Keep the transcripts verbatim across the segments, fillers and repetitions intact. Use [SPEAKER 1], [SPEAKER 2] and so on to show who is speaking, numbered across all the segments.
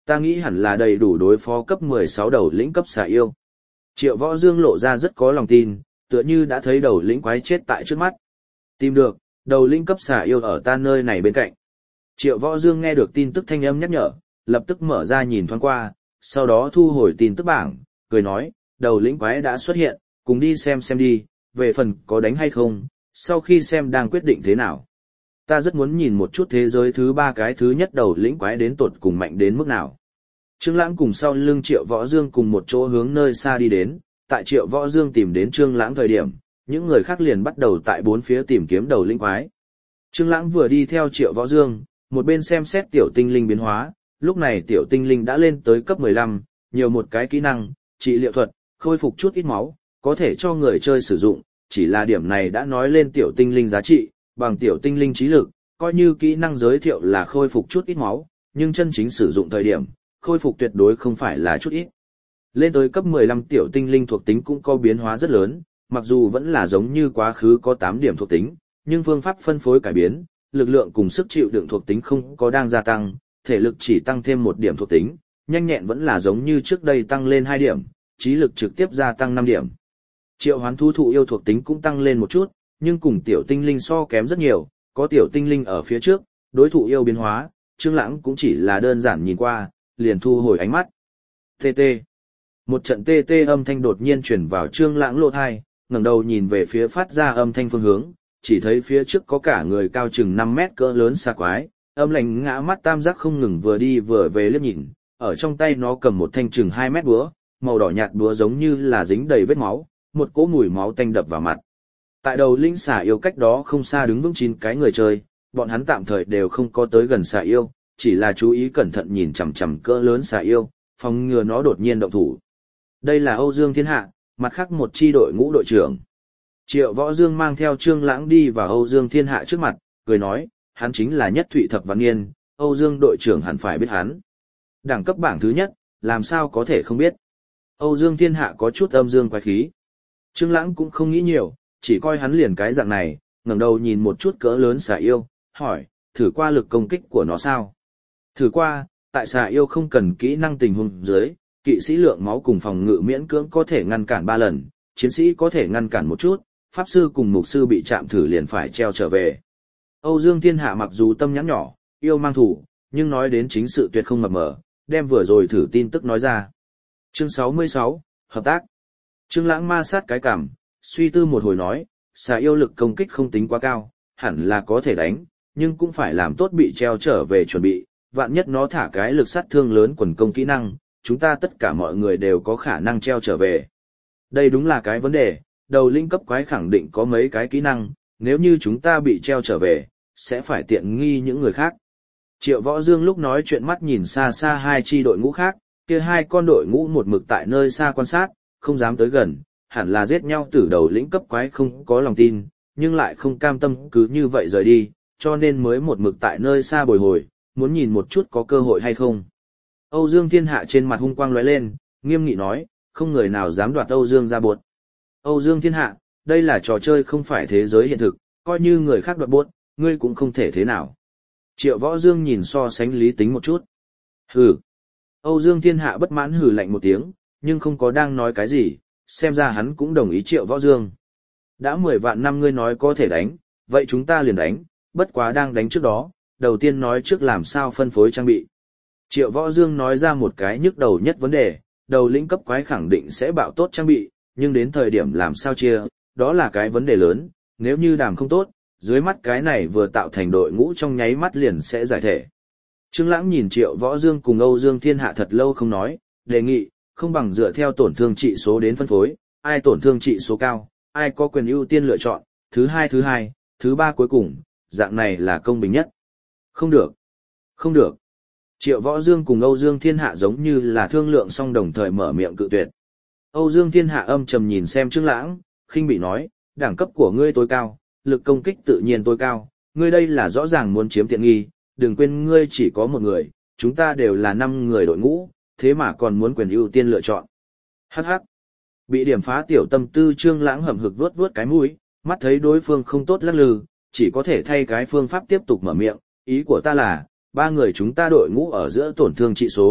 [SPEAKER 1] Ta nghĩ hẳn là đầy đủ đối phó cấp mười sáu đầu lĩnh cấp xà yêu. Triệu Võ Dương lộ ra rất có lòng tin, tựa như đã thấy đầu lĩnh quái chết tại trước mắt. Tìm được, đầu lĩnh cấp xà yêu ở ta nơi này bên cạnh. Triệu Võ Dương nghe được tin tức thanh âm nhắc nhở, lập tức mở ra nhìn thoáng qua, sau đó thu hồi tin tức bảng, cười nói, đầu lĩnh quái đã xuất hiện, cùng đi xem xem đi, về phần có đánh hay không, sau khi xem đang quyết định thế nào. Ta rất muốn nhìn một chút thế giới thứ ba cái thứ nhất đầu lĩnh quái đến tột cùng mạnh đến mức nào. Trương Lãng cùng sau lưng Triệu Võ Dương cùng một chỗ hướng nơi xa đi đến, tại Triệu Võ Dương tìm đến Trương Lãng thời điểm, những người khác liền bắt đầu tại bốn phía tìm kiếm đầu lĩnh quái. Trương Lãng vừa đi theo Triệu Võ Dương, một bên xem xét tiểu tinh linh biến hóa, lúc này tiểu tinh linh đã lên tới cấp mười lăm, nhiều một cái kỹ năng, trị liệu thuật, khôi phục chút ít máu, có thể cho người chơi sử dụng, chỉ là điểm này đã nói lên tiểu tinh linh giá trị, bằng tiểu tinh linh trí lực, coi như kỹ năng giới thiệu là khôi phục chút ít máu, nhưng chân chính sử dụng thời điểm, khôi phục tuyệt đối không phải là chút ít. Lên tới cấp mười lăm tiểu tinh linh thuộc tính cũng có biến hóa rất lớn, mặc dù vẫn là giống như quá khứ có tám điểm thuộc tính, nhưng phương pháp phân phối cải biến, lực lượng cùng sức chịu đựng thuộc tính không có đang gia tăng, thể lực chỉ tăng thêm một điểm thuộc tính, nhanh nhẹn vẫn là giống như trước đây tăng lên hai điểm, trí lực trực tiếp gia tăng năm điểm. Triệu hoán thú thụ yêu thuộc tính cũng tăng lên một chút, nhưng cùng tiểu tinh linh so kém rất nhiều, có tiểu tinh linh ở phía trước, đối thủ yêu biến hóa, Trương Lãng cũng chỉ là đơn giản nhìn qua, liền thu hồi ánh mắt. Tê tê. Một trận tê tê âm thanh đột nhiên truyền vào Trương Lãng lỗ tai, ngẩng đầu nhìn về phía phát ra âm thanh phương hướng, chỉ thấy phía trước có cả người cao chừng năm mét cỡ lớn xà quái, âm lạnh ngã mắt tam giác không ngừng vừa đi vừa về liếc nhìn, ở trong tay nó cầm một thanh chừng hai mét búa, màu đỏ nhạt búa giống như là dính đầy vết máu, một cỗ mùi máu tanh đập vào mặt. Tại đầu linh xà yêu cách đó không xa đứng vững chín cái người chơi, bọn hắn tạm thời đều không có tới gần xà yêu, chỉ là chú ý cẩn thận nhìn chằm chằm cỡ lớn xà yêu, phòng ngừa nó đột nhiên động thủ. Đây là Âu Dương Thiên Hạ, mặt khác một chi đội ngũ đội trưởng. Triệu Võ Dương mang theo Trương Lãng đi vào Âu Dương Thiên Hạ trước mặt, cười nói, hắn chính là Nhất Thụy Thập Văn Nghiên, Âu Dương đội trưởng hẳn phải biết hắn. Đẳng cấp bảng thứ nhất, làm sao có thể không biết. Âu Dương Thiên Hạ có chút âm dương quái khí. Trương Lãng cũng không nghĩ nhiều, chỉ coi hắn liền cái dạng này, ngẩng đầu nhìn một chút cỡ lớn xà yêu, hỏi, thử qua lực công kích của nó sao? Thử qua, tại xà yêu không cần kỹ năng tình huống dưới, kỵ sĩ lượng máu cùng phòng ngự miễn cưỡng có thể ngăn cản ba lần, chiến sĩ có thể ngăn cản một chút, pháp sư cùng mục sư bị chạm thử liền phải treo trở về. Âu Dương Thiên Hạ mặc dù tâm nhãn nhỏ, yêu mang thủ, nhưng nói đến chính sự tuyệt không mập mờ, đem vừa rồi thử tin tức nói ra. Chương sáu mươi sáu, Hợp tác. Trương Lãng ma sát cái cằm, suy tư một hồi nói, xà yêu lực công kích không tính quá cao, hẳn là có thể đánh, nhưng cũng phải làm tốt bị treo trở về chuẩn bị, vạn nhất nó thả cái lực sát thương lớn quần công kỹ năng, chúng ta tất cả mọi người đều có khả năng treo trở về. Đây đúng là cái vấn đề, đầu linh cấp quái khẳng định có mấy cái kỹ năng, nếu như chúng ta bị treo trở về, sẽ phải tiện nghi những người khác. Triệu Võ Dương lúc nói chuyện mắt nhìn xa xa hai chi đội ngũ khác, kia hai con đội ngũ một mực tại nơi xa quan sát, không dám tới gần, hẳn là giết nhau từ đầu lĩnh cấp quái không có lòng tin, nhưng lại không cam tâm cứ như vậy rời đi, cho nên mới một mực tại nơi xa bồi hồi, muốn nhìn một chút có cơ hội hay không. Âu Dương Thiên Hạ trên mặt hung quang lóe lên, nghiêm nghị nói, không người nào dám đoạt Âu Dương ra bột. Âu Dương Thiên Hạ, đây là trò chơi không phải thế giới hiện thực, coi như người khác đoạt bột, ngươi cũng không thể thế nào. Triệu Võ Dương nhìn so sánh lý tính một chút. Hừ. Âu Dương Thiên Hạ bất mãn hừ lạnh một tiếng, nhưng không có đang nói cái gì, xem ra hắn cũng đồng ý Triệu Võ Dương. Đã mười vạn năm ngươi nói có thể đánh, vậy chúng ta liền đánh, bất quá đang đánh trước đó, đầu tiên nói trước làm sao phân phối trang bị. Triệu Võ Dương nói ra một cái nhức đầu nhất vấn đề, đầu lĩnh cấp quái khẳng định sẽ bạo tốt trang bị, nhưng đến thời điểm làm sao chia, đó là cái vấn đề lớn, nếu như đàm không tốt, dưới mắt cái này vừa tạo thành đội ngũ trong nháy mắt liền sẽ giải thể. Trương Lãng nhìn Triệu Võ Dương cùng Âu Dương Thiên Hạ thật lâu không nói, đề nghị, không bằng dựa theo tổn thương trị số đến phân phối, ai tổn thương trị số cao, ai có quyền ưu tiên lựa chọn, thứ hai thứ hai, thứ ba cuối cùng, dạng này là công bình nhất. Không được. Không được. Triệu Võ Dương cùng Âu Dương Thiên Hạ giống như là thương lượng xong đồng thời mở miệng cự tuyệt. Âu Dương Thiên Hạ âm trầm nhìn xem Trương Lãng, khinh bị nói, đẳng cấp của ngươi tối cao, lực công kích tự nhiên tối cao, ngươi đây là rõ ràng muốn chiếm tiện nghi, đừng quên ngươi chỉ có một người, chúng ta đều là năm người đội ngũ, thế mà còn muốn quyền ưu tiên lựa chọn. Hắc hắc. Bị điểm phá tiểu tâm tư Trương Lãng hậm hực vuốt vuốt cái mũi, mắt thấy đối phương không tốt lắc lư, chỉ có thể thay cái phương pháp tiếp tục mở miệng, ý của ta là, ba người chúng ta đội ngũ ở giữa tổn thương trị số,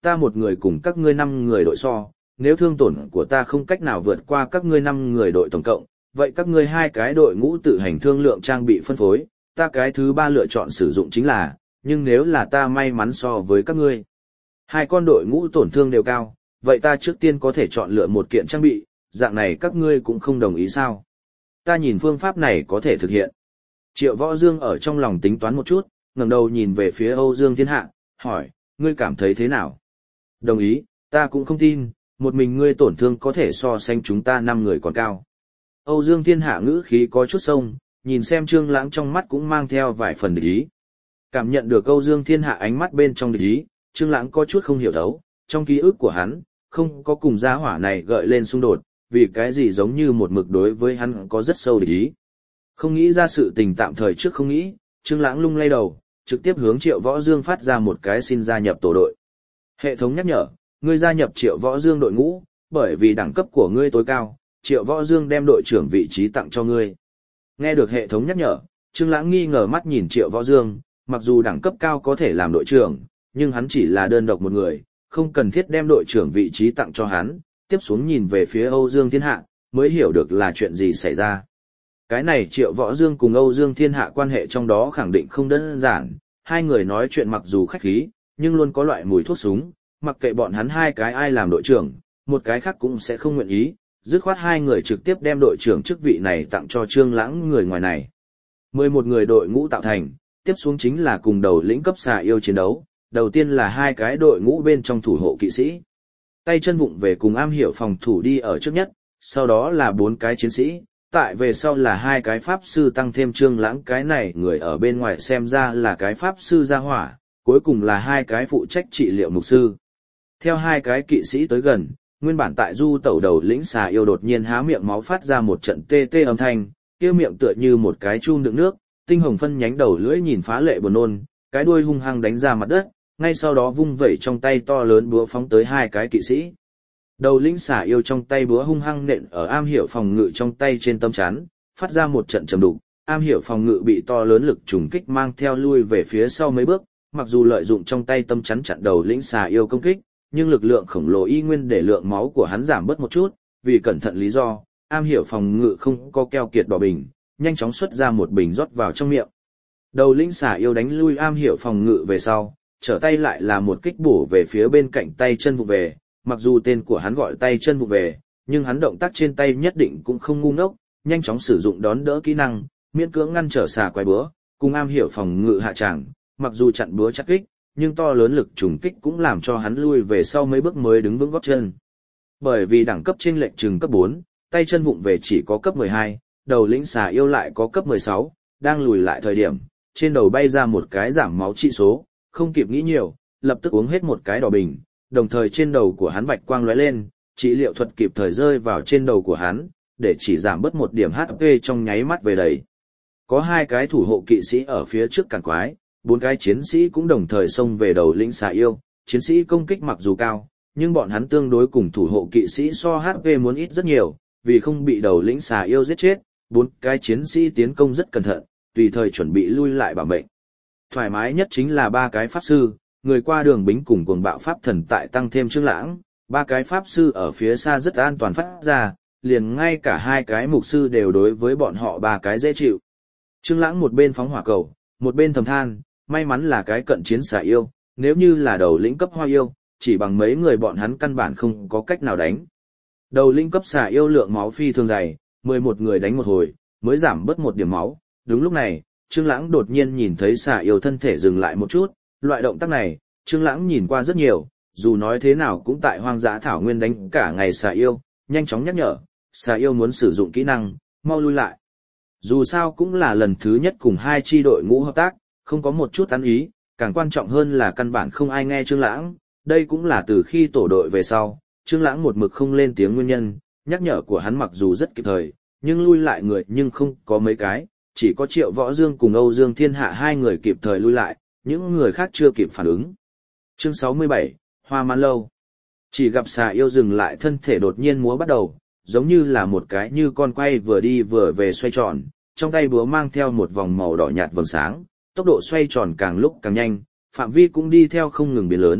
[SPEAKER 1] ta một người cùng các ngươi năm người đội so, nếu thương tổn của ta không cách nào vượt qua các ngươi năm người đội tổng cộng, vậy các ngươi hai cái đội ngũ tự hành thương lượng trang bị phân phối, ta cái thứ ba lựa chọn sử dụng chính là, nhưng nếu là ta may mắn so với các ngươi, hai con đội ngũ tổn thương đều cao, vậy ta trước tiên có thể chọn lựa một kiện trang bị, dạng này các ngươi cũng không đồng ý sao? Ta nhìn phương pháp này có thể thực hiện. Triệu Võ Dương ở trong lòng tính toán một chút, ngẩng đầu nhìn về phía Âu Dương Thiên Hạ, hỏi, ngươi cảm thấy thế nào? Đồng ý, ta cũng không tin, một mình ngươi tổn thương có thể so sánh chúng ta năm người còn cao. Âu Dương Thiên Hạ ngữ khí có chút sông, nhìn xem Trương Lãng trong mắt cũng mang theo vài phần địch ý. Cảm nhận được Âu Dương Thiên Hạ ánh mắt bên trong địch ý, Trương Lãng có chút không hiểu thấu, trong ký ức của hắn, không có cùng gia hỏa này gợi lên xung đột, vì cái gì giống như một mực đối với hắn có rất sâu địch ý. Không nghĩ ra sự tình tạm thời trước không nghĩ, Trương Lãng lung lay đầu, trực tiếp hướng Triệu Võ Dương phát ra một cái xin gia nhập tổ đội. Hệ thống nhắc nhở, ngươi gia nhập Triệu Võ Dương đội ngũ, bởi vì đẳng cấp của ngươi tối cao, Triệu Võ Dương đem đội trưởng vị trí tặng cho ngươi. Nghe được hệ thống nhắc nhở, Trương Lãng nghi ngờ mắt nhìn Triệu Võ Dương, mặc dù đẳng cấp cao có thể làm đội trưởng, nhưng hắn chỉ là đơn độc một người, không cần thiết đem đội trưởng vị trí tặng cho hắn, tiếp xuống nhìn về phía Âu Dương Thiên Hạ, mới hiểu được là chuyện gì xảy ra. Cái này Triệu Võ Dương cùng Âu Dương Thiên Hạ quan hệ trong đó khẳng định không đơn giản, hai người nói chuyện mặc dù khách khí, nhưng luôn có loại mùi thuốc súng, mặc kệ bọn hắn hai cái ai làm đội trưởng, một cái khác cũng sẽ không nguyện ý, dứt khoát hai người trực tiếp đem đội trưởng chức vị này tặng cho Trương Lãng người ngoài này. mười một người đội ngũ tạo thành, tiếp xuống chính là cùng đầu lĩnh cấp xà yêu chiến đấu, đầu tiên là hai cái đội ngũ bên trong thủ hộ kỵ sĩ. Tay chân vụng về cùng am hiểu phòng thủ đi ở trước nhất, sau đó là bốn cái chiến sĩ, tại về sau là hai cái pháp sư tăng thêm Trương Lãng cái này người ở bên ngoài xem ra là cái pháp sư gia hỏa, cuối cùng là hai cái phụ trách trị liệu mục sư. Theo hai cái kỵ sĩ tới gần, nguyên bản tại du tẩu đầu lĩnh xà yêu đột nhiên há miệng máu phát ra một trận tê tê âm thanh, kia miệng tựa như một cái chum đựng nước, tinh hồng phân nhánh đầu lưỡi nhìn phá lệ buồn nôn, cái đuôi hung hăng đánh ra mặt đất, ngay sau đó vung vẩy trong tay to lớn búa phóng tới hai cái kỵ sĩ. Đầu lĩnh xà yêu trong tay búa hung hăng nện ở am hiểu phòng ngự trong tay trên tấm chắn, phát ra một trận trầm đục, am hiểu phòng ngự bị to lớn lực trùng kích mang theo lui về phía sau mấy bước, mặc dù lợi dụng trong tay tấm chắn chặn đầu lĩnh xà yêu công kích, nhưng lực lượng khổng lồ y nguyên để lượng máu của hắn giảm bớt một chút, vì cẩn thận lý do, am hiểu phòng ngự không có keo kiệt đỏ bình, nhanh chóng xuất ra một bình rót vào trong miệng. Đầu lĩnh xà yêu đánh lui am hiểu phòng ngự về sau, trở tay lại là một kích bổ về phía bên cạnh tay chân vụ về, mặc dù tên của hắn gọi tay chân vụ về, nhưng hắn động tác trên tay nhất định cũng không ngu ngốc, nhanh chóng sử dụng đón đỡ kỹ năng, miễn cưỡng ngăn trở xà quái búa, cùng am hiểu phòng ngự hạ tràng, mặc dù chặn búa chắc kích, nhưng to lớn lực trùng kích cũng làm cho hắn lui về sau mấy bước mới đứng vững gót chân. Bởi vì đẳng cấp chênh lệch chừng cấp bốn, tay chân vụng về chỉ có cấp mười hai, đầu lĩnh xà yêu lại có cấp mười sáu, đang lùi lại thời điểm, trên đầu bay ra một cái giảm máu trị số, không kịp nghĩ nhiều, lập tức uống hết một cái đỏ bình, đồng thời trên đầu của hắn bạch quang lóe lên, trị liệu thuật kịp thời rơi vào trên đầu của hắn, để chỉ giảm bớt một điểm hát pê trong nháy mắt về đầy. Có hai cái thủ hộ kỵ sĩ ở phía trước cản quái, bốn cái chiến sĩ cũng đồng thời xông về đầu lĩnh xà yêu, chiến sĩ công kích mặc dù cao, nhưng bọn hắn tương đối cùng thủ hộ kỵ sĩ so hát pê muốn ít rất nhiều, vì không bị đầu lĩnh xà yêu giết chết, bốn cái chiến sĩ tiến công rất cẩn thận, tùy thời chuẩn bị lui lại bảo mệnh. Thoải mái nhất chính là ba cái pháp sư, người qua đường bính cùng cuồng bạo pháp thần tại tăng thêm Trương Lãng, ba cái pháp sư ở phía xa rất an toàn phát ra, liền ngay cả hai cái mục sư đều đối với bọn họ ba cái dễ chịu. Trương Lãng một bên phóng hỏa cầu, một bên thầm than, may mắn là cái cận chiến xà yêu, nếu như là đầu lĩnh cấp hoa yêu, chỉ bằng mấy người bọn hắn căn bản không có cách nào đánh. Đầu lĩnh cấp xà yêu lượng máu phi thường dày, mười một người đánh một hồi, mới giảm bớt một điểm máu. Đúng lúc này, Trương Lãng đột nhiên nhìn thấy xà yêu thân thể dừng lại một chút, loại động tác này, Trương Lãng nhìn qua rất nhiều, dù nói thế nào cũng tại hoang dã thảo nguyên đánh cả ngày xà yêu, nhanh chóng nhắc nhở, xà yêu muốn sử dụng kỹ năng, mau lui lại. Dù sao cũng là lần thứ nhất cùng hai chi đội ngũ hợp tác, không có một chút ăn ý, càng quan trọng hơn là căn bản không ai nghe Trương Lãng, đây cũng là từ khi tổ đội về sau, Trương Lãng một mực không lên tiếng nguyên nhân, nhắc nhở của hắn mặc dù rất kịp thời, nhưng lui lại người nhưng không có mấy cái, chỉ có Triệu Võ Dương cùng Âu Dương Thiên Hạ hai người kịp thời lui lại, những người khác chưa kịp phản ứng. Chương sáu mươi bảy, Hoa Mãn Lâu. Chỉ gặp xà yêu dừng lại thân thể đột nhiên múa bắt đầu, giống như là một cái như con quay vừa đi vừa về xoay tròn, trong tay búa mang theo một vòng màu đỏ nhạt vầng sáng, tốc độ xoay tròn càng lúc càng nhanh, phạm vi cũng đi theo không ngừng biến lớn,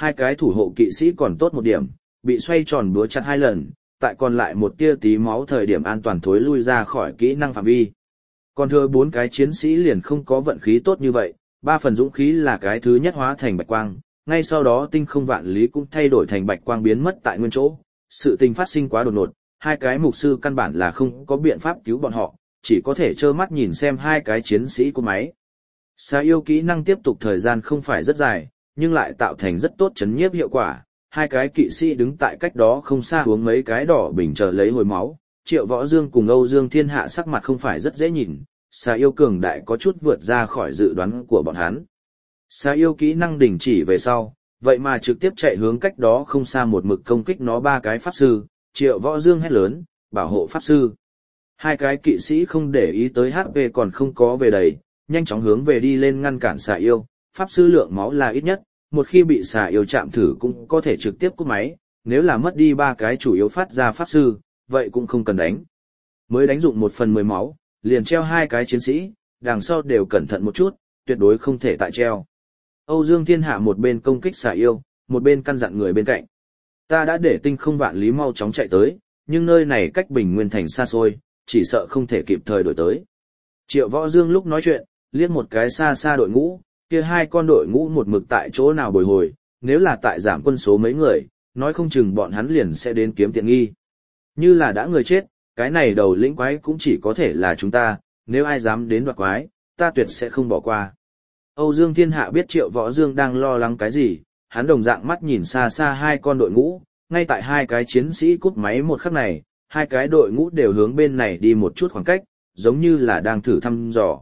[SPEAKER 1] hai cái thủ hộ kỵ sĩ còn tốt một điểm, bị xoay tròn búa chặt hai lần, tại còn lại một tia tí máu thời điểm an toàn thối lui ra khỏi kỹ năng phạm vi. Còn thừa bốn cái chiến sĩ liền không có vận khí tốt như vậy, ba phần dũng khí là cái thứ nhất hóa thành bạch quang, ngay sau đó tinh không vạn lý cũng thay đổi thành bạch quang biến mất tại nguyên chỗ. Sự tình phát sinh quá đột ngột, hai cái mục sư căn bản là không có biện pháp cứu bọn họ, chỉ có thể trơ mắt nhìn xem hai cái chiến sĩ của máy. Xà yêu kỹ năng tiếp tục thời gian không phải rất dài, nhưng lại tạo thành rất tốt chấn nhiếp hiệu quả. Hai cái kỵ sĩ đứng tại cách đó không xa uống mấy cái đỏ bình chờ lấy hồi máu. Triệu Võ Dương cùng Âu Dương Thiên Hạ sắc mặt không phải rất dễ nhìn, xà yêu cường đại có chút vượt ra khỏi dự đoán của bọn hắn. Xà yêu kỹ năng đình chỉ về sau, vậy mà trực tiếp chạy hướng cách đó không xa một mực công kích nó ba cái pháp sư. Triệu Võ Dương hét lớn, bảo hộ pháp sư. Hai cái kỵ sĩ không để ý tới hát pê còn không có về đầy, nhanh chóng hướng về đi lên ngăn cản xà yêu. Pháp sư lượng máu là ít nhất, một khi bị xà yêu chạm thử cũng có thể trực tiếp cúp máy, nếu là mất đi ba cái chủ yếu phát ra pháp sư, vậy cũng không cần đánh. Mới đánh dụng một phần mười máu, liền treo hai cái chiến sĩ, đằng sau đều cẩn thận một chút, tuyệt đối không thể tại treo. Âu Dương Thiên Hạ một bên công kích xà yêu, một bên căn dặn người bên cạnh. Ta đã để tinh không vạn lý mau chóng chạy tới, nhưng nơi này cách Bình Nguyên Thành xa xôi, chỉ sợ không thể kịp thời đổi tới. Triệu Võ Dương lúc nói chuyện, liếc một cái xa xa đội ngũ, kia hai con đội ngũ một mực tại chỗ nào bồi hồi, nếu là tại giảm quân số mấy người, nói không chừng bọn hắn liền sẽ đến kiếm tiện nghi. Như là đã người chết, cái này đầu lĩnh quái cũng chỉ có thể là chúng ta, nếu ai dám đến đoạt quái, ta tuyệt sẽ không bỏ qua. Âu Dương Thiên Hạ biết Triệu Võ Dương đang lo lắng cái gì, hắn đồng dạng mắt nhìn xa xa hai con đội ngũ, ngay tại hai cái chiến sĩ cút máy một khắc này, hai cái đội ngũ đều hướng bên này đi một chút khoảng cách, giống như là đang thử thăm dò.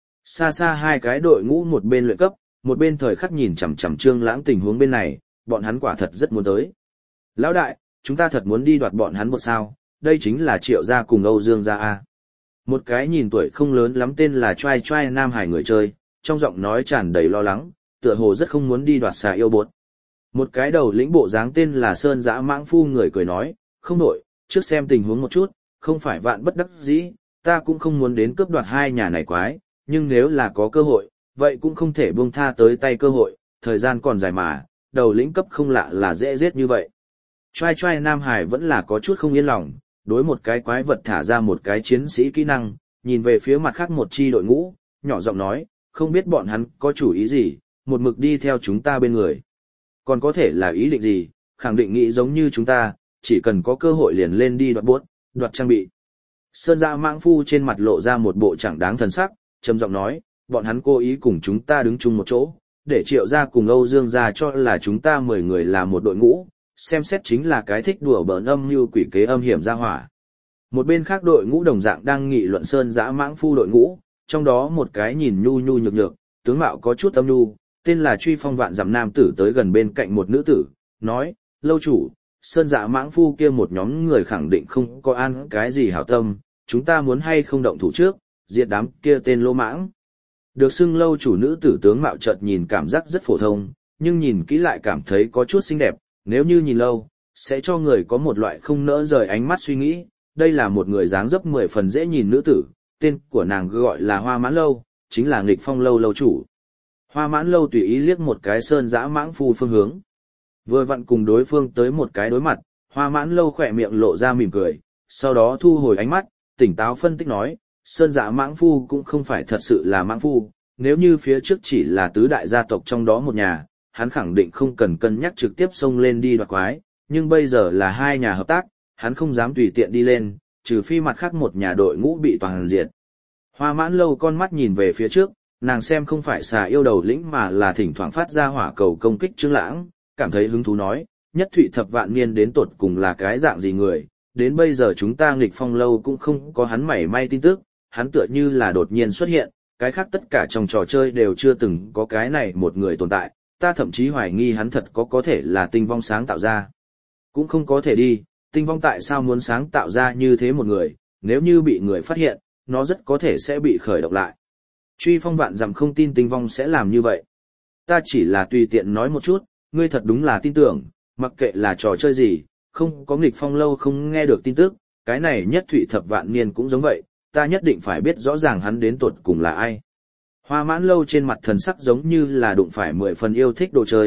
[SPEAKER 1] Xa xa hai cái đội ngũ một bên luyện cấp, một bên thời khắc nhìn chằm chằm Trương Lãng tình huống bên này, bọn hắn quả thật rất muốn tới. Lão đại, chúng ta thật muốn đi đoạt bọn hắn một sao, đây chính là Triệu gia cùng Âu Dương gia a. Một cái nhìn tuổi không lớn lắm tên là Choai Choai Nam Hải người chơi, trong giọng nói tràn đầy lo lắng, tựa hồ rất không muốn đi đoạt xà yêu bột. Một cái đầu lĩnh bộ dáng tên là Sơn Dã Mãng Phu người cười nói, không đổi, trước xem tình huống một chút, không phải vạn bất đắc dĩ, ta cũng không muốn đến cướp đoạt hai nhà này quái, nhưng nếu là có cơ hội, vậy cũng không thể buông tha tới tay cơ hội, thời gian còn dài mà, đầu lĩnh cấp không lạ là dễ giết như vậy. Choai Choai Nam Hải vẫn là có chút không yên lòng, đối một cái quái vật thả ra một cái chiến sĩ kỹ năng, nhìn về phía mặt khác một chi đội ngũ, nhỏ giọng nói, không biết bọn hắn có chủ ý gì, một mực đi theo chúng ta bên người. Còn có thể là ý định gì, khẳng định nghĩ giống như chúng ta, chỉ cần có cơ hội liền lên đi đoạt bốt, đoạt trang bị. Sơn Dã Mãng Phu trên mặt lộ ra một bộ chẳng đáng thần sắc, trầm giọng nói, bọn hắn cố ý cùng chúng ta đứng chung một chỗ, để Triệu gia cùng Âu Dương gia cho là chúng ta mười người là một đội ngũ, xem xét chính là cái thích đùa bỡn âm mưu quỷ kế âm hiểm ra hỏa. Một bên khác đội ngũ đồng dạng đang nghị luận Sơn Dã Mãng Phu đội ngũ, trong đó một cái nhìn nhu nhu nhược nhược, tướng mạo có chút âm nhu, tên là Truy Phong Vạn Dặm nam tử tới gần bên cạnh một nữ tử, nói, lâu chủ, Sơn Dã Mãng Phu kia một nhóm người khẳng định không có ăn cái gì hảo tâm, chúng ta muốn hay không động thủ trước, diệt đám kia tên lô mãng. Được xưng lâu chủ nữ tử tướng mạo chợt nhìn cảm giác rất phổ thông, nhưng nhìn kỹ lại cảm thấy có chút xinh đẹp, nếu như nhìn lâu, sẽ cho người có một loại không nỡ rời ánh mắt suy nghĩ, đây là một người dáng dấp mười phần dễ nhìn nữ tử, tên của nàng gọi là Hoa Mãn Lâu, chính là Nghịch Phong Lâu lâu chủ. Hoa Mãn Lâu tùy ý liếc một cái Sơn Dã Mãng Phu phương hướng. Vừa vặn cùng đối phương tới một cái đối mặt, Hoa Mãn Lâu khỏe miệng lộ ra mỉm cười, sau đó thu hồi ánh mắt, tỉnh táo phân tích nói, Sơn Dã Mãng Phu cũng không phải thật sự là Mãng Phu, nếu như phía trước chỉ là tứ đại gia tộc trong đó một nhà, hắn khẳng định không cần cân nhắc trực tiếp xông lên đi đoạt quái, nhưng bây giờ là hai nhà hợp tác, hắn không dám tùy tiện đi lên, trừ phi mặt khác một nhà đội ngũ bị toàn diệt. Hoa Mãn Lâu con mắt nhìn về phía trước, nàng xem không phải xà yêu đầu lĩnh mà là thỉnh thoảng phát ra hỏa cầu công kích Trương Lãng, cảm thấy hứng thú nói, nhất Thụy Thập Vạn Niên đến tột cùng là cái dạng gì người, đến bây giờ chúng ta Nghịch Phong Lâu cũng không có hắn mảy may tin tức, hắn tựa như là đột nhiên xuất hiện, cái khác tất cả trong trò chơi đều chưa từng có cái này một người tồn tại, ta thậm chí hoài nghi hắn thật có có thể là tinh vong sáng tạo ra. Cũng không có thể đi, tinh vong tại sao muốn sáng tạo ra như thế một người, nếu như bị người phát hiện, nó rất có thể sẽ bị khởi động lại. Truy Phong Vạn Dặm không tin tinh vong sẽ làm như vậy. Ta chỉ là tùy tiện nói một chút, ngươi thật đúng là tin tưởng, mặc kệ là trò chơi gì, không có Nghịch Phong Lâu không nghe được tin tức, cái này nhất Thụy Thập Vạn Niên cũng giống vậy, ta nhất định phải biết rõ ràng hắn đến tột cùng là ai. Hoa Mãn Lâu trên mặt thần sắc giống như là đụng phải mười phần yêu thích đồ chơi,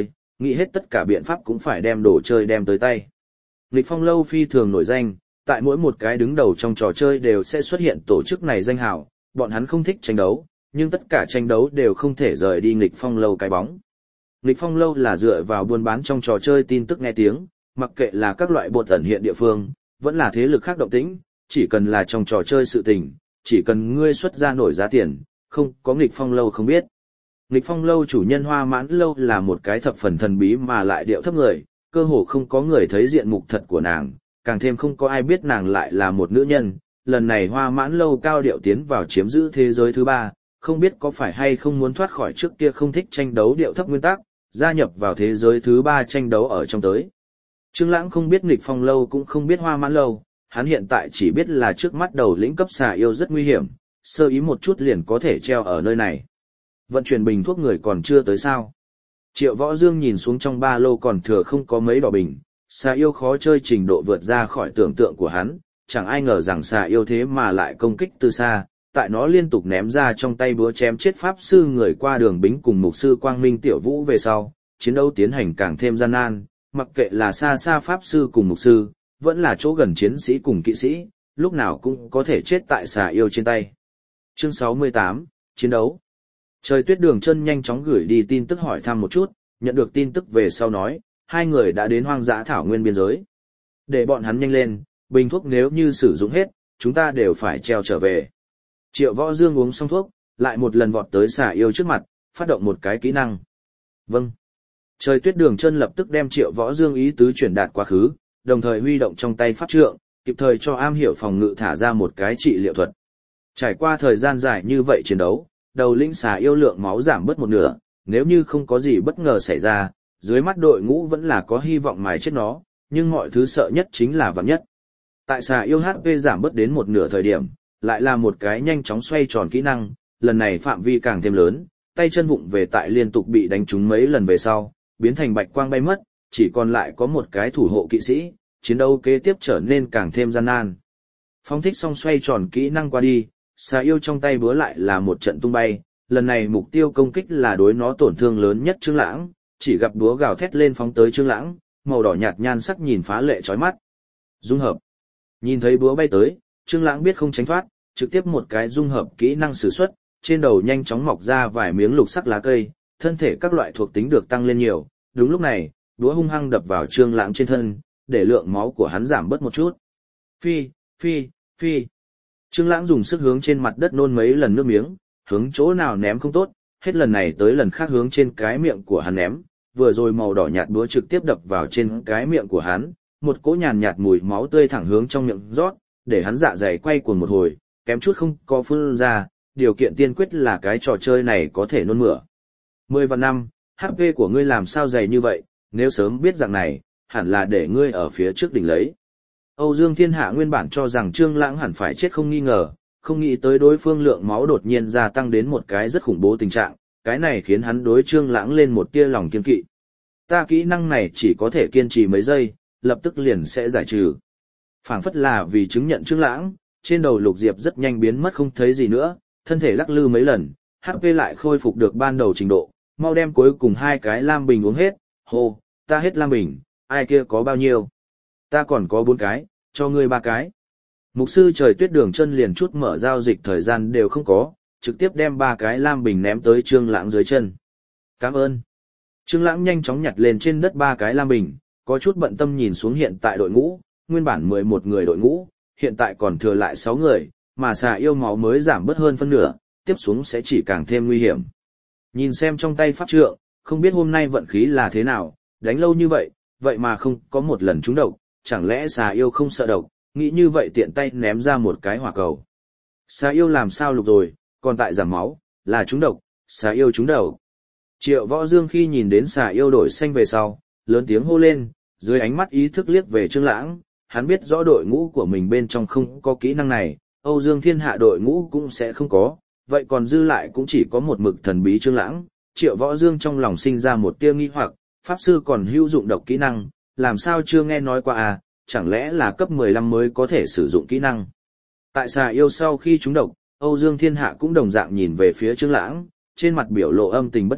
[SPEAKER 1] nghĩ hết tất cả biện pháp cũng phải đem đồ chơi đem tới tay. Nghịch Phong lâu phi thường nổi danh, tại mỗi một cái đứng đầu trong trò chơi đều sẽ xuất hiện tổ chức này danh hào, bọn hắn không thích tranh đấu, nhưng tất cả tranh đấu đều không thể rời đi Nghịch Phong lâu cái bóng. Nghịch Phong lâu là dựa vào buôn bán trong trò chơi tin tức nghe tiếng, mặc kệ là các loại bột ẩn hiện địa phương, vẫn là thế lực khác động tĩnh, chỉ cần là trong trò chơi sự tình, chỉ cần ngươi xuất ra nổi giá tiền, không có Nghịch Phong lâu không biết. Nghịch Phong lâu chủ nhân Hoa Mãn lâu là một cái thập phần thần bí mà lại điệu thấp người, cơ hồ không có người thấy diện mục thật của nàng, càng thêm không có ai biết nàng lại là một nữ nhân. Lần này Hoa Mãn lâu cao điệu tiến vào chiếm giữ thế giới thứ ba, không biết có phải hay không muốn thoát khỏi trước kia không thích tranh đấu điệu thấp nguyên tắc, gia nhập vào thế giới thứ ba tranh đấu ở trong tới. Trương Lãng không biết Nghịch Phong lâu cũng không biết Hoa Mãn lâu, hắn hiện tại chỉ biết là trước mắt đầu lĩnh cấp xà yêu rất nguy hiểm, sơ ý một chút liền có thể treo ở nơi này. Vận chuyển bình thuốc người còn chưa tới sao? Triệu Võ Dương nhìn xuống trong ba lô còn thừa không có mấy đỏ bình, xà yêu khó chơi trình độ vượt ra khỏi tưởng tượng của hắn, chẳng ai ngờ rằng xà yêu thế mà lại công kích từ xa, tại nó liên tục ném ra trong tay búa chém chết pháp sư người qua đường bính cùng mục sư Quang Minh Tiểu Vũ về sau, chiến đấu tiến hành càng thêm gian nan, mặc kệ là xa xa pháp sư cùng mục sư, vẫn là chỗ gần chiến sĩ cùng kỵ sĩ, lúc nào cũng có thể chết tại xà yêu trên tay. Chương sáu mươi tám, Chiến đấu. Trời Tuyết Đường Chân nhanh chóng gửi đi tin tức hỏi thăm một chút, nhận được tin tức về sau nói, hai người đã đến hoang dã thảo nguyên biên giới. Để bọn hắn nhanh lên, bình thuốc nếu như sử dụng hết, chúng ta đều phải treo trở về. Triệu Võ Dương uống xong thuốc, lại một lần vọt tới xà yêu trước mặt, phát động một cái kỹ năng. Vâng. Trời Tuyết Đường Chân lập tức đem Triệu Võ Dương ý tứ truyền đạt quá khứ, đồng thời huy động trong tay pháp trượng, kịp thời cho am hiểu phòng ngự thả ra một cái trị liệu thuật. Trải qua thời gian dài như vậy chiến đấu, đầu lĩnh xà yêu lượng máu giảm bớt một nửa, nếu như không có gì bất ngờ xảy ra, dưới mắt đội ngũ vẫn là có hy vọng mài chết nó, nhưng mọi thứ sợ nhất chính là vạn nhất. Tại xà yêu hát pê giảm bớt đến một nửa thời điểm, lại là một cái nhanh chóng xoay tròn kỹ năng, lần này phạm vi càng thêm lớn, tay chân vụng về tại liên tục bị đánh trúng mấy lần về sau, biến thành bạch quang bay mất, chỉ còn lại có một cái thủ hộ kỵ sĩ, chiến đấu kế tiếp trở nên càng thêm gian nan. Phóng thích xong xoay tròn kỹ năng qua đi, xà yêu trong tay búa lại là một trận tung bay, lần này mục tiêu công kích là đối nó tổn thương lớn nhất Trương Lãng, chỉ gặp búa gào thét lên phóng tới Trương Lãng, màu đỏ nhạt nhan sắc nhìn phá lệ chói mắt. Dung hợp. Nhìn thấy búa bay tới, Trương Lãng biết không tránh thoát, trực tiếp một cái dung hợp kỹ năng sử xuất, trên đầu nhanh chóng mọc ra vài miếng lục sắc lá cây, thân thể các loại thuộc tính được tăng lên nhiều, đúng lúc này, búa hung hăng đập vào Trương Lãng trên thân, để lượng máu của hắn giảm bớt một chút. Phi, phi, phi. Trương Lãng dùng sức hướng trên mặt đất nôn mấy lần nước miếng, hướng chỗ nào ném không tốt, hết lần này tới lần khác hướng trên cái miệng của hắn ném, vừa rồi màu đỏ nhạt búa trực tiếp đập vào trên cái miệng của hắn, một cỗ nhàn nhạt mùi máu tươi thẳng hướng trong miệng rót, để hắn dạ dày quay cuồng một hồi, kém chút không có phun ra, điều kiện tiên quyết là cái trò chơi này có thể nôn mửa. Mười và năm, hát pê của ngươi làm sao dày như vậy, nếu sớm biết dạng này, hẳn là để ngươi ở phía trước đỉnh lấy. Âu Dương Thiên Hạ nguyên bản cho rằng Trương Lãng hẳn phải chết không nghi ngờ, không nghĩ tới đối phương lượng máu đột nhiên gia tăng đến một cái rất khủng bố tình trạng, cái này khiến hắn đối Trương Lãng lên một tia lòng kiêng kỵ. Ta kỹ năng này chỉ có thể kiên trì mấy giây, lập tức liền sẽ giải trừ. Phảng phất là vì chứng nhận Trương Lãng, trên đầu Lục Diệp rất nhanh biến mất không thấy gì nữa, thân thể lắc lư mấy lần, hát pê lại khôi phục được ban đầu trình độ, mau đem cuối cùng hai cái lam bình uống hết. Hô, ta hết lam bình, ai kia có bao nhiêu? Ta còn có bốn cái, cho ngươi ba cái. Mục sư Trời Tuyết Đường Chân liền chút mở giao dịch thời gian đều không có, trực tiếp đem ba cái lam bình ném tới Trương Lãng dưới chân. Cảm ơn. Trương Lãng nhanh chóng nhặt lên trên đất ba cái lam bình, có chút bận tâm nhìn xuống hiện tại đội ngũ, nguyên bản mười một người đội ngũ, hiện tại còn thừa lại sáu người, mà xà yêu máu mới giảm bớt hơn phân nửa, tiếp xuống sẽ chỉ càng thêm nguy hiểm. Nhìn xem trong tay pháp trượng, không biết hôm nay vận khí là thế nào, đánh lâu như vậy, vậy mà không có một lần trúng độc, chẳng lẽ xà yêu không sợ độc, nghĩ như vậy tiện tay ném ra một cái hỏa cầu. Xà yêu làm sao lục rồi, còn tại giảm máu, là trúng độc, xà yêu trúng đầu. Triệu Võ Dương khi nhìn đến xà yêu đổi xanh về sau, lớn tiếng hô lên, dưới ánh mắt ý thức liếc về Trương Lãng, hắn biết rõ đội ngũ của mình bên trong không có kỹ năng này, Âu Dương Thiên Hạ đội ngũ cũng sẽ không có, vậy còn dư lại cũng chỉ có một mực thần bí Trương Lãng. Triệu Võ Dương trong lòng sinh ra một tia nghi hoặc, pháp sư còn hữu dụng độc kỹ năng, làm sao chưa nghe nói qua à, chẳng lẽ là cấp mười lăm mới có thể sử dụng kỹ năng. Tại xà yêu sau khi trúng độc, Âu Dương Thiên Hạ cũng đồng dạng nhìn về phía Trương Lãng, trên mặt biểu lộ âm tình bất định,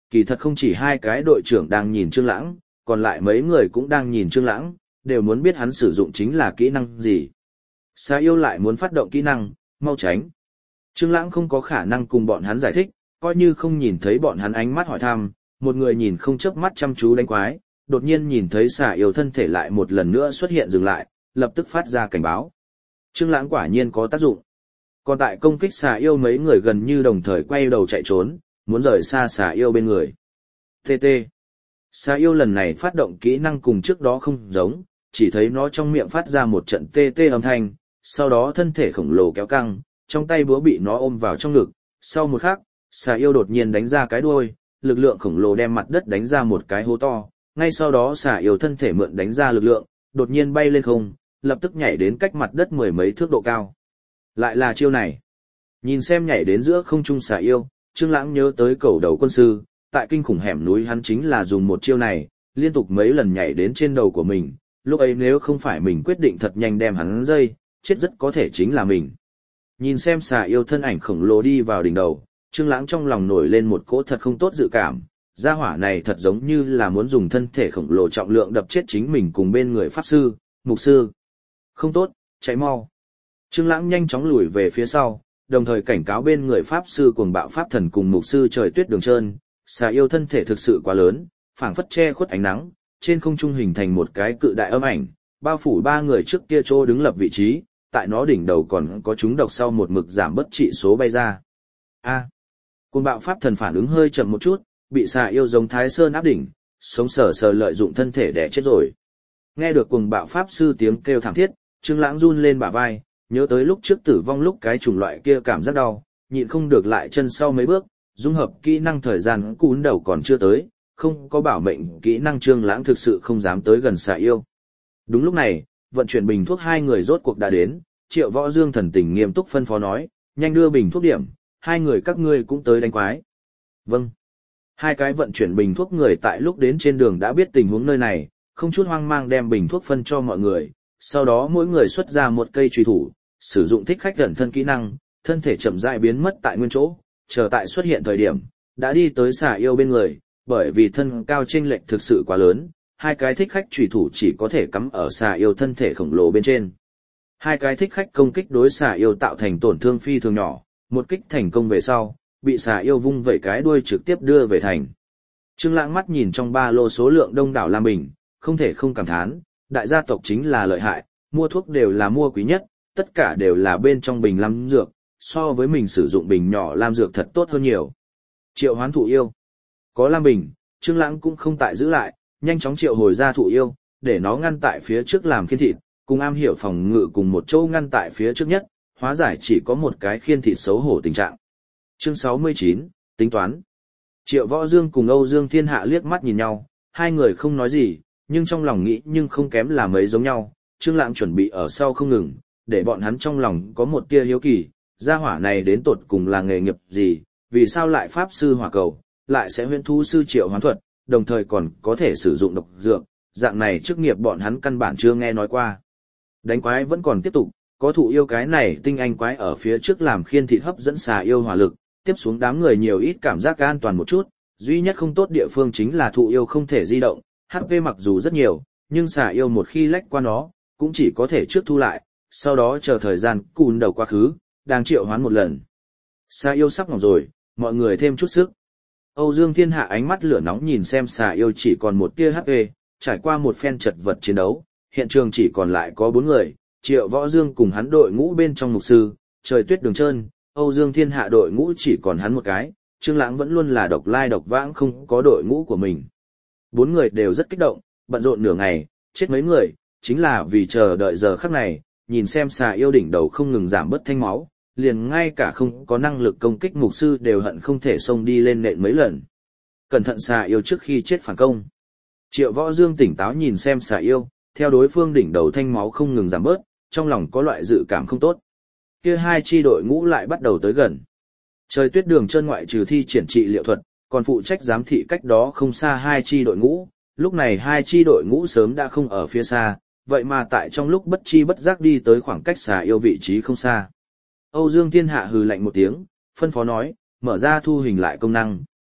[SPEAKER 1] kỳ thật không chỉ hai cái đội trưởng đang nhìn Trương Lãng, còn lại mấy người cũng đang nhìn Trương Lãng, đều muốn biết hắn sử dụng chính là kỹ năng gì. Xà yêu lại muốn phát động kỹ năng, mau tránh. Trương Lãng không có khả năng cùng bọn hắn giải thích, coi như không nhìn thấy bọn hắn ánh mắt hỏi thăm, một người nhìn không chớp mắt chăm chú đánh quái, đột nhiên nhìn thấy xà yêu thân thể lại một lần nữa xuất hiện dừng lại, lập tức phát ra cảnh báo. Trương Lãng quả nhiên có tác dụng. Còn tại công kích xà yêu mấy người gần như đồng thời quay đầu chạy trốn, muốn rời xa xà yêu bên người. tê tê. Xà yêu lần này phát động kỹ năng cùng trước đó không giống, chỉ thấy nó trong miệng phát ra một trận tê tê âm thanh, sau đó thân thể khổng lồ kéo căng, trong tay búa bị nó ôm vào trong ngực, sau một khắc, xà yêu đột nhiên đánh ra cái đuôi, lực lượng khổng lồ đem mặt đất đánh ra một cái hố to, ngay sau đó xà yêu thân thể mượn đánh ra lực lượng, đột nhiên bay lên không, lập tức nhảy đến cách mặt đất mười mấy thước độ cao. Lại là chiêu này. Nhìn xem nhảy đến giữa không trung xà yêu, Trương Lãng nhớ tới cầu đầu quân sư, tại kinh khủng hẻm núi hắn chính là dùng một chiêu này, liên tục mấy lần nhảy đến trên đầu của mình, lúc ấy nếu không phải mình quyết định thật nhanh đem hắn dây, chết rất có thể chính là mình. Nhìn xem xà yêu thân ảnh khổng lồ đi vào đỉnh đầu, Trương Lãng trong lòng nổi lên một cỗ thật không tốt dự cảm, gia hỏa này thật giống như là muốn dùng thân thể khổng lồ trọng lượng đập chết chính mình cùng bên người pháp sư, mục sư. Không tốt, chạy mau. Trương Lãng nhanh chóng lùi về phía sau, đồng thời cảnh cáo bên người pháp sư cuồng bạo pháp thần cùng mục sư Trời Tuyết Đường Trơn, xà yêu thân thể thực sự quá lớn, phảng phất che khuất ánh nắng, trên không trung hình thành một cái cự đại âm ảnh, bao phủ ba người trước kia chỗ đứng lập vị trí, tại nó đỉnh đầu còn có chúng độc sau một mực giảm bất trị số bay ra. A. Cuồng bạo pháp thần phản ứng hơi chậm một chút, bị xà yêu giống Thái Sơn áp đỉnh, sống sờ sờ lợi dụng thân thể để chết rồi. Nghe được cuồng bạo pháp sư tiếng kêu thảm thiết, Trương Lãng run lên bả vai, nhớ tới lúc trước tử vong lúc cái chủng loại kia cảm giác đau, nhịn không được lại chân sau mấy bước, dung hợp kỹ năng thời gian cún đầu còn chưa tới, không có bảo mệnh kỹ năng Trương Lãng thực sự không dám tới gần xà yêu. Đúng lúc này, vận chuyển bình thuốc hai người rốt cuộc đã đến, Triệu Võ Dương thần tình nghiêm túc phân phó nói, nhanh đưa bình thuốc điểm, hai người các ngươi cũng tới đánh quái. Vâng. Hai cái vận chuyển bình thuốc người tại lúc đến trên đường đã biết tình huống nơi này, không chút hoang mang đem bình thuốc phân cho mọi người, sau đó mỗi người xuất ra một cây chùy thủ, sử dụng thích khách gần thân kỹ năng, thân thể chậm rãi biến mất tại nguyên chỗ, chờ tại xuất hiện thời điểm, đã đi tới xà yêu bên người, bởi vì thân cao chênh lệch thực sự quá lớn, hai cái thích khách chùy thủ chỉ có thể cắm ở xà yêu thân thể khổng lồ bên trên. Hai cái thích khách công kích đối xà yêu tạo thành tổn thương phi thường nhỏ, một kích thành công về sau, bị xà yêu vung vẩy cái đuôi trực tiếp đưa về thành. Trương Lãng mắt nhìn trong ba lô số lượng đông đảo lam bình, không thể không cảm thán, đại gia tộc chính là lợi hại, mua thuốc đều là mua quý nhất, tất cả đều là bên trong bình lam dược, so với mình sử dụng bình nhỏ lam dược thật tốt hơn nhiều. Triệu hoán thụ yêu. Có lam bình, Trương Lãng cũng không tại giữ lại, nhanh chóng triệu hồi ra thụ yêu, để nó ngăn tại phía trước làm khiên thịt, cùng am hiểu phòng ngự cùng một chỗ ngăn tại phía trước nhất, hóa giải chỉ có một cái khiên thịt xấu hổ tình trạng. Chương sáu mươi chín, tính toán. Triệu Võ Dương cùng Âu Dương Thiên Hạ liếc mắt nhìn nhau, hai người không nói gì, nhưng trong lòng nghĩ nhưng không kém là mấy giống nhau, Trương Lãng chuẩn bị ở sau không ngừng, để bọn hắn trong lòng có một tia hiếu kỳ, gia hỏa này đến tột cùng là nghề nghiệp gì, vì sao lại pháp sư hỏa cầu, lại sẽ huyễn thú sư triệu hoán thuật, đồng thời còn có thể sử dụng độc dược, dạng này chức nghiệp bọn hắn căn bản chưa nghe nói qua. Đánh quái vẫn còn tiếp tục, có thụ yêu cái này tinh anh quái ở phía trước làm khiên thịt hấp dẫn xà yêu hỏa lực, tiếp xuống đám người nhiều ít cảm giác an toàn một chút, duy nhất không tốt địa phương chính là thụ yêu không thể di động, hát pê mặc dù rất nhiều, nhưng xà yêu một khi lách qua nó, cũng chỉ có thể trước thu lại, sau đó chờ thời gian cùn đầu quá khứ, đang triệu hoán một lần. Xà yêu sắp ngỏng rồi, mọi người thêm chút sức. Âu Dương Thiên Hạ ánh mắt lửa nóng nhìn xem xà yêu chỉ còn một tia hát pê, trải qua một phen chật vật chiến đấu, hiện trường chỉ còn lại có bốn người, Triệu Võ Dương cùng hắn đội ngũ bên trong mục sư, Trời Tuyết Đường Trơn, Âu Dương Thiên Hạ đội ngũ chỉ còn hắn một cái, Trương Lãng vẫn luôn là độc lai độc vãng không có đội ngũ của mình. Bốn người đều rất kích động, bận rộn nửa ngày, chết mấy người, chính là vì chờ đợi giờ khắc này, nhìn xem xà yêu đỉnh đầu không ngừng giảm bớt thanh máu, liền ngay cả không có năng lực công kích mục sư đều hận không thể xông đi lên nện mấy lần. Cẩn thận xà yêu trước khi chết phản công. Triệu Võ Dương tỉnh táo nhìn xem xà yêu, theo đối phương đỉnh đầu thanh máu không ngừng giảm bớt, trong lòng có loại dự cảm không tốt. Kia hai chi đội ngũ lại bắt đầu tới gần. Trời Tuyết Đường Trơn ngoại trừ thi triển trị liệu thuật, còn phụ trách giám thị cách đó không xa hai chi đội ngũ, lúc này hai chi đội ngũ sớm đã không ở phía xa, vậy mà tại trong lúc bất chi bất giác đi tới khoảng cách xà yêu vị trí không xa. Âu Dương Thiên Hạ hừ lạnh một tiếng, phân phó nói, mở ra thu hình lại công năng,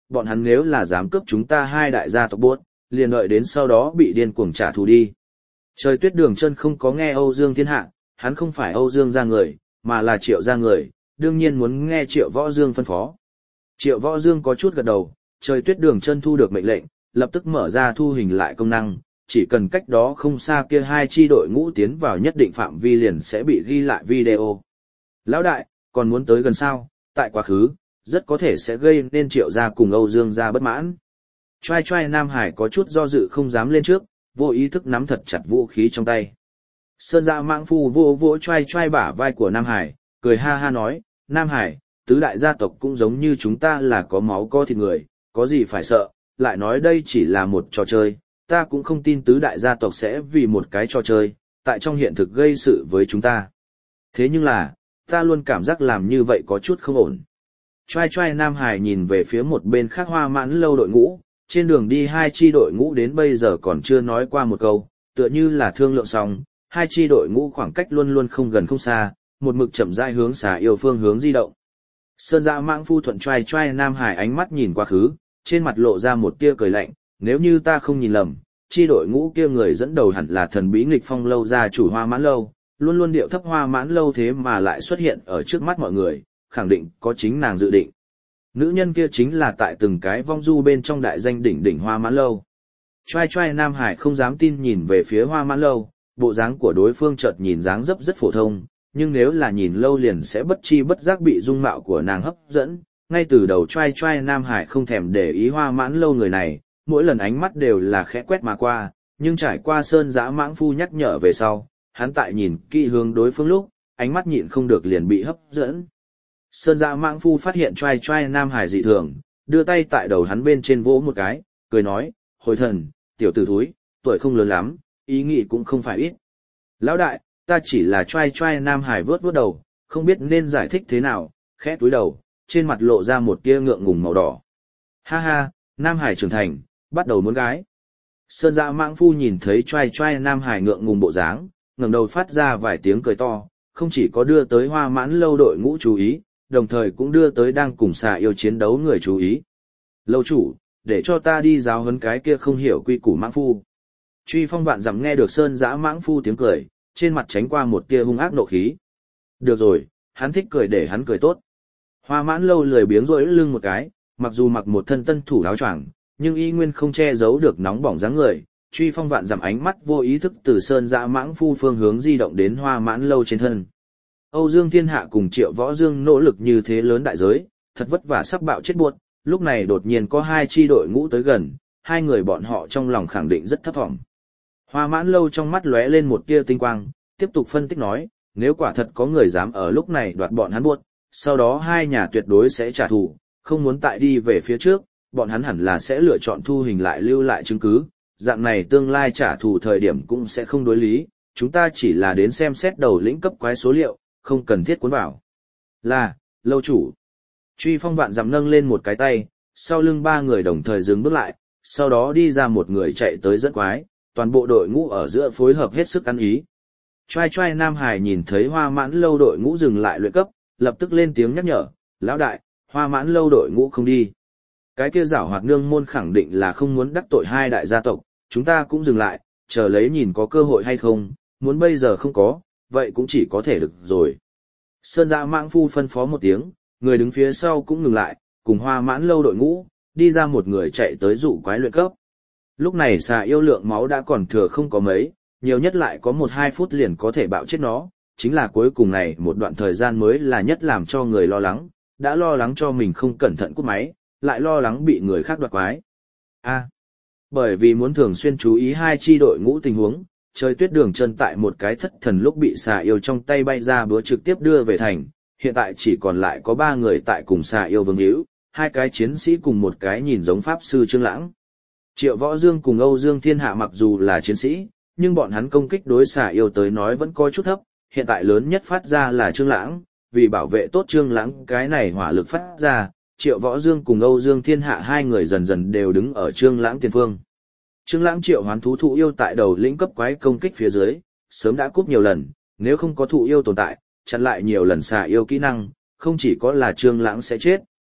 [SPEAKER 1] bọn hắn nếu là dám cướp chúng ta hai đại gia tộc buốt, liền đợi đến sau đó bị điên cuồng trả thù đi. Trời Tuyết Đường Chân không có nghe Âu Dương Thiên Hạ, hắn không phải Âu Dương gia người, mà là Triệu gia người, đương nhiên muốn nghe Triệu Võ Dương phân phó. Triệu Võ Dương có chút gật đầu, Trời Tuyết Đường Chân thu được mệnh lệnh, lập tức mở ra thu hình lại công năng, chỉ cần cách đó không xa kia hai chi đội ngũ tiến vào nhất định phạm vi liền sẽ bị ghi lại video. Lão đại, còn muốn tới gần sao? Tại quá khứ, rất có thể sẽ gây nên Triệu gia cùng Âu Dương gia bất mãn. Choai choai Nam Hải có chút do dự không dám lên trước, vô ý thức nắm thật chặt vũ khí trong tay. Sơn Dạ Mãng Phu vô vỗ choai choai bả vai của Nam Hải, cười ha ha nói, Nam Hải, tứ đại gia tộc cũng giống như chúng ta là có máu có thịt người, có gì phải sợ, lại nói đây chỉ là một trò chơi, ta cũng không tin tứ đại gia tộc sẽ vì một cái trò chơi, tại trong hiện thực gây sự với chúng ta. Thế nhưng là, ta luôn cảm giác làm như vậy có chút không ổn. Choai choai Nam Hải nhìn về phía một bên khác Hoa Mãn Lâu đội ngũ, trên đường đi hai chi đội ngũ đến bây giờ còn chưa nói qua một câu, tựa như là thương lượng xong, hai chi đội ngũ khoảng cách luôn luôn không gần không xa, một mực chậm rãi hướng xà yêu phương hướng di động. Sơn Dạ Mãng Phu thuận choai choai Nam Hải ánh mắt nhìn quá khứ, trên mặt lộ ra một tia cười lạnh, nếu như ta không nhìn lầm, chi đội ngũ kia người dẫn đầu hẳn là thần bí nghịch phong lâu gia chủ Hoa Mãn Lâu, luôn luôn điệu thấp Hoa Mãn Lâu thế mà lại xuất hiện ở trước mắt mọi người, khẳng định có chính nàng dự định. Nữ nhân kia chính là tại từng cái vong du bên trong đại danh đỉnh đỉnh Hoa Mãn Lâu. Choai choai Nam Hải không dám tin nhìn về phía Hoa Mãn Lâu, bộ dáng của đối phương chợt nhìn dáng dấp rất phổ thông, nhưng nếu là nhìn lâu liền sẽ bất chi bất giác bị dung mạo của nàng hấp dẫn. Ngay từ đầu choai choai Nam Hải không thèm để ý Hoa Mãn Lâu người này, mỗi lần ánh mắt đều là khẽ quét mà qua, nhưng trải qua Sơn Dã Mãng Phu nhắc nhở về sau, hắn tại nhìn kỹ hướng đối phương lúc, ánh mắt nhịn không được liền bị hấp dẫn. Sơn Dã Mãng Phu phát hiện choai choai Nam Hải dị thường, đưa tay tại đầu hắn bên trên vỗ một cái, cười nói, hồi thần, tiểu tử thúi, tuổi không lớn lắm, ý nghĩ cũng không phải ít. Lão đại, ta chỉ là choai choai Nam Hải vớt vớt đầu, không biết nên giải thích thế nào, khẽ túi đầu, trên mặt lộ ra một tia ngượng ngùng màu đỏ. Ha ha, Nam Hải trưởng thành, bắt đầu muốn gái. Sơn Dã Mãng Phu nhìn thấy choai choai Nam Hải ngượng ngùng bộ dáng, ngẩng đầu phát ra vài tiếng cười to, không chỉ có đưa tới Hoa Mãn Lâu đội ngũ chú ý, đồng thời cũng đưa tới đang cùng xà yêu chiến đấu người chú ý. Lâu chủ, để cho ta đi giáo huấn cái kia không hiểu quy củ Mãng Phu. Truy Phong vạn dặm nghe được Sơn Dã Mãng Phu tiếng cười, trên mặt tránh qua một tia hung ác nộ khí. Được rồi, hắn thích cười để hắn cười tốt. Hoa Mãn Lâu lười biếng rỗi lưng một cái, mặc dù mặc một thân tân thủ áo choàng, nhưng y nguyên không che giấu được nóng bỏng dáng người. Truy Phong vạn dặm ánh mắt vô ý thức từ Sơn Dã Mãng Phu phương hướng di động đến Hoa Mãn Lâu trên thân. Âu Dương Thiên Hạ cùng Triệu Võ Dương nỗ lực như thế lớn đại giới, thật vất vả sắp bạo chết buốt, lúc này đột nhiên có hai chi đội ngũ tới gần, hai người bọn họ trong lòng khẳng định rất thấp vọng. Hoa Mãn Lâu trong mắt lóe lên một tia tinh quang, tiếp tục phân tích nói, nếu quả thật có người dám ở lúc này đoạt bọn hắn buốt, sau đó hai nhà tuyệt đối sẽ trả thù, không muốn tại đi về phía trước, bọn hắn hẳn là sẽ lựa chọn thu hình lại lưu lại chứng cứ, dạng này tương lai trả thù thời điểm cũng sẽ không đối lý, chúng ta chỉ là đến xem xét đầu lĩnh cấp quái số liệu, không cần thiết cuốn vào. Là, lâu chủ. Truy Phong vạn dặm nâng lên một cái tay, sau lưng ba người đồng thời dừng bước lại, sau đó đi ra một người chạy tới dẫn quái, toàn bộ đội ngũ ở giữa phối hợp hết sức ăn ý. Choai choai Nam Hải nhìn thấy Hoa Mãn Lâu đội ngũ dừng lại luyện cấp, lập tức lên tiếng nhắc nhở, lão đại, Hoa Mãn Lâu đội ngũ không đi. Cái kia giảo hoạt nương môn khẳng định là không muốn đắc tội hai đại gia tộc, chúng ta cũng dừng lại, chờ lấy nhìn có cơ hội hay không, muốn bây giờ không có, vậy cũng chỉ có thể được rồi. Sơn Dã Mãng Phu phân phó một tiếng, người đứng phía sau cũng ngừng lại, cùng Hoa Mãn Lâu đội ngũ, đi ra một người chạy tới dụ quái luyện cấp. Lúc này xà yêu lượng máu đã còn thừa không có mấy, nhiều nhất lại có một hai phút liền có thể bạo chết nó, chính là cuối cùng này một đoạn thời gian mới là nhất làm cho người lo lắng, đã lo lắng cho mình không cẩn thận cúp máy, lại lo lắng bị người khác đoạt quái. A. Bởi vì muốn thường xuyên chú ý hai chi đội ngũ tình huống, Trời Tuyết Đường Chân tại một cái thất thần lúc bị xà yêu trong tay bay ra búa trực tiếp đưa về thành, hiện tại chỉ còn lại có ba người tại cùng xà yêu vương hữu, hai cái chiến sĩ cùng một cái nhìn giống pháp sư Trương Lãng. Triệu Võ Dương cùng Âu Dương Thiên Hạ mặc dù là chiến sĩ, nhưng bọn hắn công kích đối xà yêu tới nói vẫn có chút thấp, hiện tại lớn nhất phát ra là Trương Lãng, vì bảo vệ tốt Trương Lãng cái này hỏa lực phát ra, Triệu Võ Dương cùng Âu Dương Thiên Hạ hai người dần dần đều đứng ở Trương Lãng tiền phương. Trương Lãng triệu hoán thú thụ yêu tại đầu lĩnh cấp quái công kích phía dưới, sớm đã cúp nhiều lần, nếu không có thụ yêu tồn tại, chặn lại nhiều lần xà yêu kỹ năng, không chỉ có là Trương Lãng sẽ chết,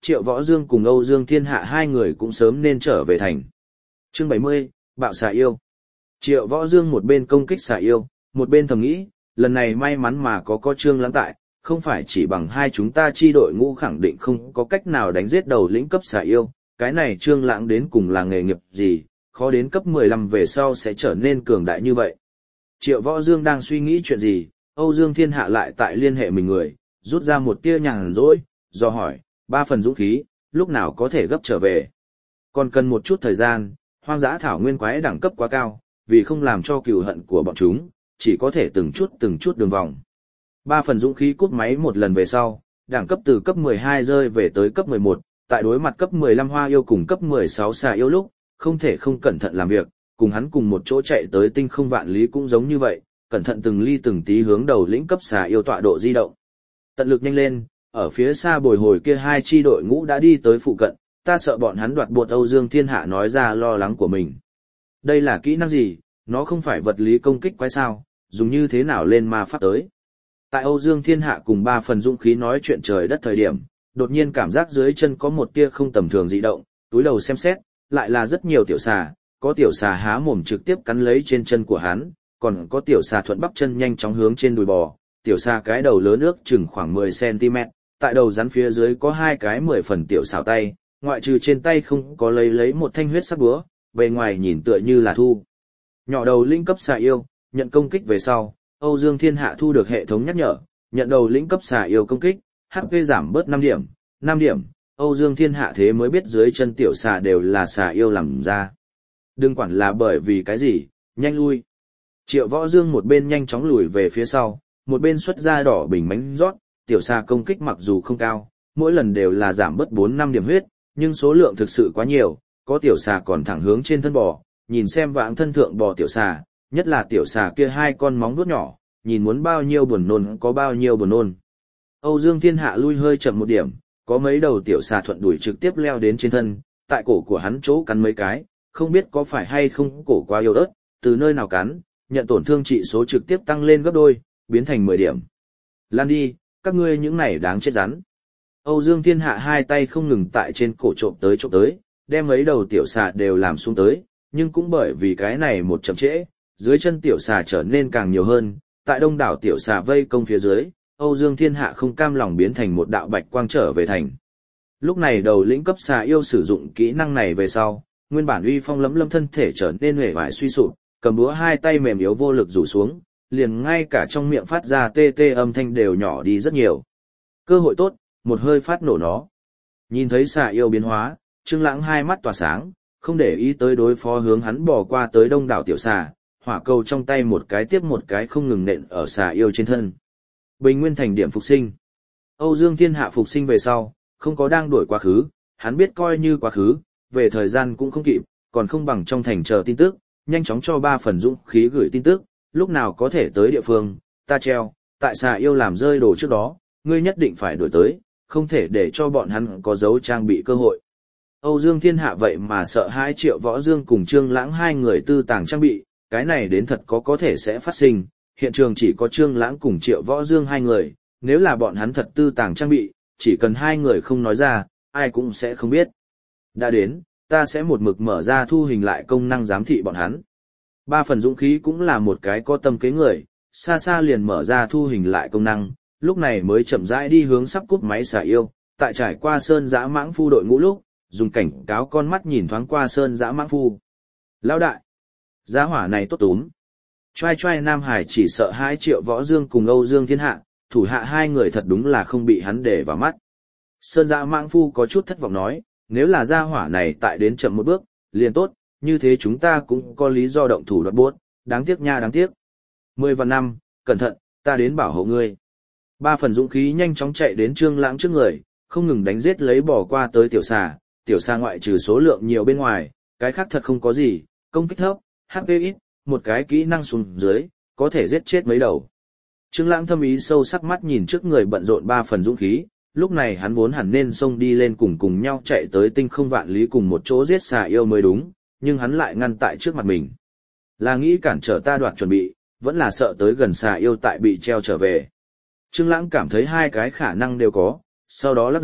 [SPEAKER 1] Triệu Võ Dương cùng Âu Dương Thiên Hạ hai người cũng sớm nên trở về thành. Chương bảy mươi, Bạo xà yêu. Triệu Võ Dương một bên công kích xà yêu, một bên thầm nghĩ, lần này may mắn mà có có Trương Lãng tại, không phải chỉ bằng hai chúng ta chi đội ngũ khẳng định không có cách nào đánh giết đầu lĩnh cấp xà yêu, cái này Trương Lãng đến cùng là nghề nghiệp gì, khó đến cấp mười lăm về sau sẽ trở nên cường đại như vậy. Triệu Võ Dương đang suy nghĩ chuyện gì, Âu Dương Thiên Hạ lại tại liên hệ mình người, rút ra một tia nhàn rỗi, do hỏi, ba phần dũng khí, lúc nào có thể gấp trở về. Còn cần một chút thời gian, hoang dã thảo nguyên quái đẳng cấp quá cao, vì không làm cho cừu hận của bọn chúng, chỉ có thể từng chút từng chút đường vòng. Ba phần dũng khí cút máy một lần về sau, đẳng cấp từ cấp mười hai rơi về tới cấp mười một, tại đối mặt cấp mười lăm hoa yêu cùng cấp mười sáu xà yêu lúc, không thể không cẩn thận làm việc, cùng hắn cùng một chỗ chạy tới tinh không vạn lý cũng giống như vậy, cẩn thận từng ly từng tí hướng đầu lĩnh cấp xà yêu tọa độ di động. Tận lực nhanh lên, ở phía xa bồi hồi kia hai chi đội ngũ đã đi tới phụ cận, ta sợ bọn hắn đoạt buộc. Âu Dương Thiên Hạ nói ra lo lắng của mình. Đây là kỹ năng gì, nó không phải vật lý công kích quái sao, dùng như thế nào lên ma pháp tới. Tại Âu Dương Thiên Hạ cùng ba phần dũng khí nói chuyện trời đất thời điểm, đột nhiên cảm giác dưới chân có một tia không tầm thường dị động, túi đầu xem xét, lại là rất nhiều tiểu xà, có tiểu xà há mồm trực tiếp cắn lấy trên chân của hắn, còn có tiểu xà thuận bắp chân nhanh chóng hướng trên đùi bò, tiểu xà cái đầu lớn ước chừng khoảng mười xăng ti mét, tại đầu rắn phía dưới có hai cái mười phần tiểu xảo tay, ngoại trừ trên tay không có lấy lấy một thanh huyết sắc búa, bề ngoài nhìn tựa như là thu. Nhỏ đầu linh cấp xà yêu, nhận công kích về sau, Âu Dương Thiên Hạ thu được hệ thống nhắc nhở, nhận đầu lĩnh cấp xà yêu công kích, hát pê giảm bớt năm điểm, năm điểm, Âu Dương Thiên Hạ thế mới biết dưới chân tiểu xà đều là xà yêu làm ra. Đừng quản là bởi vì cái gì, nhanh lui. Triệu Võ Dương một bên nhanh chóng lùi về phía sau, một bên xuất ra đỏ bình bánh rót, tiểu xà công kích mặc dù không cao, mỗi lần đều là giảm bớt bốn năm điểm huyết, nhưng số lượng thực sự quá nhiều, có tiểu xà còn thẳng hướng trên thân bò, nhìn xem vãng thân thượng bò tiểu xà, nhất là tiểu xà kia hai con móng vuốt nhỏ, nhìn muốn bao nhiêu buồn nôn có bao nhiêu buồn nôn. Âu Dương Thiên Hạ lui hơi chậm một điểm, có mấy đầu tiểu xà thuận đuổi trực tiếp leo đến trên thân, tại cổ của hắn chỗ cắn mấy cái, không biết có phải hay không cổ quá yếu ớt, từ nơi nào cắn, nhận tổn thương trị số trực tiếp tăng lên gấp đôi, biến thành mười điểm. Lan đi, các ngươi những này đáng chết rắn. Âu Dương Thiên Hạ hai tay không ngừng tại trên cổ trộm tới trộm tới, đem mấy đầu tiểu xà đều làm xuống tới, nhưng cũng bởi vì cái này một chậm trễ, dưới chân tiểu xà trở nên càng nhiều hơn, tại đông đảo tiểu xà vây công phía dưới, Âu Dương Thiên Hạ không cam lòng biến thành một đạo bạch quang trở về thành. Lúc này đầu lĩnh cấp xà yêu sử dụng kỹ năng này về sau, nguyên bản uy phong lẫm lâm thân thể trở nên uể oải suy sụp, cầm búa hai tay mềm yếu vô lực rủ xuống, liền ngay cả trong miệng phát ra tê tê âm thanh đều nhỏ đi rất nhiều. Cơ hội tốt, một hơi phát nổ nó. Nhìn thấy xà yêu biến hóa, Trương Lãng hai mắt tỏa sáng, không để ý tới đối phó hướng hắn bỏ qua tới đông đảo tiểu xà, hỏa cầu trong tay một cái tiếp một cái không ngừng nện ở xà yêu trên thân. Bình Nguyên thành điểm phục sinh. Âu Dương Thiên Hạ phục sinh về sau, không có đang đuổi quá khứ, hắn biết coi như quá khứ, về thời gian cũng không kịp, còn không bằng trong thành chờ tin tức, nhanh chóng cho ba phần dũng khí gửi tin tức, lúc nào có thể tới địa phương, ta treo, tại xà yêu làm rơi đồ trước đó, ngươi nhất định phải đuổi tới, không thể để cho bọn hắn có dấu trang bị cơ hội. Âu Dương Thiên Hạ vậy mà sợ hai Triệu Võ Dương cùng Trương Lãng hai người tư tàng trang bị, cái này đến thật có có thể sẽ phát sinh, hiện trường chỉ có Trương Lãng cùng Triệu Võ Dương hai người, nếu là bọn hắn thật tư tàng trang bị, chỉ cần hai người không nói ra, ai cũng sẽ không biết. Đã đến, ta sẽ một mực mở ra thu hình lại công năng giám thị bọn hắn. Ba phần dũng khí cũng là một cái có tâm kế người, xa xa liền mở ra thu hình lại công năng, lúc này mới chậm rãi đi hướng sắp cúp máy xà yêu, tại trải qua sơn dã mãng phu đội ngũ lúc, dùng cảnh cáo con mắt nhìn thoáng qua sơn dã mãng phu. Lão đại, giá hỏa này tốt túm. Choai choai Nam Hải chỉ sợ hai Triệu Võ Dương cùng Âu Dương Thiên Hạ, thủ hạ hai người thật đúng là không bị hắn để vào mắt. Sơn dã mãng phu có chút thất vọng nói, nếu là gia hỏa này tại đến chậm một bước, liền tốt, như thế chúng ta cũng có lý do động thủ đoạt buốt, đáng tiếc nha đáng tiếc. Mười vạn năm, cẩn thận, ta đến bảo hộ ngươi. Ba phần dũng khí nhanh chóng chạy đến Trương Lãng trước người, không ngừng đánh giết lấy bỏ qua tới tiểu xà, tiểu xà ngoại trừ số lượng nhiều bên ngoài, cái khác thật không có gì, công kích thấp, hát pê ít, một cái kỹ năng xuống dưới, có thể giết chết mấy đầu. Trương Lãng thâm ý sâu sắc mắt nhìn trước người bận rộn ba phần dũng khí, lúc này hắn vốn hẳn nên xông đi lên cùng cùng nhau chạy tới tinh không vạn lý cùng một chỗ giết xà yêu mới đúng, nhưng hắn lại ngăn tại trước mặt mình. Là nghĩ cản trở ta đoạt chuẩn bị, vẫn là sợ tới gần xà yêu tại bị treo trở về. Trương Lãng cảm thấy hai cái khả năng đều có, sau đó lắc đầu,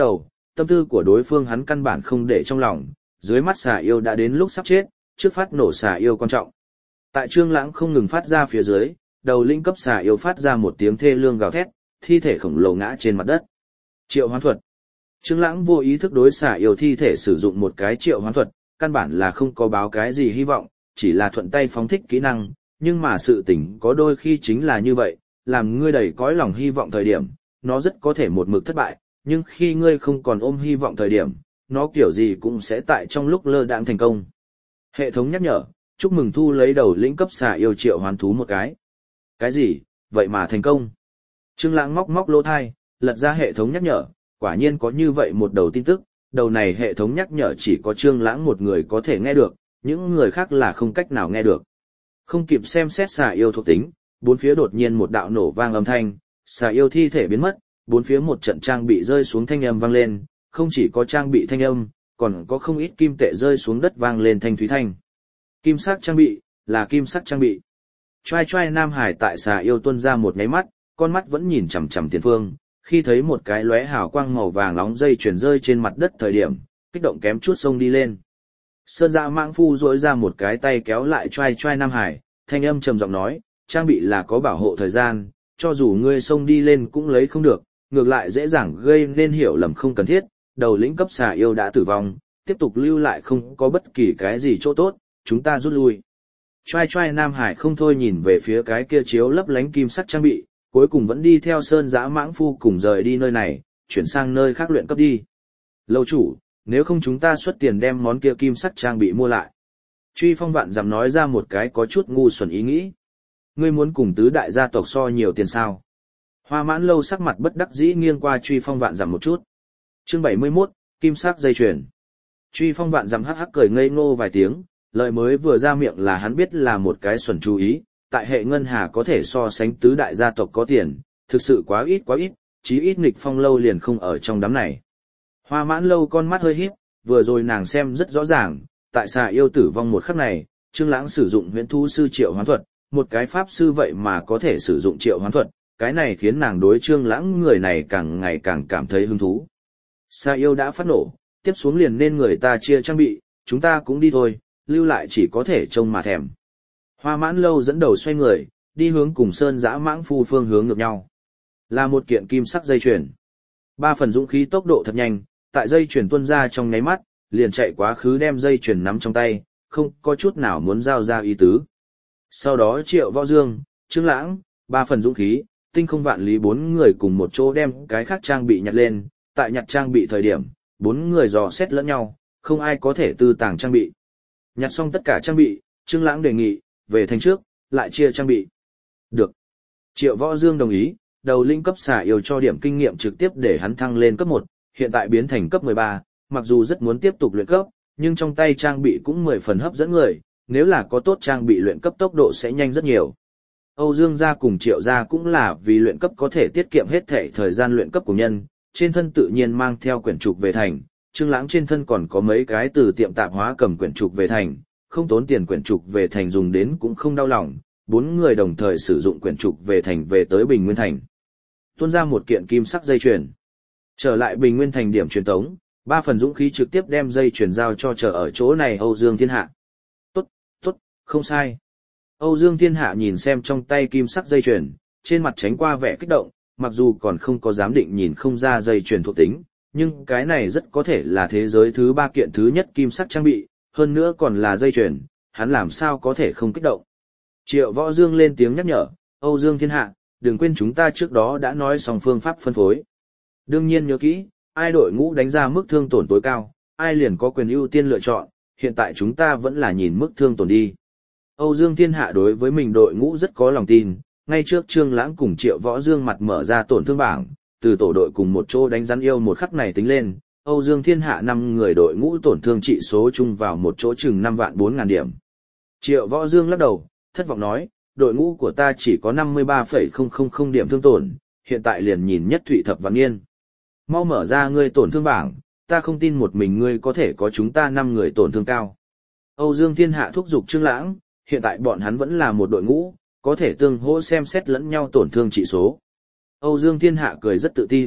[SPEAKER 1] tâm tư của đối phương hắn căn bản không để trong lòng, dưới mắt xà yêu đã đến lúc sắp chết, trước phát nổ xà yêu quan trọng. Tại Trương Lãng không ngừng phát ra phía dưới, đầu linh cấp xà yêu phát ra một tiếng thê lương gào thét, thi thể khổng lồ ngã trên mặt đất. Triệu hoán thuật. Trương Lãng vô ý thức đối xà yêu thi thể sử dụng một cái triệu hoán thuật, căn bản là không có báo cái gì hy vọng, chỉ là thuận tay phóng thích kỹ năng, nhưng mà sự tình có đôi khi chính là như vậy, làm ngươi đầy cõi lòng hy vọng thời điểm, nó rất có thể một mực thất bại, nhưng khi ngươi không còn ôm hy vọng thời điểm, nó kiểu gì cũng sẽ tại trong lúc lơ đãng thành công. Hệ thống nhắc nhở, chúc mừng thu lấy đầu lĩnh cấp xà yêu triệu hoán thú một cái. Cái gì, vậy mà thành công. Trương Lãng móc móc lỗ thai, lật ra hệ thống nhắc nhở, quả nhiên có như vậy một đầu tin tức, đầu này hệ thống nhắc nhở chỉ có Trương Lãng một người có thể nghe được, những người khác là không cách nào nghe được. Không kịp xem xét xà yêu thuộc tính, bốn phía đột nhiên một đạo nổ vang âm thanh, xà yêu thi thể biến mất, bốn phía một trận trang bị rơi xuống thanh âm vang lên, không chỉ có trang bị thanh âm, còn có không ít kim tệ rơi xuống đất vang lên thanh thúy thanh. Kim sắc trang bị, là kim sắc trang bị. Choai choai Nam Hải tại xà yêu tuôn ra một nháy mắt, con mắt vẫn nhìn chằm chằm tiền phương, khi thấy một cái lóe hào quang màu vàng nóng dây chuyển rơi trên mặt đất thời điểm, kích động kém chút xông đi lên. Sơn Dạ Mãng Phu duỗi ra một cái tay kéo lại choai choai Nam Hải, thanh âm trầm giọng nói, trang bị là có bảo hộ thời gian, cho dù ngươi xông đi lên cũng lấy không được, ngược lại dễ dàng gây nên hiểu lầm không cần thiết, đầu lĩnh cấp xà yêu đã tử vong, tiếp tục lưu lại không có bất kỳ cái gì chỗ tốt, chúng ta rút lui. Choai choai Nam Hải không thôi nhìn về phía cái kia chiếu lấp lánh kim sắc trang bị, cuối cùng vẫn đi theo Sơn Dã Mãng Phu cùng rời đi nơi này, chuyển sang nơi khác luyện cấp đi. Lâu chủ, nếu không chúng ta xuất tiền đem món kia kim sắc trang bị mua lại. Truy Phong Vạn Dặm nói ra một cái có chút ngu xuẩn ý nghĩ. Ngươi muốn cùng tứ đại gia tộc so nhiều tiền sao? Hoa Mãn Lâu sắc mặt bất đắc dĩ nghiêng qua Truy Phong Vạn Dặm một chút. Chương bảy mươi mốt, kim sắc dây chuyền. Truy Phong Vạn Dặm hắc hắc cười ngây ngô vài tiếng, lời mới vừa ra miệng là hắn biết là một cái xuẩn chú ý, tại hệ ngân hà có thể so sánh tứ đại gia tộc có tiền, thực sự quá ít quá ít, chí ít Nghịch Phong Lâu liền không ở trong đám này. Hoa Mãn Lâu con mắt hơi híp, vừa rồi nàng xem rất rõ ràng, tại xà yêu tử vong một khắc này, Trương Lãng sử dụng huyễn thú sư triệu hoán thuật, một cái pháp sư vậy mà có thể sử dụng triệu hoán thuật, cái này khiến nàng đối Trương Lãng người này càng ngày càng cảm thấy hứng thú. Xà yêu đã phát nổ, tiếp xuống liền nên người ta chia trang bị, chúng ta cũng đi thôi, lưu lại chỉ có thể trông mà thèm. Hoa Mãn Lâu dẫn đầu xoay người, đi hướng cùng Sơn Dã Mãng Phu phương hướng ngược nhau. Là một kiện kim sắc dây chuyền. Ba phần dũng khí tốc độ thật nhanh, tại dây chuyền tuôn ra trong nháy mắt, liền chạy quá khứ đem dây chuyền nắm trong tay, không có chút nào muốn giao ra ý tứ. Sau đó Triệu Võ Dương, Trương Lãng, ba phần dũng khí, Tinh Không Vạn Lý bốn người cùng một chỗ đem cái khác trang bị nhặt lên, tại nhặt trang bị thời điểm, bốn người dò xét lẫn nhau, không ai có thể tư tàng trang bị. Nhặt xong tất cả trang bị, Trương Lãng đề nghị, về thành trước, lại chia trang bị. Được. Triệu Võ Dương đồng ý, đầu linh cấp xà yêu cho điểm kinh nghiệm trực tiếp để hắn thăng lên cấp một, hiện tại biến thành cấp mười ba, mặc dù rất muốn tiếp tục luyện cấp, nhưng trong tay trang bị cũng mười phần hấp dẫn người, nếu là có tốt trang bị luyện cấp tốc độ sẽ nhanh rất nhiều. Âu Dương gia cùng Triệu gia cũng là vì luyện cấp có thể tiết kiệm hết thể thời gian luyện cấp của nhân, trên thân tự nhiên mang theo quyển trục về thành, Trương Lãng trên thân còn có mấy cái từ tiệm tạp hóa cầm quyển trục về thành, không tốn tiền quyển trục về thành dùng đến cũng không đau lòng, bốn người đồng thời sử dụng quyển trục về thành về tới Bình Nguyên thành. Tuôn ra một kiện kim sắc dây chuyền. Trở lại Bình Nguyên thành điểm truyền tống, ba phần dũng khí trực tiếp đem dây chuyền giao cho chờ ở chỗ này Âu Dương Thiên Hạ. Tốt, tốt, không sai. Âu Dương Thiên Hạ nhìn xem trong tay kim sắc dây chuyền, trên mặt tránh qua vẻ kích động, mặc dù còn không có giám định nhìn không ra dây chuyền thuộc tính, nhưng cái này rất có thể là thế giới thứ ba kiện thứ nhất kim sắc trang bị, hơn nữa còn là dây chuyền, hắn làm sao có thể không kích động. Triệu Võ Dương lên tiếng nhắc nhở, Âu Dương Thiên Hạ, đừng quên chúng ta trước đó đã nói xong phương pháp phân phối. Đương nhiên nhớ kỹ, ai đội ngũ đánh ra mức thương tổn tối cao, ai liền có quyền ưu tiên lựa chọn, hiện tại chúng ta vẫn là nhìn mức thương tổn đi. Âu Dương Thiên Hạ đối với mình đội ngũ rất có lòng tin, ngay trước Trương Lãng cùng Triệu Võ Dương mặt mở ra tổn thương bảng, từ tổ đội cùng một chỗ đánh rắn yêu một khắc này tính lên, Âu Dương Thiên Hạ năm người đội ngũ tổn thương trị số chung vào một chỗ chừng năm vạn bốn ngàn điểm. Triệu Võ Dương lắc đầu, thất vọng nói, đội ngũ của ta chỉ có năm mươi ba phẩy không không không điểm thương tổn, hiện tại liền nhìn nhất Thụy Thập Vạn Niên. Mau mở ra ngươi tổn thương bảng, ta không tin một mình ngươi có thể có chúng ta năm người tổn thương cao. Âu Dương Thiên Hạ thúc giục Trương Lãng, hiện tại bọn hắn vẫn là một đội ngũ, có thể tương hỗ xem xét lẫn nhau tổn thương trị số. Âu Dương Thiên Hạ cười rất tự tin,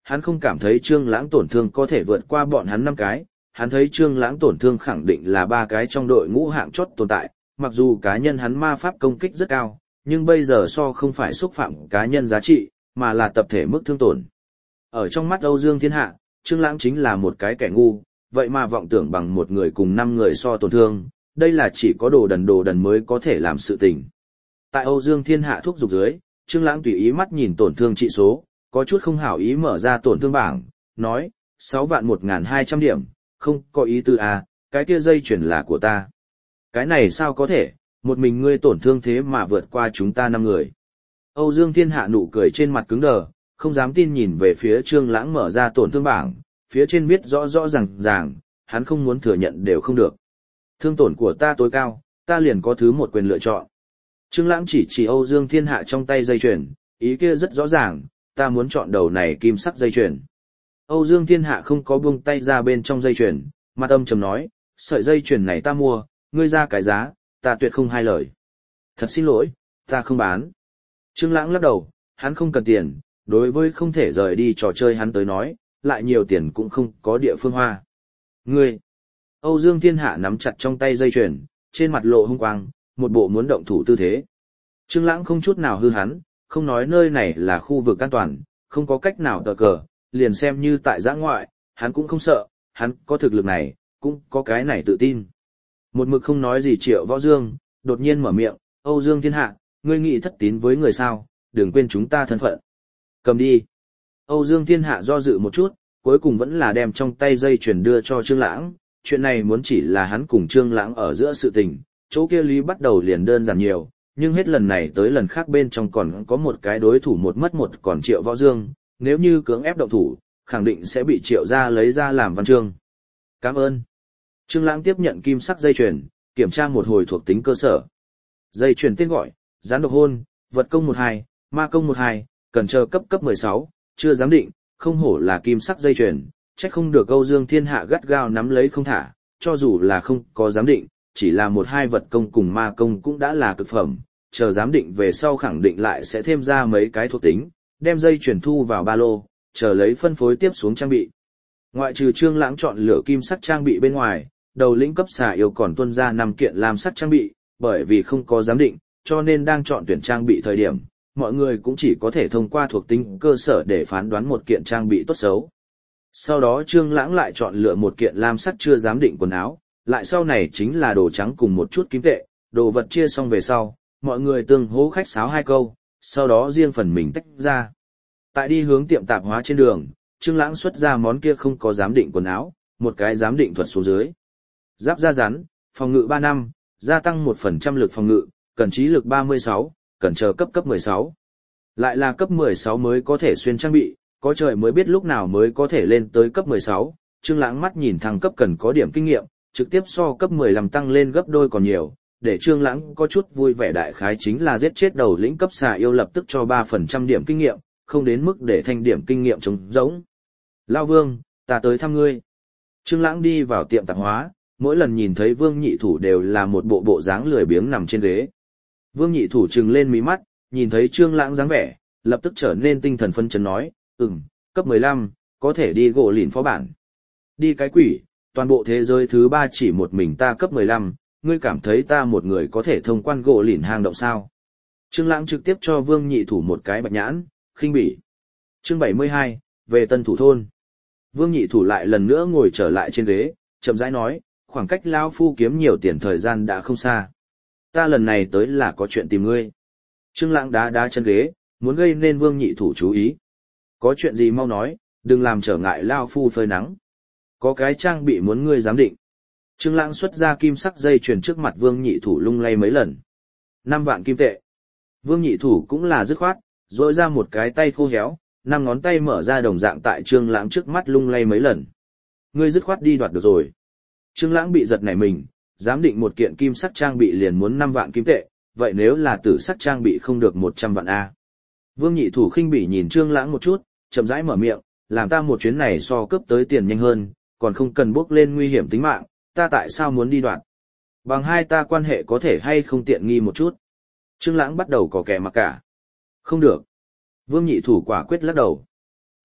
[SPEAKER 1] hắn không cảm thấy Trương Lãng tổn thương có thể vượt qua bọn hắn năm cái, hắn thấy Trương Lãng tổn thương khẳng định là ba cái trong đội ngũ hạng chót tồn tại, mặc dù cá nhân hắn ma pháp công kích rất cao, nhưng bây giờ so không phải xúc phạm cá nhân giá trị, mà là tập thể mức thương tổn. Ở trong mắt Âu Dương Thiên Hạ, Trương Lãng chính là một cái kẻ ngu, vậy mà vọng tưởng bằng một người cùng năm người so tổn thương, đây là chỉ có đồ đần đồ đần mới có thể làm sự tình. Tại Âu Dương Thiên Hạ thúc giục dưới, Trương Lãng tùy ý mắt nhìn tổn thương trị số, có chút không hảo ý mở ra tổn thương bảng, nói, sáu vạn một nghìn hai trăm điểm, không có ý tư à, cái kia dây chuyển là của ta. Cái này sao có thể, một mình ngươi tổn thương thế mà vượt qua chúng ta năm người. Âu Dương Thiên Hạ nụ cười trên mặt cứng đờ, không dám tin nhìn về phía Trương Lãng mở ra tổn thương bảng, phía trên viết rõ rõ ràng ràng, hắn không muốn thừa nhận đều không được. Thương tổn của ta tối cao, ta liền có thứ một quyền lựa chọn. Trương Lãng chỉ chỉ Âu Dương Thiên Hạ trong tay dây chuyền, ý kia rất rõ ràng, ta muốn chọn đầu này kim sắc dây chuyền. Âu Dương Thiên Hạ không có buông tay ra bên trong dây chuyền, mặt âm trầm nói, sợi dây chuyền này ta mua, ngươi ra cái giá, ta tuyệt không hai lời. Thật xin lỗi, ta không bán. Trương Lãng lắc đầu, hắn không cần tiền, đối với không thể rời đi trò chơi hắn tới nói, lại nhiều tiền cũng không có địa phương hoa. Ngươi! Âu Dương Thiên Hạ nắm chặt trong tay dây chuyền, trên mặt lộ hung quang, một bộ muốn động thủ tư thế. Trương Lãng không chút nào hư hắn, không nói nơi này là khu vực an toàn, không có cách nào tờ cờ, liền xem như tại giã ngoại, hắn cũng không sợ, hắn có thực lực này, cũng có cái này tự tin. Một mực không nói gì Triệu Võ Dương, đột nhiên mở miệng, Âu Dương Thiên Hạ, ngươi nghĩ thất tín với người sao, đừng quên chúng ta thân phận. Cầm đi. Âu Dương Thiên Hạ do dự một chút, cuối cùng vẫn là đem trong tay dây chuyền đưa cho Trương Lãng, chuyện này muốn chỉ là hắn cùng Trương Lãng ở giữa sự tình, chỗ kia lý bắt đầu liền đơn giản nhiều, nhưng hết lần này tới lần khác bên trong còn có một cái đối thủ một mất một còn Triệu Võ Dương, nếu như cưỡng ép động thủ, khẳng định sẽ bị Triệu gia lấy ra làm văn chương. Cảm ơn. Trương Lãng tiếp nhận kim sắc dây chuyền, kiểm tra một hồi thuộc tính cơ sở. Dây chuyền tên gọi, gián độc hôn, vật công mười hai, ma công mười hai, cần chờ cấp cấp mười sáu, chưa giám định, không hổ là kim sắc dây chuyền, chắc không được Âu Dương Thiên Hạ gắt gao nắm lấy không thả, cho dù là không có giám định, chỉ là một hai vật công cùng ma công cũng đã là cực phẩm, chờ giám định về sau khẳng định lại sẽ thêm ra mấy cái thuộc tính, đem dây chuyền thu vào ba lô, chờ lấy phân phối tiếp xuống trang bị. Ngoại trừ Trương Lãng chọn lựa kim sắc trang bị bên ngoài, đầu lĩnh cấp xà yêu còn tuân ra năm kiện lam sắc trang bị, bởi vì không có giám định, cho nên đang chọn tuyển trang bị thời điểm, mọi người cũng chỉ có thể thông qua thuộc tính cơ sở để phán đoán một kiện trang bị tốt xấu. Sau đó Trương Lãng lại chọn lựa một kiện lam sắc chưa giám định quần áo, lại sau này chính là đồ trắng cùng một chút kim tệ, đồ vật chia xong về sau, mọi người tương hỗ khách sáo hai câu, sau đó riêng phần mình tách ra. Tại đi hướng tiệm tạp hóa trên đường, Trương Lãng xuất ra món kia không có giám định quần áo, một cái giám định thuật số dưới. Giáp da rắn, phòng ngự ba năm, gia tăng một phần trăm lực phòng ngự, cần trí lực ba mươi sáu, cần chờ cấp cấp mười sáu. Lại là cấp mười sáu mới có thể xuyên trang bị, có trời mới biết lúc nào mới có thể lên tới cấp mười sáu, Trương Lãng mắt nhìn thăng cấp cần có điểm kinh nghiệm, trực tiếp so cấp mười lăm tăng lên gấp đôi còn nhiều, để Trương Lãng có chút vui vẻ đại khái chính là giết chết đầu lĩnh cấp xà yêu lập tức cho ba phần trăm điểm kinh nghiệm, không đến mức để thành điểm kinh nghiệm trống rỗng. Lão Vương, ta tới thăm ngươi. Trương Lãng đi vào tiệm tạp hóa, mỗi lần nhìn thấy Vương Nhị Thủ đều là một bộ bộ dáng lười biếng nằm trên ghế. Vương Nhị Thủ trừng lên mí mắt, nhìn thấy Trương Lãng dáng vẻ, lập tức trở nên tinh thần phấn chấn nói, "Ừm, cấp mười lăm, có thể đi gỗ lìn phó bản." "Đi cái quỷ, toàn bộ thế giới thứ ba chỉ một mình ta cấp mười lăm, ngươi cảm thấy ta một người có thể thông quan gỗ lìn hang động sao?" Trương Lãng trực tiếp cho Vương Nhị Thủ một cái bạch nhãn, khinh bỉ. Chương bảy mươi hai, về Tân Thủ thôn. Vương Nhị Thủ lại lần nữa ngồi trở lại trên ghế, chậm rãi nói, khoảng cách lão phu kiếm nhiều tiền thời gian đã không xa. Ta lần này tới là có chuyện tìm ngươi. Trương Lãng đá đá chân ghế, muốn gây nên Vương Nhị Thủ chú ý. Có chuyện gì mau nói, đừng làm trở ngại lão phu phơi nắng. Có cái trang bị muốn ngươi giám định. Trương Lãng xuất ra kim sắc dây chuyền trước mặt Vương Nhị Thủ lung lay mấy lần. Năm vạn kim tệ. Vương Nhị Thủ cũng là dứt khoát, rỗi ra một cái tay khô héo, năm ngón tay mở ra đồng dạng tại Trương Lãng trước mắt lung lay mấy lần. Ngươi dứt khoát đi đoạt được rồi. Trương Lãng bị giật nảy mình, giám định một kiện kim sắc trang bị liền muốn năm vạn kim tệ, vậy nếu là tử sắc trang bị không được một trăm vạn a. Vương Nhị Thủ khinh bỉ nhìn Trương Lãng một chút, chậm rãi mở miệng, làm ta một chuyến này so cướp tới tiền nhanh hơn, còn không cần bước lên nguy hiểm tính mạng, ta tại sao muốn đi đoạt? Bằng hai ta quan hệ có thể hay không tiện nghi một chút? Trương Lãng bắt đầu có kẻ mặc cả. Không được. Vương Nhị Thủ quả quyết lắc đầu.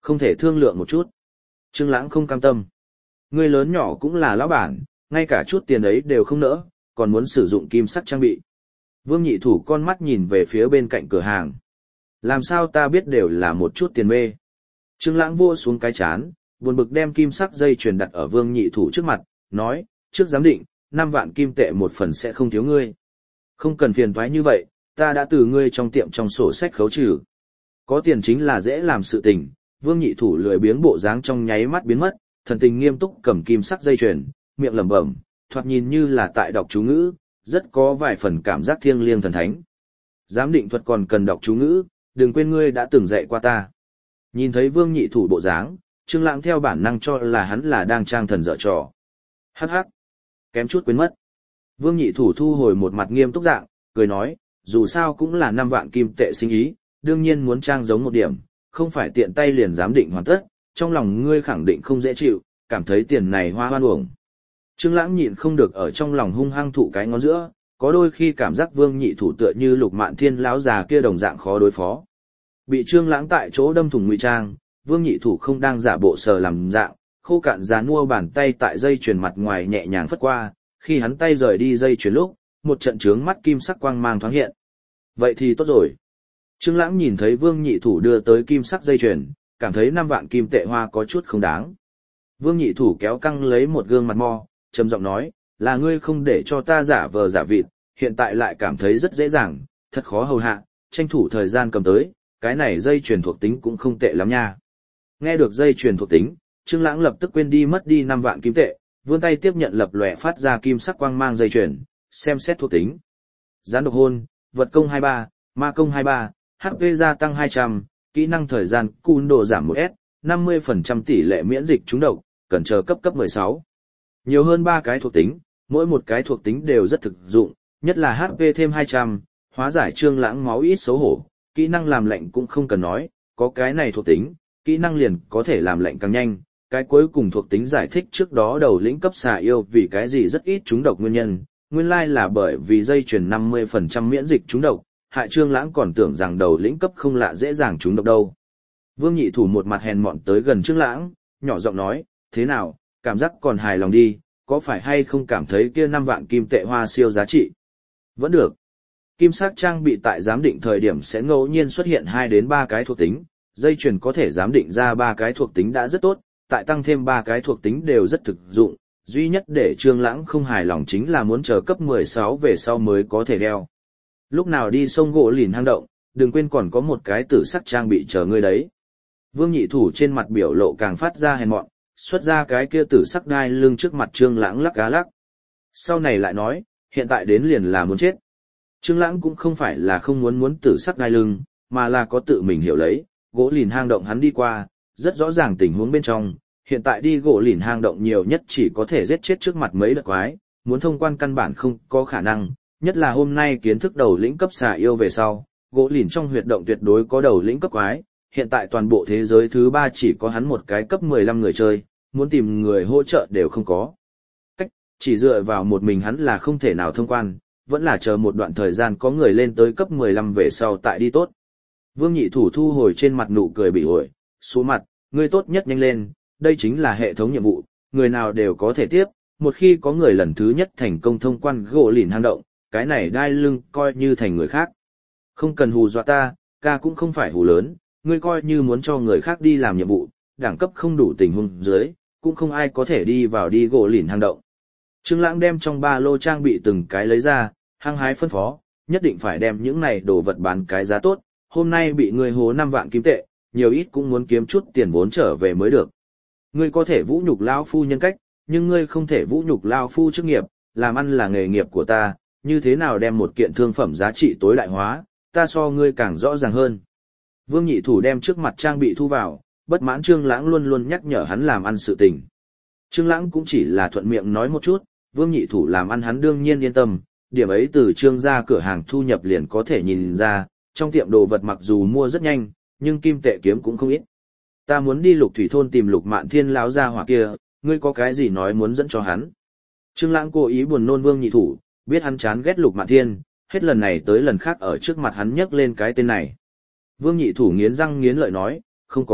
[SPEAKER 1] Không thể thương lượng một chút. Trương Lãng không cam tâm. Ngươi lớn nhỏ cũng là lão bản, ngay cả chút tiền ấy đều không nỡ, còn muốn sử dụng kim sắc trang bị. Vương Nhị Thủ con mắt nhìn về phía bên cạnh cửa hàng. Làm sao ta biết đều là một chút tiền mê. Trương Lãng vua xuống cái chán, buồn bực đem kim sắc dây chuyền đặt ở Vương Nhị Thủ trước mặt, nói, trước giám định, năm vạn kim tệ một phần sẽ không thiếu ngươi. Không cần phiền toái như vậy, ta đã từ ngươi trong tiệm trong sổ sách khấu trừ. Có tiền chính là dễ làm sự tình, Vương Nhị Thủ lười biếng bộ dáng trong nháy mắt biến mất, thần tình nghiêm túc cầm kim sắc dây chuyền, miệng lẩm bẩm, thoạt nhìn như là tại đọc chú ngữ, rất có vài phần cảm giác thiêng liêng thần thánh. Giám định thuật còn cần đọc chú ngữ, đừng quên ngươi đã từng dạy qua ta. Nhìn thấy Vương Nhị Thủ bộ dáng, Trương Lãng theo bản năng cho là hắn là đang trang thần dở trò. Hắc hắc, kém chút quên mất. Vương Nhị Thủ thu hồi một mặt nghiêm túc dạng, cười nói, dù sao cũng là năm vạn kim tệ sinh ý, đương nhiên muốn trang giống một điểm, không phải tiện tay liền giám định hoàn tất, trong lòng ngươi khẳng định không dễ chịu, cảm thấy tiền này hoa hoan uổng. Trương Lãng nhịn không được ở trong lòng hung hăng thụ cái ngón giữa, có đôi khi cảm giác Vương Nhị Thủ tựa như Lục Mạn Thiên lão già kia đồng dạng khó đối phó. Bị Trương Lãng tại chỗ đâm thủng ngụy trang, Vương Nhị Thủ không đang giả bộ sờ làm dạng, khô cạn già nua bàn tay tại dây chuyền mặt ngoài nhẹ nhàng phất qua, khi hắn tay rời đi dây chuyền lúc, một trận chướng mắt kim sắc quang mang thoáng hiện. Vậy thì tốt rồi. Trương Lãng nhìn thấy Vương Nhị Thủ đưa tới kim sắc dây chuyền, cảm thấy năm vạn kim tệ hoa có chút không đáng. Vương Nhị Thủ kéo căng lấy một gương mặt mo, trầm giọng nói, là ngươi không để cho ta giả vờ giả vịt, hiện tại lại cảm thấy rất dễ dàng, thật khó hầu hạ, tranh thủ thời gian cầm tới, cái này dây chuyền thuộc tính cũng không tệ lắm nha. Nghe được dây chuyền thuộc tính, Trương Lãng lập tức quên đi mất đi năm vạn kim tệ, vươn tay tiếp nhận lập lòe phát ra kim sắc quang mang dây chuyền, xem xét thuộc tính. Gián độc hôn, vật công hai mươi ba, ma công hai mươi ba, hát pê gia tăng hai trăm, kỹ năng thời gian cùn độ giảm một S, năm mươi phần trăm tỷ lệ miễn dịch trúng độc, cần chờ cấp cấp mười sáu. Nhiều hơn ba cái thuộc tính, mỗi một cái thuộc tính đều rất thực dụng, nhất là hát pê thêm hai trăm, hóa giải Trương Lãng máu ít xấu hổ, kỹ năng làm lạnh cũng không cần nói, có cái này thuộc tính, kỹ năng liền có thể làm lạnh càng nhanh. Cái cuối cùng thuộc tính giải thích trước đó đầu lĩnh cấp xà yêu vì cái gì rất ít trúng độc nguyên nhân, nguyên lai là bởi vì dây chuyền năm mươi phần trăm miễn dịch trúng độc, hại Trương Lãng còn tưởng rằng đầu lĩnh cấp không lạ dễ dàng trúng độc đâu. Vương Nhị Thủ một mặt hèn mọn tới gần Trương Lãng, nhỏ giọng nói, thế nào, cảm giác còn hài lòng đi, có phải hay không cảm thấy kia năm vạn kim tệ hoa siêu giá trị? Vẫn được. Kim sắc trang bị tại giám định thời điểm sẽ ngẫu nhiên xuất hiện hai đến ba cái thuộc tính, dây chuyền có thể giám định ra ba cái thuộc tính đã rất tốt, tại tăng thêm ba cái thuộc tính đều rất thực dụng, duy nhất để Trương Lãng không hài lòng chính là muốn chờ cấp mười sáu về sau mới có thể đeo. Lúc nào đi sông gỗ lìn hang động, đừng quên còn có một cái tử sắc trang bị chờ ngươi đấy. Vương Nhị Thủ trên mặt biểu lộ càng phát ra hèn mọn, xuất ra cái kia tử sắc đai lưng trước mặt Trương Lãng lắc cá lắc. Sau này lại nói, hiện tại đến liền là muốn chết. Trương Lãng cũng không phải là không muốn muốn tử sắc đai lưng, mà là có tự mình hiểu lấy, gỗ lìn hang động hắn đi qua, rất rõ ràng tình huống bên trong, hiện tại đi gỗ lìn hang động nhiều nhất chỉ có thể giết chết trước mặt mấy đợt quái, muốn thông quan căn bản không có khả năng, nhất là hôm nay kiến thức đầu lĩnh cấp xà yêu về sau, gỗ lìn trong huyệt động tuyệt đối có đầu lĩnh cấp quái, hiện tại toàn bộ thế giới thứ ba chỉ có hắn một cái cấp mười lăm người chơi, muốn tìm người hỗ trợ đều không có. Cách, chỉ dựa vào một mình hắn là không thể nào thông quan, vẫn là chờ một đoạn thời gian có người lên tới cấp mười lăm về sau tại đi tốt. Vương Nhị Thủ thu hồi trên mặt nụ cười bị ổi, xuống mặt, ngươi tốt nhất nhanh lên, đây chính là hệ thống nhiệm vụ, người nào đều có thể tiếp, một khi có người lần thứ nhất thành công thông quan gỗ lìn hang động, cái này đai lưng coi như thành người khác. Không cần hù dọa ta, ca cũng không phải hù lớn, ngươi coi như muốn cho người khác đi làm nhiệm vụ, đẳng cấp không đủ tình huống dưới, cũng không ai có thể đi vào đi gỗ lìn hang động. Trương Lãng đem trong ba lô trang bị từng cái lấy ra, hăng hái phân phó, nhất định phải đem những này đồ vật bán cái giá tốt, hôm nay bị ngươi hố năm vạn kim tệ, nhiều ít cũng muốn kiếm chút tiền vốn trở về mới được. Ngươi có thể vũ nhục lão phu nhân cách, nhưng ngươi không thể vũ nhục lão phu chức nghiệp, làm ăn là nghề nghiệp của ta, như thế nào đem một kiện thương phẩm giá trị tối đại hóa, ta so ngươi càng rõ ràng hơn. Vương Nhị Thủ đem trước mặt trang bị thu vào, bất mãn Trương Lãng luôn luôn nhắc nhở hắn làm ăn sự tình. Trương Lãng cũng chỉ là thuận miệng nói một chút, Vương Nhị Thủ làm ăn hắn đương nhiên yên tâm, điểm ấy từ Trương gia cửa hàng thu nhập liền có thể nhìn ra, trong tiệm đồ vật mặc dù mua rất nhanh, nhưng kim tệ kiếm cũng không ít. Ta muốn đi Lục Thủy thôn tìm Lục Mạn Thiên lão gia hỏa kia, ngươi có cái gì nói muốn dẫn cho hắn? Trương Lãng cố ý buồn nôn Vương Nhị Thủ, biết hắn chán ghét Lục Mạn Thiên, hết lần này tới lần khác ở trước mặt hắn nhắc lên cái tên này. Vương Nhị Thủ nghiến răng nghiến lợi nói, không có,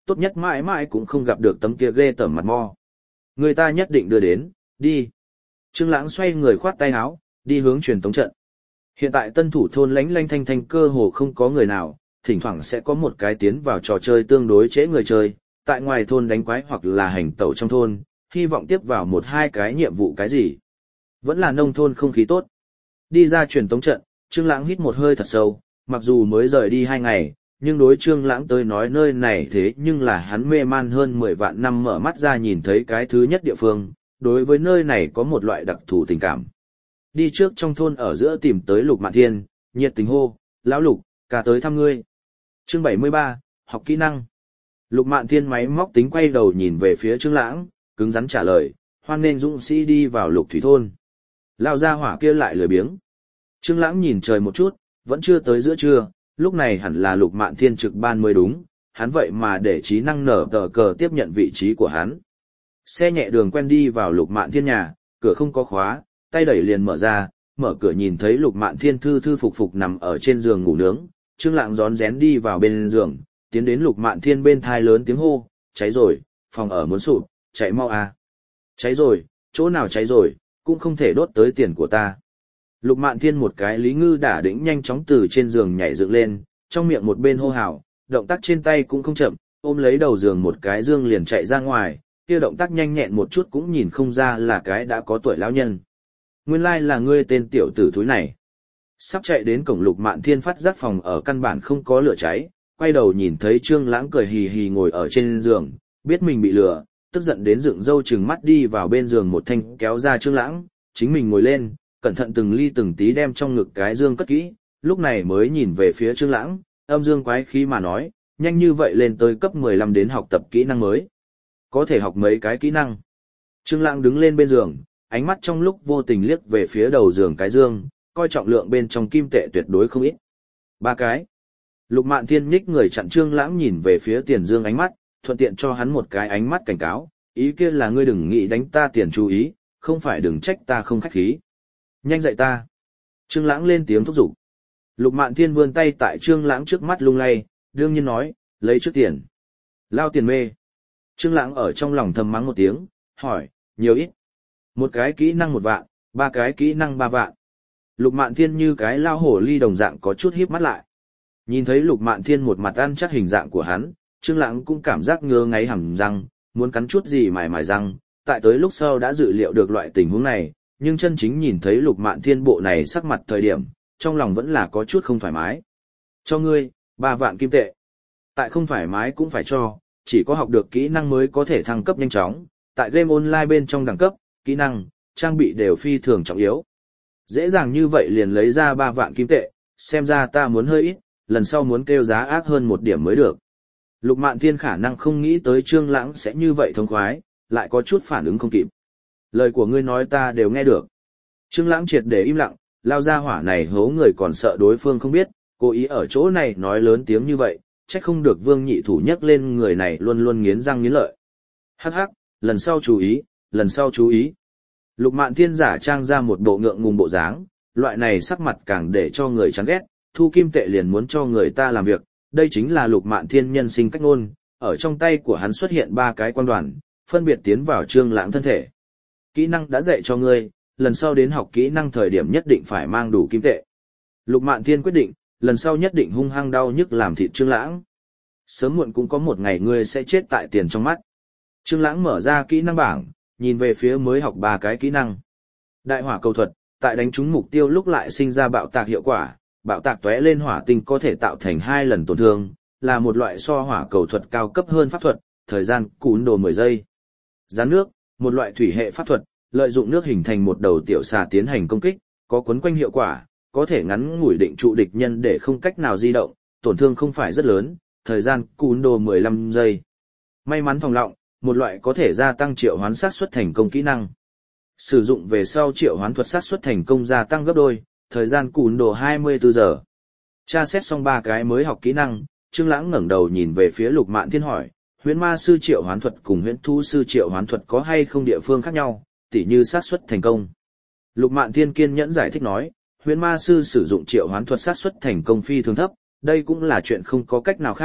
[SPEAKER 1] tốt nhất mãi mãi cũng không gặp được tấm kia ghê tởm mặt mo. Người ta nhất định đưa đến, đi. Trương Lãng xoay người khoát tay áo, đi hướng truyền tống trận. Hiện tại tân thủ thôn lánh lánh thanh thanh cơ hồ không có người nào, thỉnh thoảng sẽ có một cái tiến vào trò chơi tương đối trễ người chơi, tại ngoài thôn đánh quái hoặc là hành tẩu trong thôn, hy vọng tiếp vào một hai cái nhiệm vụ cái gì. Vẫn là nông thôn không khí tốt. Đi ra truyền tống trận, Trương Lãng hít một hơi thật sâu, mặc dù mới rời đi hai ngày, nhưng đối Trương Lãng tới nói nơi này thế nhưng là hắn mê man hơn mười vạn năm mở mắt ra nhìn thấy cái thứ nhất địa phương, đối với nơi này có một loại đặc thù tình cảm. Đi trước trong thôn ở giữa tìm tới Lục Mạn Thiên, nhiệt tình hô, lão Lục, ca tới thăm ngươi. Chương bảy mươi ba, học kỹ năng. Lục Mạn Thiên máy móc tính quay đầu nhìn về phía Trương Lãng, cứng rắn trả lời, hoan nên dũng sĩ đi vào Lục Thủy thôn. Lão gia hỏa kia lại lười biếng. Trương Lãng nhìn trời một chút, vẫn chưa tới giữa trưa, lúc này hẳn là Lục Mạn Thiên trực ban mới đúng, hắn vậy mà để trí năng nở tờ cờ tiếp nhận vị trí của hắn. Xe nhẹ đường quen đi vào Lục Mạn Thiên nhà, cửa không có khóa, tay đẩy liền mở ra, mở cửa nhìn thấy Lục Mạn Thiên thư thư phục phục nằm ở trên giường ngủ nướng, Trương Lãng rón rén đi vào bên giường, tiến đến Lục Mạn Thiên bên thai lớn tiếng hô, cháy rồi, phòng ở muốn sụp, chạy mau à. Cháy rồi, chỗ nào cháy rồi, cũng không thể đốt tới tiền của ta. Lục Mạn Thiên một cái lý ngư đả đĩnh nhanh chóng từ trên giường nhảy dựng lên, trong miệng một bên hô hào, động tác trên tay cũng không chậm, ôm lấy đầu giường một cái dương liền chạy ra ngoài, kia động tác nhanh nhẹn một chút cũng nhìn không ra là cái đã có tuổi lão nhân. Nguyên lai là ngươi tên tiểu tử thúi này. Sắp chạy đến cổng Lục Mạn Thiên phát giác phòng ở căn bản không có lửa cháy, quay đầu nhìn thấy Trương Lãng cười hì hì ngồi ở trên giường, biết mình bị lừa, tức giận đến dựng râu trừng mắt đi vào bên giường một thanh kéo ra Trương Lãng, chính mình ngồi lên, cẩn thận từng ly từng tí đem trong ngực cái dương cất kỹ, lúc này mới nhìn về phía Trương Lãng, âm dương quái khí mà nói, nhanh như vậy lên tới cấp mười lăm đến học tập kỹ năng mới. Có thể học mấy cái kỹ năng. Trương Lãng đứng lên bên giường, ánh mắt trong lúc vô tình liếc về phía đầu giường cái dương, coi trọng lượng bên trong kim tệ tuyệt đối không ít. Ba cái. Lục Mạn Thiên nhích người chặn Trương Lãng nhìn về phía tiền dương ánh mắt, thuận tiện cho hắn một cái ánh mắt cảnh cáo, ý kia là ngươi đừng nghĩ đánh ta tiền chú ý, không phải đừng trách ta không khách khí. Nhanh dậy ta. Trương Lãng lên tiếng thúc giục. Lục Mạn Thiên vươn tay tại Trương Lãng trước mắt lung lay, đương nhiên nói, lấy trước tiền. Lao tiền mê. Trương Lãng ở trong lòng thầm mắng một tiếng, hỏi, nhiều ít. Một cái kỹ năng một vạn, ba cái kỹ năng ba vạn. Lục Mạn Thiên như cái lao hổ ly đồng dạng có chút híp mắt lại. Nhìn thấy Lục Mạn Thiên một mặt ăn chắc hình dạng của hắn, Trương Lãng cũng cảm giác ngứa ngáy hàm răng, muốn cắn chút gì mài mài răng, tại tới lúc sau đã dự liệu được loại tình huống này, nhưng chân chính nhìn thấy Lục Mạn Thiên bộ này sắc mặt thời điểm, trong lòng vẫn là có chút không thoải mái. Cho ngươi, ba vạn kim tệ. Tại không thoải mái cũng phải cho, chỉ có học được kỹ năng mới có thể thăng cấp nhanh chóng, tại game online bên trong đẳng cấp, kỹ năng, trang bị đều phi thường trọng yếu. Dễ dàng như vậy liền lấy ra ba vạn kim tệ, xem ra ta muốn hơi ít, lần sau muốn kêu giá ác hơn một điểm mới được. Lục Mạn Thiên khả năng không nghĩ tới Trương Lãng sẽ như vậy thông khoái, lại có chút phản ứng không kịp. Lời của ngươi nói ta đều nghe được. Trương Lãng triệt để im lặng, lao ra hỏa này hố người còn sợ đối phương không biết, cố ý ở chỗ này nói lớn tiếng như vậy, chắc không được Vương Nhị Thủ nhắc lên người này luôn luôn nghiến răng nghiến lợi. Hắc hắc, lần sau chú ý, lần sau chú ý. Lục Mạn Thiên giả trang ra một bộ ngượng ngùng bộ dáng, loại này sắc mặt càng để cho người chán ghét, thu kim tệ liền muốn cho người ta làm việc, đây chính là Lục Mạn Thiên nhân sinh cách ngôn, ở trong tay của hắn xuất hiện ba cái quan đoàn, phân biệt tiến vào Trương Lãng thân thể. Kỹ năng đã dạy cho ngươi, lần sau đến học kỹ năng thời điểm nhất định phải mang đủ kim tệ. Lục Mạn Thiên quyết định, lần sau nhất định hung hăng đau nhức làm thịt Trương Lãng. Sớm muộn cũng có một ngày ngươi sẽ chết tại tiền trong mắt. Trương Lãng mở ra kỹ năng bảng, nhìn về phía mới học ba cái kỹ năng. Đại hỏa cầu thuật, tại đánh trúng mục tiêu lúc lại sinh ra bạo tạc hiệu quả, bạo tạc tóe lên hỏa tinh có thể tạo thành hai lần tổn thương, là một loại so hỏa cầu thuật cao cấp hơn pháp thuật, thời gian cún đồ mười giây. Gián nước, một loại thủy hệ pháp thuật, lợi dụng nước hình thành một đầu tiểu xà tiến hành công kích, có quấn quanh hiệu quả, có thể ngắn ngủi định trụ địch nhân để không cách nào di động, tổn thương không phải rất lớn, thời gian cún đồ mười lăm giây. May mắn thòng lọng, một loại có thể gia tăng triệu hoán xác suất thành công kỹ năng. Sử dụng về sau triệu hoán thuật xác suất thành công gia tăng gấp đôi, thời gian cún đồ hai mươi tư giờ. Tra xét xong ba cái mới học kỹ năng, Trương Lãng ngẩng đầu nhìn về phía Lục Mạn Thiên hỏi, Huyễn Ma sư triệu hoán thuật cùng Huyễn Thú sư triệu hoán thuật có hay không địa phương khác nhau, tỉ như xác suất thành công. Lục Mạn Thiên kiên nhẫn giải thích nói, Huyễn Ma sư sử dụng triệu hoán thuật xác suất thành công phi thường thấp, đây cũng là chuyện không có cách nào khác,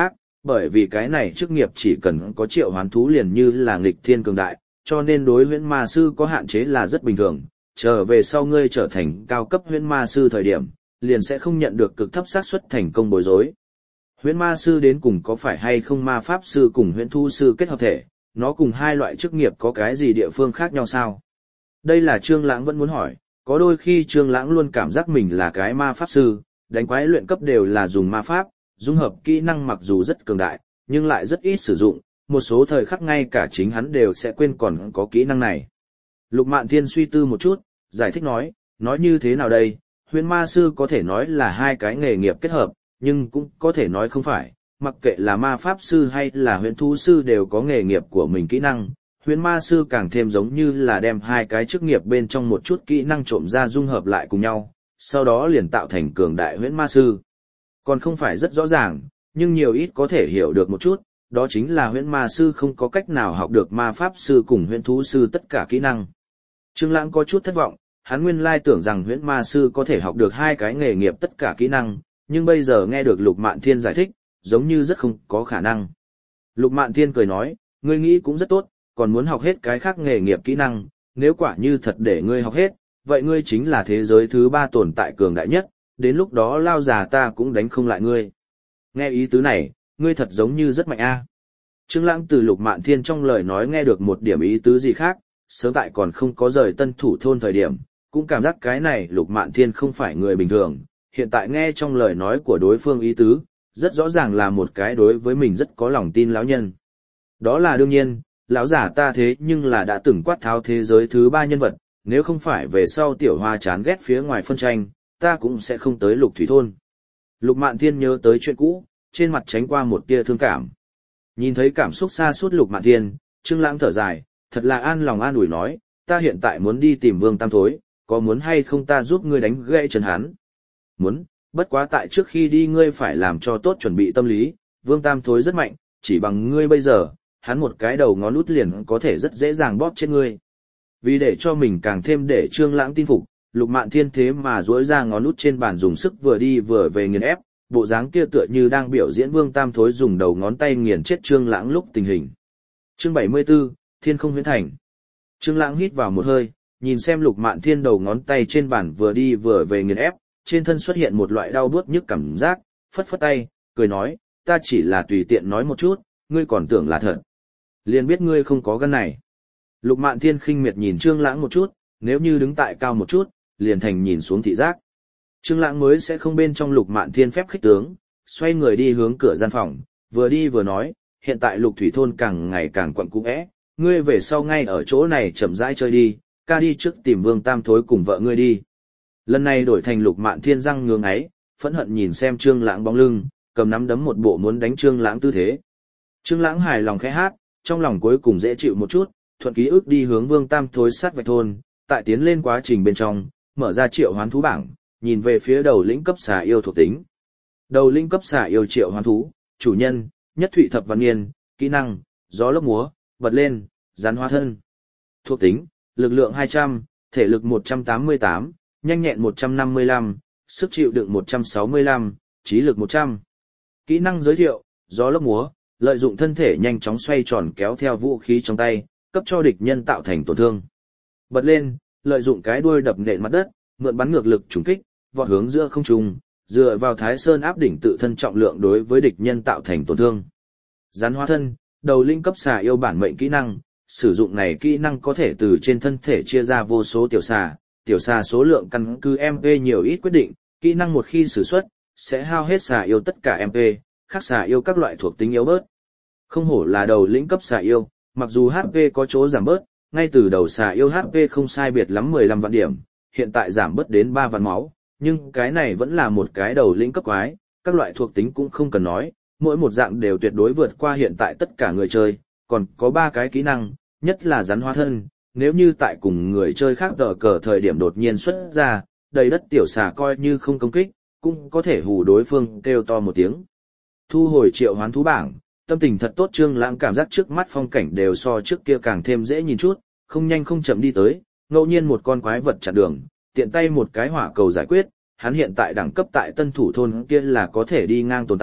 [SPEAKER 1] bởi vì cái này chức nghiệp chỉ cần có triệu hoán thú liền như là nghịch thiên cường đại, cho nên đối huyễn ma sư có hạn chế là rất bình thường, trở về sau ngươi trở thành cao cấp huyễn ma sư thời điểm, liền sẽ không nhận được cực thấp xác suất thành công bối rối. Huyễn ma sư đến cùng có phải hay không ma pháp sư cùng huyễn thu sư kết hợp thể, nó cùng hai loại chức nghiệp có cái gì địa phương khác nhau sao? Đây là Trương Lãng vẫn muốn hỏi, có đôi khi Trương Lãng luôn cảm giác mình là cái ma pháp sư, đánh quái luyện cấp đều là dùng ma pháp, dung hợp kỹ năng mặc dù rất cường đại, nhưng lại rất ít sử dụng, một số thời khắc ngay cả chính hắn đều sẽ quên còn có kỹ năng này. Lục Mạn Thiên suy tư một chút, giải thích nói, nói như thế nào đây, huyễn ma sư có thể nói là hai cái nghề nghiệp kết hợp, nhưng cũng có thể nói không phải, mặc kệ là ma pháp sư hay là huyễn thú sư đều có nghề nghiệp của mình kỹ năng, huyễn ma sư càng thêm giống như là đem hai cái chức nghiệp bên trong một chút kỹ năng trộm ra dung hợp lại cùng nhau, sau đó liền tạo thành cường đại huyễn ma sư. Còn không phải rất rõ ràng, nhưng nhiều ít có thể hiểu được một chút, đó chính là huyễn ma sư không có cách nào học được ma pháp sư cùng huyễn thú sư tất cả kỹ năng. Trương Lãng có chút thất vọng, hắn nguyên lai tưởng rằng huyễn ma sư có thể học được hai cái nghề nghiệp tất cả kỹ năng, nhưng bây giờ nghe được Lục Mạn Thiên giải thích, giống như rất không có khả năng. Lục Mạn Thiên cười nói, ngươi nghĩ cũng rất tốt, còn muốn học hết cái khác nghề nghiệp kỹ năng, nếu quả như thật để ngươi học hết, vậy ngươi chính là thế giới thứ ba tồn tại cường đại nhất, đến lúc đó lao già ta cũng đánh không lại ngươi. Nghe ý tứ này, ngươi thật giống như rất mạnh a. Trương Lãng từ Lục Mạn Thiên trong lời nói nghe được một điểm ý tứ gì khác, sớm tại còn không có rời Tân Thủ thôn thời điểm, cũng cảm giác cái này Lục Mạn Thiên không phải người bình thường, hiện tại nghe trong lời nói của đối phương ý tứ, rất rõ ràng là một cái đối với mình rất có lòng tin lão nhân. Đó là đương nhiên, lão giả ta thế nhưng là đã từng quát tháo thế giới thứ ba nhân vật, nếu không phải về sau Tiểu Hoa chán ghét phía ngoài phân tranh, ta cũng sẽ không tới Lục Thủy thôn. Lục Mạn Thiên nhớ tới chuyện cũ, trên mặt tránh qua một tia thương cảm. Nhìn thấy cảm xúc xa suốt Lục Mạn Thiên, Trương Lãng thở dài, thật là an lòng an ủi nói, ta hiện tại muốn đi tìm Vương Tam Thối, có muốn hay không ta giúp ngươi đánh gãy chân hắn? Muốn, bất quá tại trước khi đi ngươi phải làm cho tốt chuẩn bị tâm lý, Vương Tam Thối rất mạnh, chỉ bằng ngươi bây giờ, hắn một cái đầu ngón út liền có thể rất dễ dàng bóp chết ngươi. Vì để cho mình càng thêm để Trương Lãng tin phục, Lục Mạn Thiên thế mà duỗi ra ngón út trên bàn dùng sức vừa đi vừa về nghiền ép, bộ dáng kia tựa như đang biểu diễn Vương Tam Thối dùng đầu ngón tay nghiền chết Trương Lãng lúc tình hình. Chương bảy mươi 74, Thiên Không Huyễn Thành. Trương Lãng hít vào một hơi, nhìn xem Lục Mạn Thiên đầu ngón tay trên bàn vừa đi vừa về nghiền ép, trên thân xuất hiện một loại đau buốt nhức cảm giác, phất phất tay, cười nói, ta chỉ là tùy tiện nói một chút, ngươi còn tưởng là thật. Liền biết ngươi không có gan này. Lục Mạn Thiên khinh miệt nhìn Trương Lãng một chút, nếu như đứng tại cao một chút, liền thành nhìn xuống thị giác. Trương Lãng mới sẽ không bên trong Lục Mạn Thiên phép khích tướng, xoay người đi hướng cửa gian phòng, vừa đi vừa nói, hiện tại Lục Thủy thôn càng ngày càng quặn cũ é, ngươi về sau ngay ở chỗ này chậm rãi chơi đi, ca đi trước tìm Vương Tam Thối cùng vợ ngươi đi. Lần này đổi thành Lục Mạn Thiên răng ngưỡng ấy, phẫn hận nhìn xem Trương Lãng bóng lưng, cầm nắm đấm một bộ muốn đánh Trương Lãng tư thế. Trương Lãng hài lòng khẽ hát, trong lòng cuối cùng dễ chịu một chút, thuận ký ức đi hướng Vương Tam Thối sát vạch thôn, tại tiến lên quá trình bên trong, mở ra triệu hoán thú bảng, nhìn về phía đầu lĩnh cấp xà yêu thuộc tính. Đầu lĩnh cấp xà yêu triệu hoán thú, chủ nhân, Nhất Thụy Thập Văn Niên, kỹ năng, gió lốc múa, bật lên, rắn hóa thân. Thuộc tính, lực lượng hai trăm, thể lực một trăm tám mươi tám, nhanh nhẹn một trăm năm mươi lăm, sức chịu đựng một trăm sáu mươi lăm, trí lực một trăm. Kỹ năng giới thiệu, gió lốc múa, lợi dụng thân thể nhanh chóng xoay tròn kéo theo vũ khí trong tay, cấp cho địch nhân tạo thành tổn thương. Bật lên, lợi dụng cái đuôi đập nện mặt đất, mượn bắn ngược lực trùng kích, vọt hướng giữa không trung, dựa vào Thái Sơn áp đỉnh tự thân trọng lượng đối với địch nhân tạo thành tổn thương. Rắn hóa thân, đầu linh cấp xà yêu bản mệnh kỹ năng, sử dụng này kỹ năng có thể từ trên thân thể chia ra vô số tiểu xà, tiểu xà số lượng căn cứ em pê nhiều ít quyết định, kỹ năng một khi sử xuất, sẽ hao hết xà yêu tất cả em pê, khác xà yêu các loại thuộc tính yếu bớt. Không hổ là đầu lĩnh cấp xà yêu, mặc dù hát pê có chỗ giảm bớt, ngay từ đầu xà yêu hát pê không sai biệt lắm mười lăm vạn điểm, hiện tại giảm bớt đến ba vạn máu, nhưng cái này vẫn là một cái đầu lĩnh cấp quái, các loại thuộc tính cũng không cần nói, mỗi một dạng đều tuyệt đối vượt qua hiện tại tất cả người chơi, còn có ba cái kỹ năng, nhất là rắn hóa thân, nếu như tại cùng người chơi khác đỡ cờ thời điểm đột nhiên xuất ra, đầy đất tiểu xà coi như không công kích, cũng có thể hù đối phương kêu to một tiếng. Thu hồi triệu hoán thú bảng, tâm tình thật tốt. Trương Lãng cảm giác trước mắt phong cảnh đều so trước kia càng thêm dễ nhìn chút, không nhanh không chậm đi tới, ngẫu nhiên một con quái vật chặn đường, tiện tay một cái hỏa cầu giải quyết, hắn hiện tại đẳng cấp tại Tân Thủ thôn kia là có thể đi ngang tồn tại,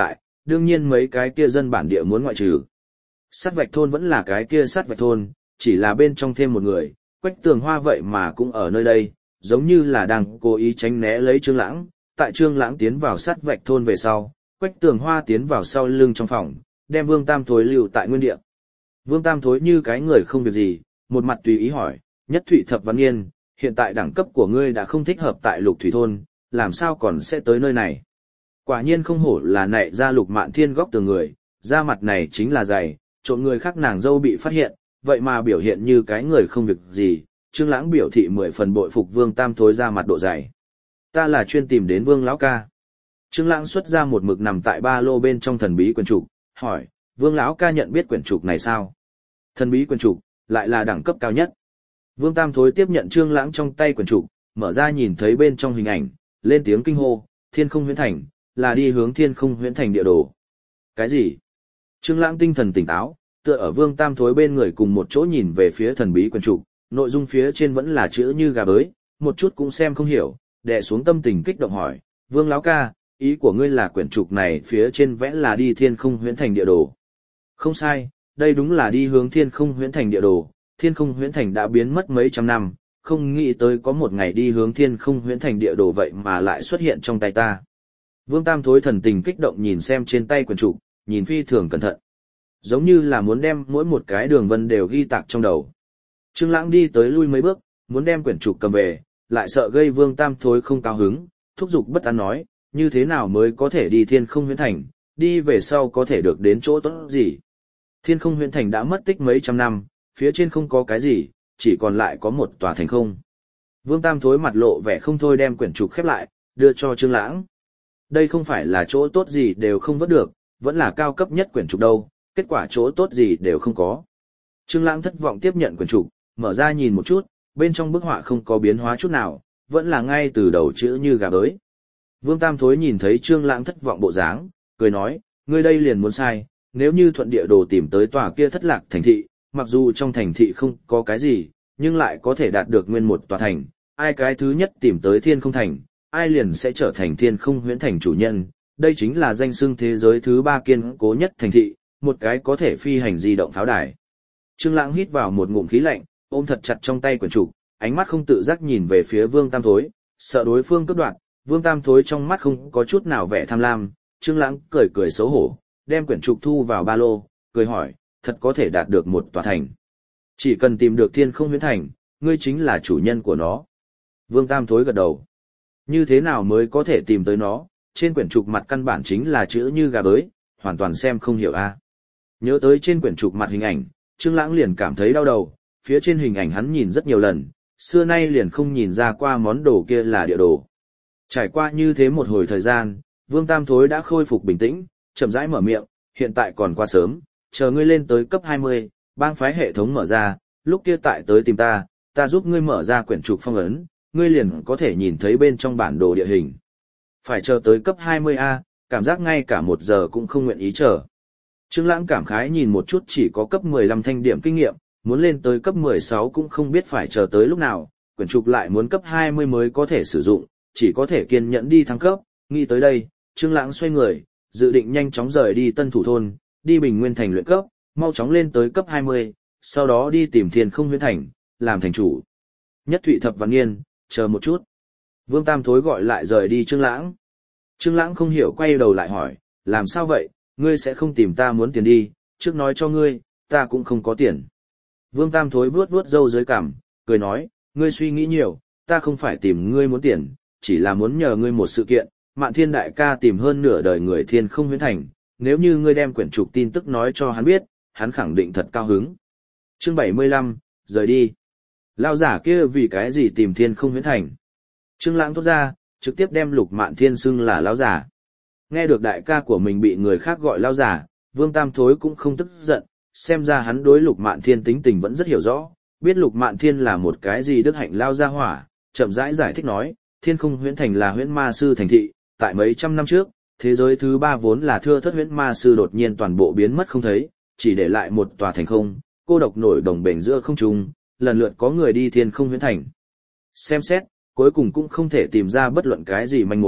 [SPEAKER 1] đương nhiên mấy cái kia dân bản địa muốn ngoại trừ. Sát vạch thôn vẫn là cái kia sát vạch thôn, chỉ là bên trong thêm một người, Quách Tường Hoa vậy mà cũng ở nơi đây, giống như là đang cố ý tránh né lấy Trương Lãng. Tại Trương Lãng tiến vào sát vạch thôn về sau, Quách Tường Hoa tiến vào sau lưng trong phòng, đem Vương Tam Thối lưu tại nguyên địa. Vương Tam Thối như cái người không việc gì, một mặt tùy ý hỏi, Nhất Thụy Thập Văn Nghiên, hiện tại đẳng cấp của ngươi đã không thích hợp tại Lục Thủy thôn, làm sao còn sẽ tới nơi này? Quả nhiên không hổ là nảy ra Lục Mạn Thiên góc tường người, da mặt này chính là dày, trộm người khác nàng dâu bị phát hiện, vậy mà biểu hiện như cái người không việc gì. Trương Lãng biểu thị mười phần bội phục Vương Tam Thối ra mặt độ dày. Ta là chuyên tìm đến Vương lão ca. Trương Lãng xuất ra một mực nằm tại ba lô bên trong thần bí quyển trục, hỏi, Vương lão ca nhận biết quyển trục này sao? Thần bí quyển trục, lại là đẳng cấp cao nhất. Vương Tam Thối tiếp nhận Trương Lãng trong tay quyển trục, mở ra nhìn thấy bên trong hình ảnh, lên tiếng kinh hô, Thiên Không Huyễn Thành, là đi hướng Thiên Không Huyễn Thành địa đồ. Cái gì? Trương Lãng tinh thần tỉnh táo, tựa ở Vương Tam Thối bên người cùng một chỗ nhìn về phía thần bí quyển trục, nội dung phía trên vẫn là chữ như gà bới, một chút cũng xem không hiểu, đè xuống tâm tình kích động hỏi, Vương lão ca, ý của ngươi là quyển trục này phía trên vẽ là đi Thiên Không Huyễn Thành địa đồ? Không sai, đây đúng là đi hướng Thiên Không Huyễn Thành địa đồ. Thiên Không Huyễn Thành đã biến mất mấy trăm năm, không nghĩ tới có một ngày đi hướng Thiên Không Huyễn Thành địa đồ vậy mà lại xuất hiện trong tay ta. Vương Tam Thối thần tình kích động nhìn xem trên tay quyển trục, nhìn phi thường cẩn thận, giống như là muốn đem mỗi một cái đường vân đều ghi tạc trong đầu. Trương Lãng đi tới lui mấy bước, muốn đem quyển trục cầm về, lại sợ gây Vương Tam Thối không cao hứng, thúc giục bất an nói, như thế nào mới có thể đi Thiên Không Huyễn Thành, đi về sau có thể được đến chỗ tốt gì? Thiên Không Huyễn Thành đã mất tích mấy trăm năm, phía trên không có cái gì, chỉ còn lại có một tòa thành không. Vương Tam Thối mặt lộ vẻ không thôi đem quyển trục khép lại, đưa cho Trương Lãng. Đây không phải là chỗ tốt gì đều không vớt được, vẫn là cao cấp nhất quyển trục đâu, kết quả chỗ tốt gì đều không có. Trương Lãng thất vọng tiếp nhận quyển trục, mở ra nhìn một chút, bên trong bức họa không có biến hóa chút nào, vẫn là ngay từ đầu chữ như gà bới. Vương Tam Thối nhìn thấy Trương Lãng thất vọng bộ dáng, cười nói, ngươi đây liền muốn sai, nếu như thuận địa đồ tìm tới tòa kia thất lạc thành thị, mặc dù trong thành thị không có cái gì, nhưng lại có thể đạt được nguyên một tòa thành, ai cái thứ nhất tìm tới Thiên Không Thành, ai liền sẽ trở thành Thiên Không Huyễn Thành chủ nhân, đây chính là danh xưng thế giới thứ ba kiên cố nhất thành thị, một cái có thể phi hành di động pháo đài. Trương Lãng hít vào một ngụm khí lạnh, ôm thật chặt trong tay quyển trục, ánh mắt không tự giác nhìn về phía Vương Tam Thối, sợ đối phương cướp đoạt. Vương Tam Thối trong mắt không có chút nào vẻ tham lam, Trương Lãng cười cười xấu hổ, đem quyển trục thu vào ba lô, cười hỏi, thật có thể đạt được một tòa thành. Chỉ cần tìm được Thiên Không Huyễn Thành, ngươi chính là chủ nhân của nó. Vương Tam Thối gật đầu. Như thế nào mới có thể tìm tới nó, trên quyển trục mặt căn bản chính là chữ như gà bới, hoàn toàn xem không hiểu a. Nhớ tới trên quyển trục mặt hình ảnh, Trương Lãng liền cảm thấy đau đầu, phía trên hình ảnh hắn nhìn rất nhiều lần, xưa nay liền không nhìn ra qua món đồ kia là địa đồ. Trải qua như thế một hồi thời gian, Vương Tam Thối đã khôi phục bình tĩnh, chậm rãi mở miệng, hiện tại còn quá sớm, chờ ngươi lên tới cấp hai mươi, bang phái hệ thống mở ra, lúc kia tại tới tìm ta, ta giúp ngươi mở ra quyển trục phong ấn, ngươi liền có thể nhìn thấy bên trong bản đồ địa hình. Phải chờ tới cấp hai mươi A, cảm giác ngay cả một giờ cũng không nguyện ý chờ. Trương Lãng cảm khái nhìn một chút chỉ có cấp mười lăm thanh điểm kinh nghiệm, muốn lên tới cấp mười sáu cũng không biết phải chờ tới lúc nào, quyển trục lại muốn cấp hai mươi mới có thể sử dụng, chỉ có thể kiên nhẫn đi thăng cấp. Nghĩ tới đây, Trương Lãng xoay người, dự định nhanh chóng rời đi Tân Thủ thôn, đi Bình Nguyên thành luyện cấp, mau chóng lên tới cấp hai mươi, sau đó đi tìm Thiên Không Huyễn Thành, làm thành chủ. Nhất Thụy Thập Văn Nghiên, chờ một chút. Vương Tam Thối gọi lại rời đi Trương Lãng. Trương Lãng không hiểu quay đầu lại hỏi, làm sao vậy, ngươi sẽ không tìm ta muốn tiền đi, trước nói cho ngươi, ta cũng không có tiền. Vương Tam Thối vuốt vuốt râu dưới cằm, cười nói, ngươi suy nghĩ nhiều, ta không phải tìm ngươi muốn tiền, chỉ là muốn nhờ ngươi một sự kiện, Mạn Thiên đại ca tìm hơn nửa đời người Thiên Không Huyễn Thành, nếu như ngươi đem quyển trục tin tức nói cho hắn biết, hắn khẳng định thật cao hứng. Chương bảy mươi lăm, rời đi. Lão giả kia vì cái gì tìm Thiên Không Huyễn Thành? Trương Lãng thốt ra, trực tiếp đem Lục Mạn Thiên xưng là lão giả. Nghe được đại ca của mình bị người khác gọi lão giả, Vương Tam Thối cũng không tức giận, xem ra hắn đối Lục Mạn Thiên tính tình vẫn rất hiểu rõ, biết Lục Mạn Thiên là một cái gì đức hạnh lao gia hỏa, chậm rãi giải, giải thích nói, Thiên Không Huyễn Thành là huyễn ma sư thành thị, tại mấy trăm năm trước, thế giới thứ ba vốn là thưa thớt huyễn ma sư đột nhiên toàn bộ biến mất không thấy, chỉ để lại một tòa thành không, cô độc nổi đồng bền giữa không trung, lần lượt có người đi Thiên Không Huyễn Thành. Xem xét, cuối cùng cũng không thể tìm ra bất luận cái gì manh mối,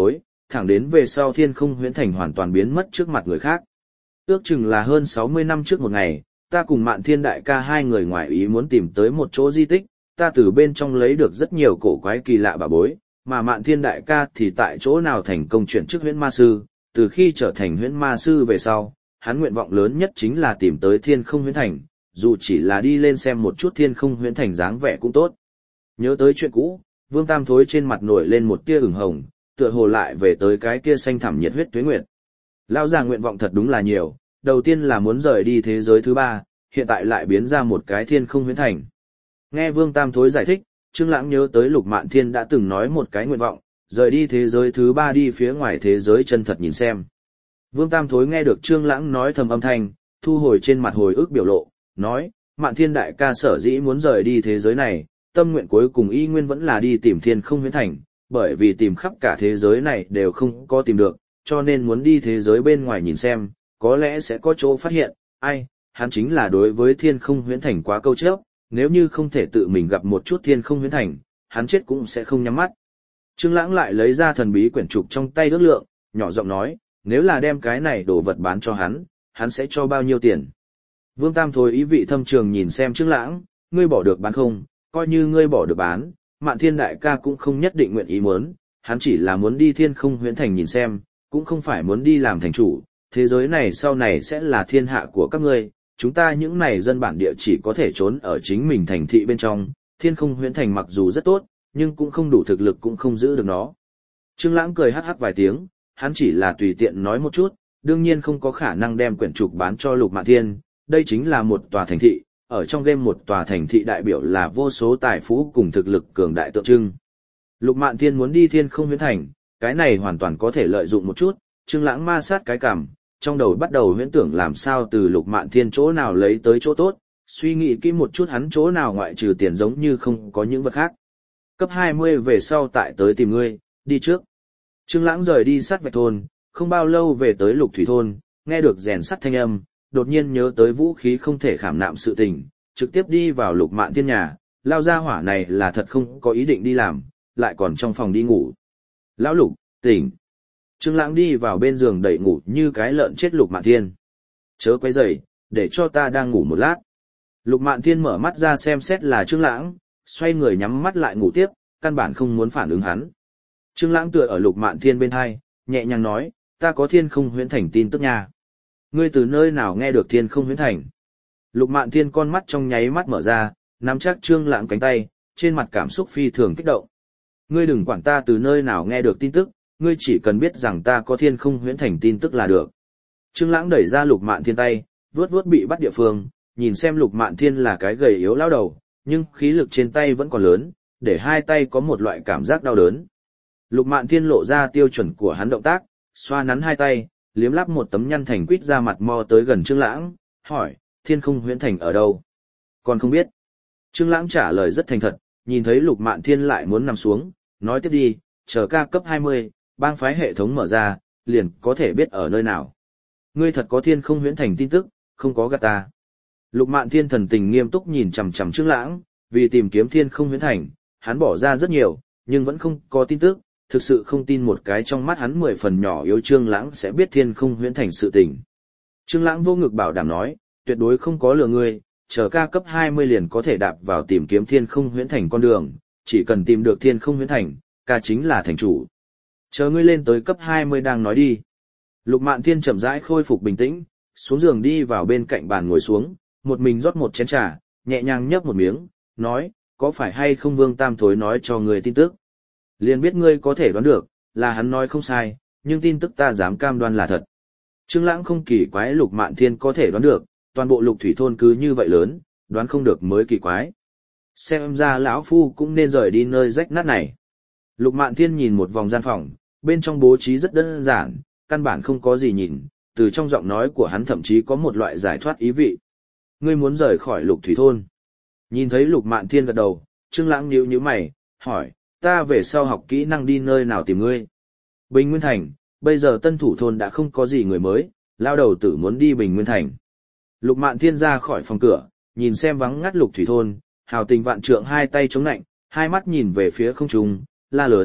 [SPEAKER 1] thẳng đến về sau Thiên Không Huyễn Thành hoàn toàn biến mất trước mặt người khác. Ước chừng là hơn sáu mươi năm trước một ngày, ta cùng Mạn Thiên đại ca hai người ngoài ý muốn tìm tới một chỗ di tích, ta từ bên trong lấy được rất nhiều cổ quái kỳ lạ bà bối, mà Mạn Thiên đại ca thì tại chỗ nào thành công chuyển chức huyễn ma sư, từ khi trở thành huyễn ma sư về sau, hắn nguyện vọng lớn nhất chính là tìm tới Thiên Không Huyễn Thành, dù chỉ là đi lên xem một chút Thiên Không Huyễn Thành dáng vẻ cũng tốt. Nhớ tới chuyện cũ, Vương Tam Thối trên mặt nổi lên một tia ửng hồng, tựa hồ lại về tới cái kia xanh thẳm nhiệt huyết tuế nguyệt. Lão già nguyện vọng thật đúng là nhiều, đầu tiên là muốn rời đi thế giới thứ ba, hiện tại lại biến ra một cái Thiên Không Huyễn Thành. Nghe Vương Tam Thối giải thích, Trương Lãng nhớ tới Lục Mạn Thiên đã từng nói một cái nguyện vọng, rời đi thế giới thứ ba đi phía ngoài thế giới chân thật nhìn xem. Vương Tam Thối nghe được Trương Lãng nói thầm âm thanh, thu hồi trên mặt hồi ức biểu lộ, nói, Mạn Thiên đại ca sở dĩ muốn rời đi thế giới này, tâm nguyện cuối cùng y nguyên vẫn là đi tìm Thiên Không Huyễn Thành, bởi vì tìm khắp cả thế giới này đều không có tìm được, cho nên muốn đi thế giới bên ngoài nhìn xem, có lẽ sẽ có chỗ phát hiện, ai, hắn chính là đối với Thiên Không Huyễn Thành quá câu chấp, nếu như không thể tự mình gặp một chút Thiên Không Huyễn Thành, hắn chết cũng sẽ không nhắm mắt. Trương Lãng lại lấy ra thần bí quyển trục trong tay ước lượng, nhỏ giọng nói, nếu là đem cái này đồ vật bán cho hắn, hắn sẽ cho bao nhiêu tiền. Vương Tam Thối ý vị thâm trường nhìn xem Trương Lãng, ngươi bỏ được bán không, coi như ngươi bỏ được bán, Mạn Thiên đại ca cũng không nhất định nguyện ý muốn, hắn chỉ là muốn đi Thiên Không Huyễn Thành nhìn xem, cũng không phải muốn đi làm thành chủ, thế giới này sau này sẽ là thiên hạ của các ngươi, chúng ta những này dân bản địa chỉ có thể trốn ở chính mình thành thị bên trong, Thiên Không Huyễn Thành mặc dù rất tốt, nhưng cũng không đủ thực lực cũng không giữ được nó. Trương Lãng cười hắc hắc vài tiếng, hắn chỉ là tùy tiện nói một chút, đương nhiên không có khả năng đem quyển trục bán cho Lục Mạn Thiên, đây chính là một tòa thành thị, ở trong game một tòa thành thị đại biểu là vô số tài phú cùng thực lực cường đại tượng trưng. Lục Mạn Thiên muốn đi Thiên Không Huyễn Thành, cái này hoàn toàn có thể lợi dụng một chút, Trương Lãng ma sát cái cằm, trong đầu bắt đầu huyễn tưởng làm sao từ Lục Mạn Thiên chỗ nào lấy tới chỗ tốt, suy nghĩ kỹ một chút hắn chỗ nào ngoại trừ tiền giống như không có những vật khác. Cấp hai mươi về sau tại tới tìm ngươi, đi trước. Trương Lãng rời đi sát vạch thôn, không bao lâu về tới Lục Thủy thôn, nghe được rèn sắt thanh âm, đột nhiên nhớ tới vũ khí không thể khảm nạm sự tình, trực tiếp đi vào Lục Mạn Thiên nhà, lao ra hỏa này là thật không có ý định đi làm, lại còn trong phòng đi ngủ. Lão Lục, tỉnh. Trương Lãng đi vào bên giường đẩy ngủ như cái lợn chết Lục Mạn Thiên. Chớ quấy rầy, để cho ta đang ngủ một lát. Lục Mạn Thiên mở mắt ra xem xét là Trương Lãng, xoay người nhắm mắt lại ngủ tiếp, căn bản không muốn phản ứng hắn. Trương Lãng tựa ở Lục Mạn Thiên bên tai, nhẹ nhàng nói, ta có Thiên Không Huyễn Thành tin tức nha. Ngươi từ nơi nào nghe được Thiên Không Huyễn Thành? Lục Mạn Thiên con mắt trong nháy mắt mở ra, nắm chắc Trương Lãng cánh tay, trên mặt cảm xúc phi thường kích động. Ngươi đừng quản ta từ nơi nào nghe được tin tức, ngươi chỉ cần biết rằng ta có Thiên Không Huyễn Thành tin tức là được. Trương Lãng đẩy ra Lục Mạn Thiên tay, vuốt vuốt bị bắt địa phương, nhìn xem Lục Mạn Thiên là cái gầy yếu lão đầu, nhưng khí lực trên tay vẫn còn lớn, để hai tay có một loại cảm giác đau đớn. Lục Mạn Thiên lộ ra tiêu chuẩn của hắn động tác, xoa nắn hai tay, liếm láp một tấm nhăn thành quýt ra mặt mò tới gần Trương Lãng, hỏi, Thiên Không Huyễn Thành ở đâu? Còn không biết. Trương Lãng trả lời rất thành thật, nhìn thấy Lục Mạn Thiên lại muốn nằm xuống, nói tiếp đi, chờ ca cấp hai mươi, bang phái hệ thống mở ra, liền có thể biết ở nơi nào. Ngươi thật có Thiên Không Huyễn Thành tin tức, không có gạt ta. Lục Mạn Thiên thần tình nghiêm túc nhìn chằm chằm Trương Lãng, vì tìm kiếm Thiên Không Huyễn Thành, hắn bỏ ra rất nhiều, nhưng vẫn không có tin tức, thực sự không tin một cái trong mắt hắn mười phần nhỏ yếu Trương Lãng sẽ biết Thiên Không Huyễn Thành sự tình. Trương Lãng vô ngực bảo đảm nói, tuyệt đối không có lừa ngươi, chờ ca cấp hai mươi liền có thể đạp vào tìm kiếm Thiên Không Huyễn Thành con đường, chỉ cần tìm được Thiên Không Huyễn Thành, ca chính là thành chủ. Chờ ngươi lên tới cấp hai mươi đang nói đi. Lục Mạn Thiên chậm rãi khôi phục bình tĩnh, xuống giường đi vào bên cạnh bàn ngồi xuống, một mình rót một chén trà, nhẹ nhàng nhấp một miếng, nói, có phải hay không Vương Tam Thối nói cho ngươi tin tức? Liền biết ngươi có thể đoán được, là hắn nói không sai, nhưng tin tức ta dám cam đoan là thật. Trương Lãng không kỳ quái Lục Mạn Thiên có thể đoán được, toàn bộ Lục Thủy thôn cứ như vậy lớn, đoán không được mới kỳ quái. Xem ra lão phu cũng nên rời đi nơi rách nát này. Lục Mạn Thiên nhìn một vòng gian phòng, bên trong bố trí rất đơn giản, căn bản không có gì nhìn, từ trong giọng nói của hắn thậm chí có một loại giải thoát ý vị. Ngươi muốn rời khỏi Lục Thủy thôn? Nhìn thấy Lục Mạn Thiên gật đầu, Trương Lãng nhíu nhíu mày, hỏi, ta về sau học kỹ năng đi nơi nào tìm ngươi? Bình Nguyên Thành, bây giờ Tân Thủ thôn đã không có gì người mới, lao đầu tử muốn đi Bình Nguyên Thành. Lục Mạn Thiên ra khỏi phòng cửa, nhìn xem vắng ngắt Lục Thủy thôn, hào tình vạn trượng hai tay chống nạnh, hai mắt nhìn về phía không trung, la lớn,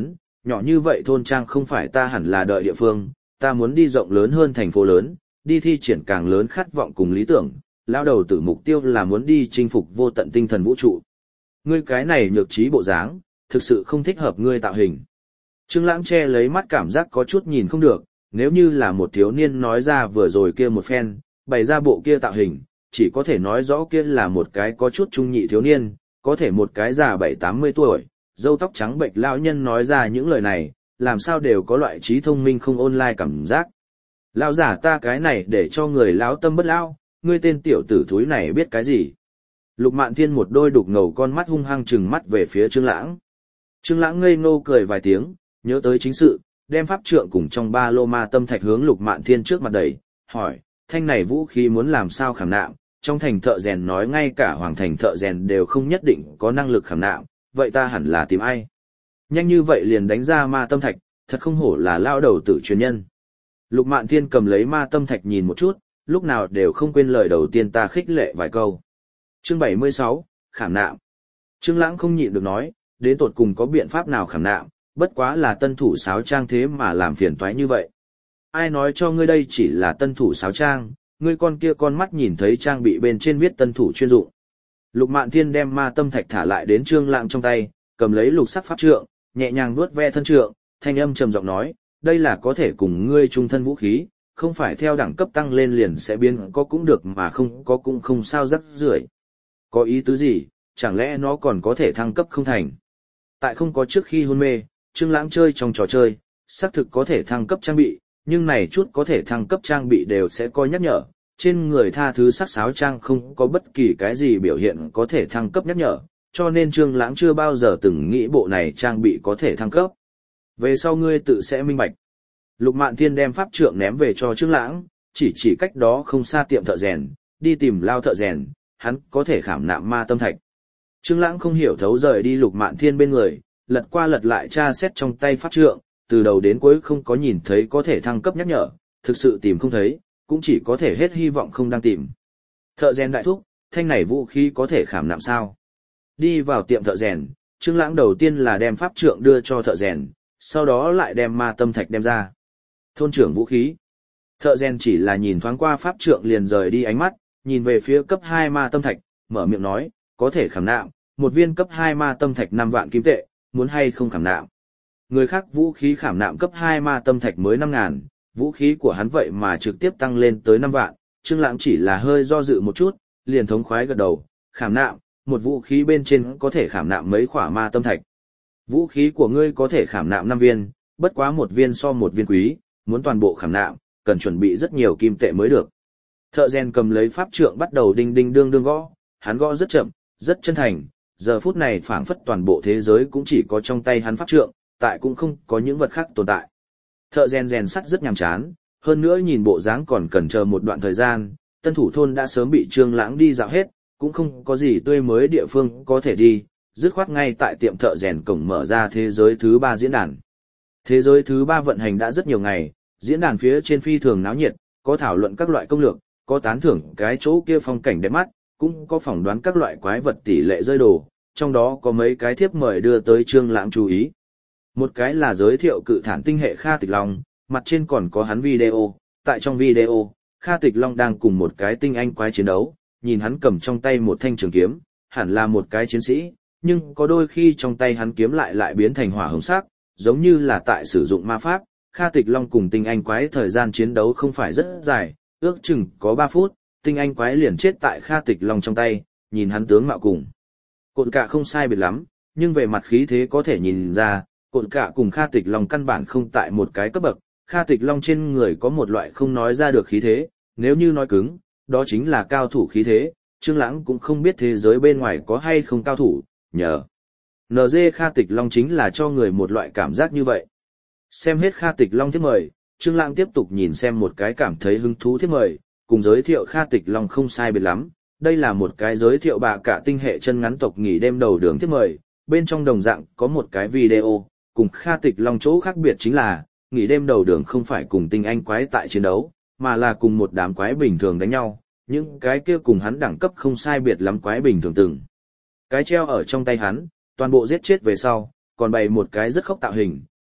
[SPEAKER 1] nhỏ như vậy thôn trang không phải ta hẳn là đợi địa phương, ta muốn đi rộng lớn hơn thành phố lớn, đi thi triển càng lớn khát vọng cùng lý tưởng, lao đầu tử mục tiêu là muốn đi chinh phục vô tận tinh thần vũ trụ. Ngươi cái này nhược trí bộ dáng, thực sự không thích hợp ngươi tạo hình. Trương Lãng che lấy mắt cảm giác có chút nhìn không được, nếu như là một thiếu niên nói ra vừa rồi kia một phen, bày ra bộ kia tạo hình, chỉ có thể nói rõ kia là một cái có chút trung nhị thiếu niên, có thể một cái già bảy tám mươi tuổi, râu tóc trắng bệch lão nhân nói ra những lời này, làm sao đều có loại trí thông minh không online cảm giác. Lão giả ta cái này để cho người lão tâm bất lão, ngươi tên tiểu tử thúi này biết cái gì? Lục Mạn Thiên một đôi đục ngầu con mắt hung hăng trừng mắt về phía Trương Lãng. Trương Lãng ngây ngô cười vài tiếng, nhớ tới chính sự, đem pháp trượng cùng trong ba lô ma tâm thạch hướng Lục Mạn Thiên trước mặt đẩy, hỏi, thanh này vũ khí muốn làm sao khảm nạm? Trong thành thợ rèn nói ngay cả hoàng thành thợ rèn đều không nhất định có năng lực khảm nạm, vậy ta hẳn là tìm ai? Nhanh như vậy liền đánh ra ma tâm thạch, thật không hổ là lao đầu tử truyền nhân. Lục Mạn Thiên cầm lấy ma tâm thạch nhìn một chút, lúc nào đều không quên lời đầu tiên ta khích lệ vài câu. Chương bảy mươi sáu, khảm nạm. Trương Lãng không nhịn được nói, đến tột cùng có biện pháp nào khảm nạm, bất quá là tân thủ sáo trang thế mà làm phiền toái như vậy. Ai nói cho ngươi đây chỉ là tân thủ sáo trang, ngươi con kia con mắt nhìn thấy trang bị bên trên viết tân thủ chuyên dụng. Lục Mạn Thiên đem ma tâm thạch thả lại đến Trương Lãng trong tay, cầm lấy lục sắc pháp trượng, nhẹ nhàng vuốt ve thân trượng, thanh âm trầm giọng nói, đây là có thể cùng ngươi chung thân vũ khí, không phải theo đẳng cấp tăng lên liền sẽ biến có cũng được mà không có cũng không sao rắc rưởi. Có ý tứ gì, chẳng lẽ nó còn có thể thăng cấp không thành? Tại không có trước khi hôn mê, Trương Lãng chơi trong trò chơi, xác thực có thể thăng cấp trang bị, nhưng này chút có thể thăng cấp trang bị đều sẽ coi nhắc nhở, trên người tha thứ sắc sáo trang không có bất kỳ cái gì biểu hiện có thể thăng cấp nhắc nhở, cho nên Trương Lãng chưa bao giờ từng nghĩ bộ này trang bị có thể thăng cấp. Về sau ngươi tự sẽ minh bạch. Lục Mạn Thiên đem pháp trượng ném về cho Trương Lãng, chỉ chỉ cách đó không xa tiệm thợ rèn, đi tìm lao thợ rèn, hắn có thể khảm nạm ma tâm thạch. Trương Lãng không hiểu thấu rời đi Lục Mạn Thiên bên người, lật qua lật lại tra xét trong tay pháp trượng, từ đầu đến cuối không có nhìn thấy có thể thăng cấp nhắc nhở, thực sự tìm không thấy, cũng chỉ có thể hết hy vọng không đang tìm. Thợ rèn đại thúc, thanh này vũ khí có thể khảm nạm sao? Đi vào tiệm thợ rèn, Trương Lãng đầu tiên là đem pháp trượng đưa cho thợ rèn, sau đó lại đem ma tâm thạch đem ra. Thôn trưởng vũ khí. Thợ rèn chỉ là nhìn thoáng qua pháp trượng liền rời đi ánh mắt, nhìn về phía cấp hai ma tâm thạch, mở miệng nói, có thể khảm nạm, một viên cấp hai ma tâm thạch năm vạn kim tệ, muốn hay không khảm nạm. Người khác vũ khí khảm nạm cấp hai ma tâm thạch mới năm ngàn, vũ khí của hắn vậy mà trực tiếp tăng lên tới năm vạn, Trương Lãng chỉ là hơi do dự một chút, liền thống khoái gật đầu, khảm nạm, một vũ khí bên trên có thể khảm nạm mấy khỏa ma tâm thạch. Vũ khí của ngươi có thể khảm nạm năm viên, bất quá một viên so một viên quý, muốn toàn bộ khảm nạm, cần chuẩn bị rất nhiều kim tệ mới được. Thợ rèn cầm lấy pháp trượng bắt đầu đinh đinh đương đương gõ, hắn gõ rất chậm, rất chân thành, giờ phút này phảng phất toàn bộ thế giới cũng chỉ có trong tay hắn pháp trượng, tại cũng không có những vật khác tồn tại. Thợ rèn rèn sắt rất nhàm chán, hơn nữa nhìn bộ dáng còn cần chờ một đoạn thời gian, tân thủ thôn đã sớm bị Trương Lãng đi dạo hết, cũng không có gì tươi mới địa phương có thể đi, dứt khoát ngay tại tiệm thợ rèn cổng mở ra thế giới thứ ba diễn đàn. Thế giới thứ ba vận hành đã rất nhiều ngày, diễn đàn phía trên phi thường náo nhiệt, có thảo luận các loại công lược, có tán thưởng cái chỗ kia phong cảnh đẹp mắt, cũng có phỏng đoán các loại quái vật tỷ lệ rơi đồ, trong đó có mấy cái thiếp mời đưa tới Trương Lãng chú ý. Một cái là giới thiệu cự thản tinh hệ Kha Tịch Long, mặt trên còn có hắn video, tại trong video, Kha Tịch Long đang cùng một cái tinh anh quái chiến đấu, nhìn hắn cầm trong tay một thanh trường kiếm, hẳn là một cái chiến sĩ, nhưng có đôi khi trong tay hắn kiếm lại lại biến thành hỏa hồng sắc, giống như là tại sử dụng ma pháp. Kha Tịch Long cùng tinh anh quái thời gian chiến đấu không phải rất dài, ước chừng có ba phút, tinh anh quái liền chết tại Kha Tịch Long trong tay, nhìn hắn tướng mạo cùng Cột Cả không sai biệt lắm, nhưng về mặt khí thế có thể nhìn ra, Cột Cả cùng Kha Tịch Long căn bản không tại một cái cấp bậc, Kha Tịch Long trên người có một loại không nói ra được khí thế, nếu như nói cứng, đó chính là cao thủ khí thế, Trương Lãng cũng không biết thế giới bên ngoài có hay không cao thủ, nhờ en giê Kha Tịch Long chính là cho người một loại cảm giác như vậy. Xem hết Kha Tịch Long thiếp mời, Trương Lãng tiếp tục nhìn xem một cái cảm thấy hứng thú thiếp mời, cùng giới thiệu Kha Tịch Long không sai biệt lắm. Đây là một cái giới thiệu bà cả tinh hệ chân ngắn tộc nghỉ đêm đầu đường thiếp mời, bên trong đồng dạng có một cái video, cùng Kha Tịch Long chỗ khác biệt chính là, nghỉ đêm đầu đường không phải cùng tinh anh quái tại chiến đấu, mà là cùng một đám quái bình thường đánh nhau, những cái kia cùng hắn đẳng cấp không sai biệt lắm quái bình thường từng. Cái treo ở trong tay hắn, toàn bộ giết chết về sau, còn bày một cái rất khốc tạo hình,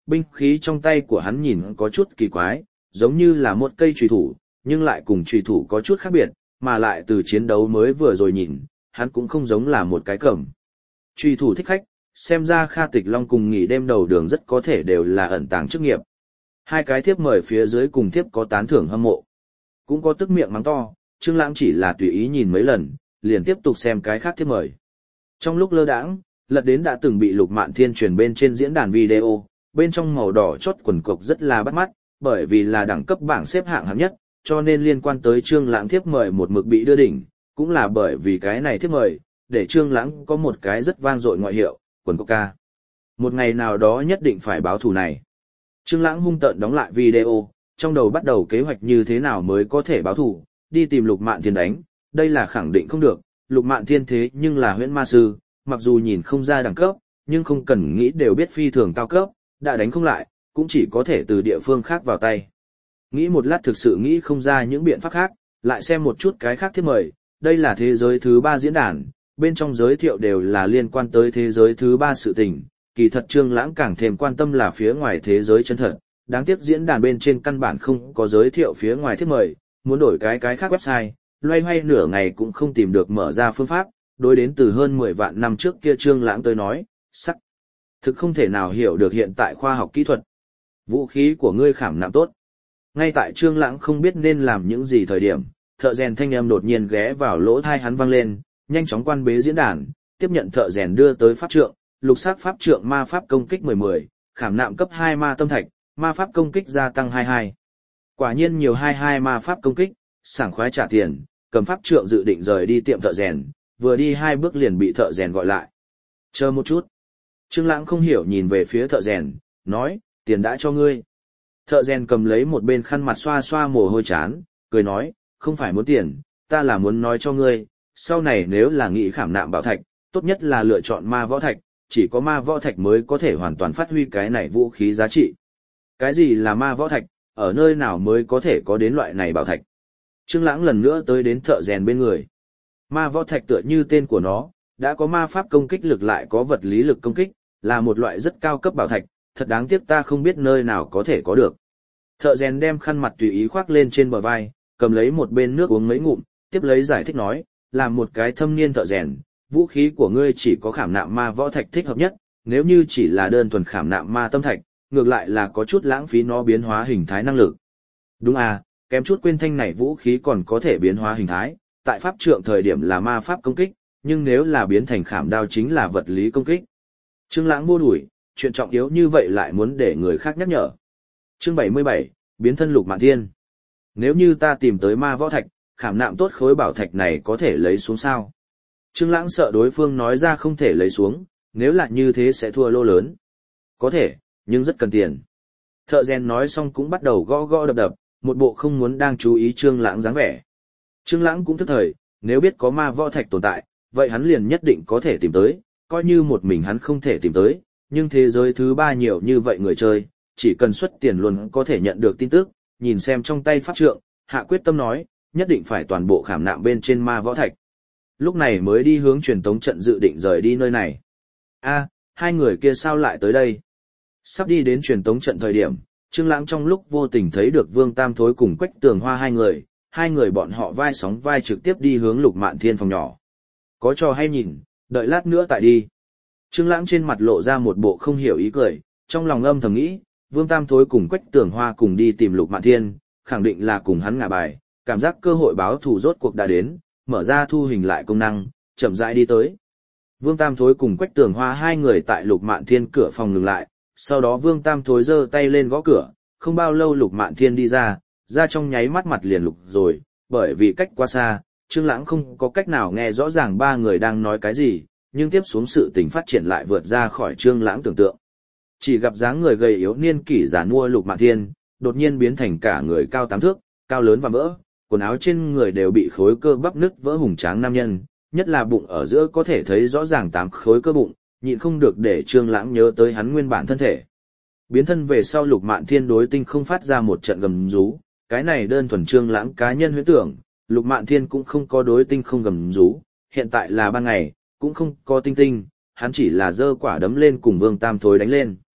[SPEAKER 1] binh khí trong tay của hắn nhìn có chút kỳ quái, giống như là một cây chùy thủ, nhưng lại cùng chùy thủ có chút khác biệt, mà lại từ chiến đấu mới vừa rồi nhìn, hắn cũng không giống là một cái cẩm. Chùy thủ thích khách, xem ra Kha Tịch Long cùng nghỉ đêm đầu đường rất có thể đều là ẩn tàng chức nghiệp. Hai cái thiếp mời phía dưới cùng thiếp có tán thưởng hâm mộ. Cũng có tức miệng mắng to, Trương Lãng chỉ là tùy ý nhìn mấy lần, liền tiếp tục xem cái khác thiếp mời. Trong lúc lơ đãng, lật đến đã từng bị Lục Mạn Thiên truyền bên trên diễn đàn video, bên trong màu đỏ chót quần cộc rất là bắt mắt, bởi vì là đẳng cấp bảng xếp hạng hạng nhất, cho nên liên quan tới Trương Lãng thiếp mời một mực bị đưa đỉnh, cũng là bởi vì cái này thiếp mời, để Trương Lãng có một cái rất vang dội ngoại hiệu, quần cộc ca. Một ngày nào đó nhất định phải báo thù này. Trương Lãng hung tợn đóng lại video, trong đầu bắt đầu kế hoạch như thế nào mới có thể báo thù, đi tìm Lục Mạn Thiên đánh, đây là khẳng định không được, Lục Mạn Thiên thế nhưng là huyễn ma sư, mặc dù nhìn không ra đẳng cấp, nhưng không cần nghĩ đều biết phi thường cao cấp, đã đánh không lại, cũng chỉ có thể từ địa phương khác vào tay. Nghĩ một lát thực sự nghĩ không ra những biện pháp khác, lại xem một chút cái khác thiết mời, đây là thế giới thứ ba diễn đàn, bên trong giới thiệu đều là liên quan tới thế giới thứ ba sự tình, kỳ thật Trương Lãng càng thêm quan tâm là phía ngoài thế giới chân thật, đáng tiếc diễn đàn bên trên căn bản không có giới thiệu phía ngoài thiết mời, muốn đổi cái cái khác website, loay hoay nửa ngày cũng không tìm được mở ra phương pháp, đối đến từ hơn mười vạn năm trước kia Trương Lãng tới nói, sắc thực không thể nào hiểu được hiện tại khoa học kỹ thuật. Vũ khí của ngươi khảm nạm tốt. Ngay tại Trương Lãng không biết nên làm những gì thời điểm, thợ rèn thanh âm đột nhiên ghé vào lỗ tai hắn vang lên, nhanh chóng quan bế diễn đàn, tiếp nhận thợ rèn đưa tới pháp trượng, lục sắc pháp trượng ma pháp công kích mười mười, khảm nạm cấp hai ma tâm thạch, ma pháp công kích gia tăng hai mươi hai. Quả nhiên nhiều hai mươi hai ma pháp công kích, sảng khoái trả tiền, cầm pháp trượng dự định rời đi tiệm thợ rèn, vừa đi hai bước liền bị thợ rèn gọi lại. Chờ một chút. Trương Lãng không hiểu nhìn về phía thợ rèn, nói, tiền đã cho ngươi. Thợ rèn cầm lấy một bên khăn mặt xoa xoa mồ hôi chán, cười nói, không phải muốn tiền, ta là muốn nói cho ngươi, sau này nếu là nghị khảm nạm bảo thạch, tốt nhất là lựa chọn ma võ thạch, chỉ có ma võ thạch mới có thể hoàn toàn phát huy cái này vũ khí giá trị. Cái gì là ma võ thạch, ở nơi nào mới có thể có đến loại này bảo thạch? Trương Lãng lần nữa tới đến thợ rèn bên người. Ma võ thạch tựa như tên của nó, đã có ma pháp công kích lực lại có vật lý lực công kích, là một loại rất cao cấp bảo thạch, thật đáng tiếc ta không biết nơi nào có thể có được. Thợ rèn đem khăn mặt tùy ý khoác lên trên bờ vai, cầm lấy một bên nước uống mấy ngụm, tiếp lấy giải thích nói, làm một cái thâm niên thợ rèn, vũ khí của ngươi chỉ có khảm nạm ma võ thạch thích hợp nhất, nếu như chỉ là đơn thuần khảm nạm ma tâm thạch, ngược lại là có chút lãng phí nó biến hóa hình thái năng lực. Đúng à, kém chút quên thanh này vũ khí còn có thể biến hóa hình thái, tại pháp trượng thời điểm là ma pháp công kích, nhưng nếu là biến thành khảm đao chính là vật lý công kích. Trương Lãng vô đuổi, chuyện trọng yếu như vậy lại muốn để người khác nhắc nhở. Chương bảy mươi bảy, biến thân Lục Mạn Thiên. Nếu như ta tìm tới ma võ thạch, khảm nạm tốt khối bảo thạch này có thể lấy xuống sao? Trương Lãng sợ đối phương nói ra không thể lấy xuống, nếu là như thế sẽ thua lô lớn. Có thể, nhưng rất cần tiền. Thợ rèn nói xong cũng bắt đầu gõ gõ đập đập, một bộ không muốn đang chú ý Trương Lãng dáng vẻ. Trương Lãng cũng tức thời, nếu biết có ma võ thạch tồn tại, vậy hắn liền nhất định có thể tìm tới, coi như một mình hắn không thể tìm tới, nhưng thế giới thứ ba nhiều như vậy người chơi, chỉ cần xuất tiền luôn có thể nhận được tin tức, nhìn xem trong tay pháp trượng, hạ quyết tâm nói, nhất định phải toàn bộ khảm nạm bên trên ma võ thạch. Lúc này mới đi hướng truyền tống trận dự định rời đi nơi này. A, hai người kia sao lại tới đây? Sắp đi đến truyền tống trận thời điểm, Trương Lãng trong lúc vô tình thấy được Vương Tam Thối cùng Quách Tường Hoa hai người, hai người bọn họ vai sóng vai trực tiếp đi hướng Lục Mạn Thiên phòng nhỏ. Có trò hay nhìn, đợi lát nữa tại đi. Trương Lãng trên mặt lộ ra một bộ không hiểu ý cười, trong lòng âm thầm nghĩ, Vương Tam Thối cùng Quách Tường Hoa cùng đi tìm Lục Mạn Thiên, khẳng định là cùng hắn ngả bài, cảm giác cơ hội báo thù rốt cuộc đã đến, mở ra thu hình lại công năng, chậm rãi đi tới. Vương Tam Thối cùng Quách Tường Hoa hai người tại Lục Mạn Thiên cửa phòng ngừng lại, sau đó Vương Tam Thối giơ tay lên gõ cửa, không bao lâu Lục Mạn Thiên đi ra, ra trong nháy mắt mặt liền lục rồi, bởi vì cách quá xa, Trương Lãng không có cách nào nghe rõ ràng ba người đang nói cái gì, nhưng tiếp xuống sự tình phát triển lại vượt ra khỏi Trương Lãng tưởng tượng. Chỉ gặp dáng người gầy yếu niên kỷ già nua Lục Mạn Thiên, đột nhiên biến thành cả người cao tám thước, cao lớn và vỡ, quần áo trên người đều bị khối cơ bắp nứt vỡ hùng tráng nam nhân, nhất là bụng ở giữa có thể thấy rõ ràng tám khối cơ bụng, nhịn không được để Trương Lãng nhớ tới hắn nguyên bản thân thể. Biến thân về sau Lục Mạn Thiên đối tinh không phát ra một trận gầm rú, cái này đơn thuần Trương Lãng cá nhân huyễn tưởng, Lục Mạn Thiên cũng không có đối tinh không gầm rú, hiện tại là ban ngày, cũng không có tinh tinh, hắn chỉ là giơ quả đấm lên cùng Vương Tam Thối đánh lên.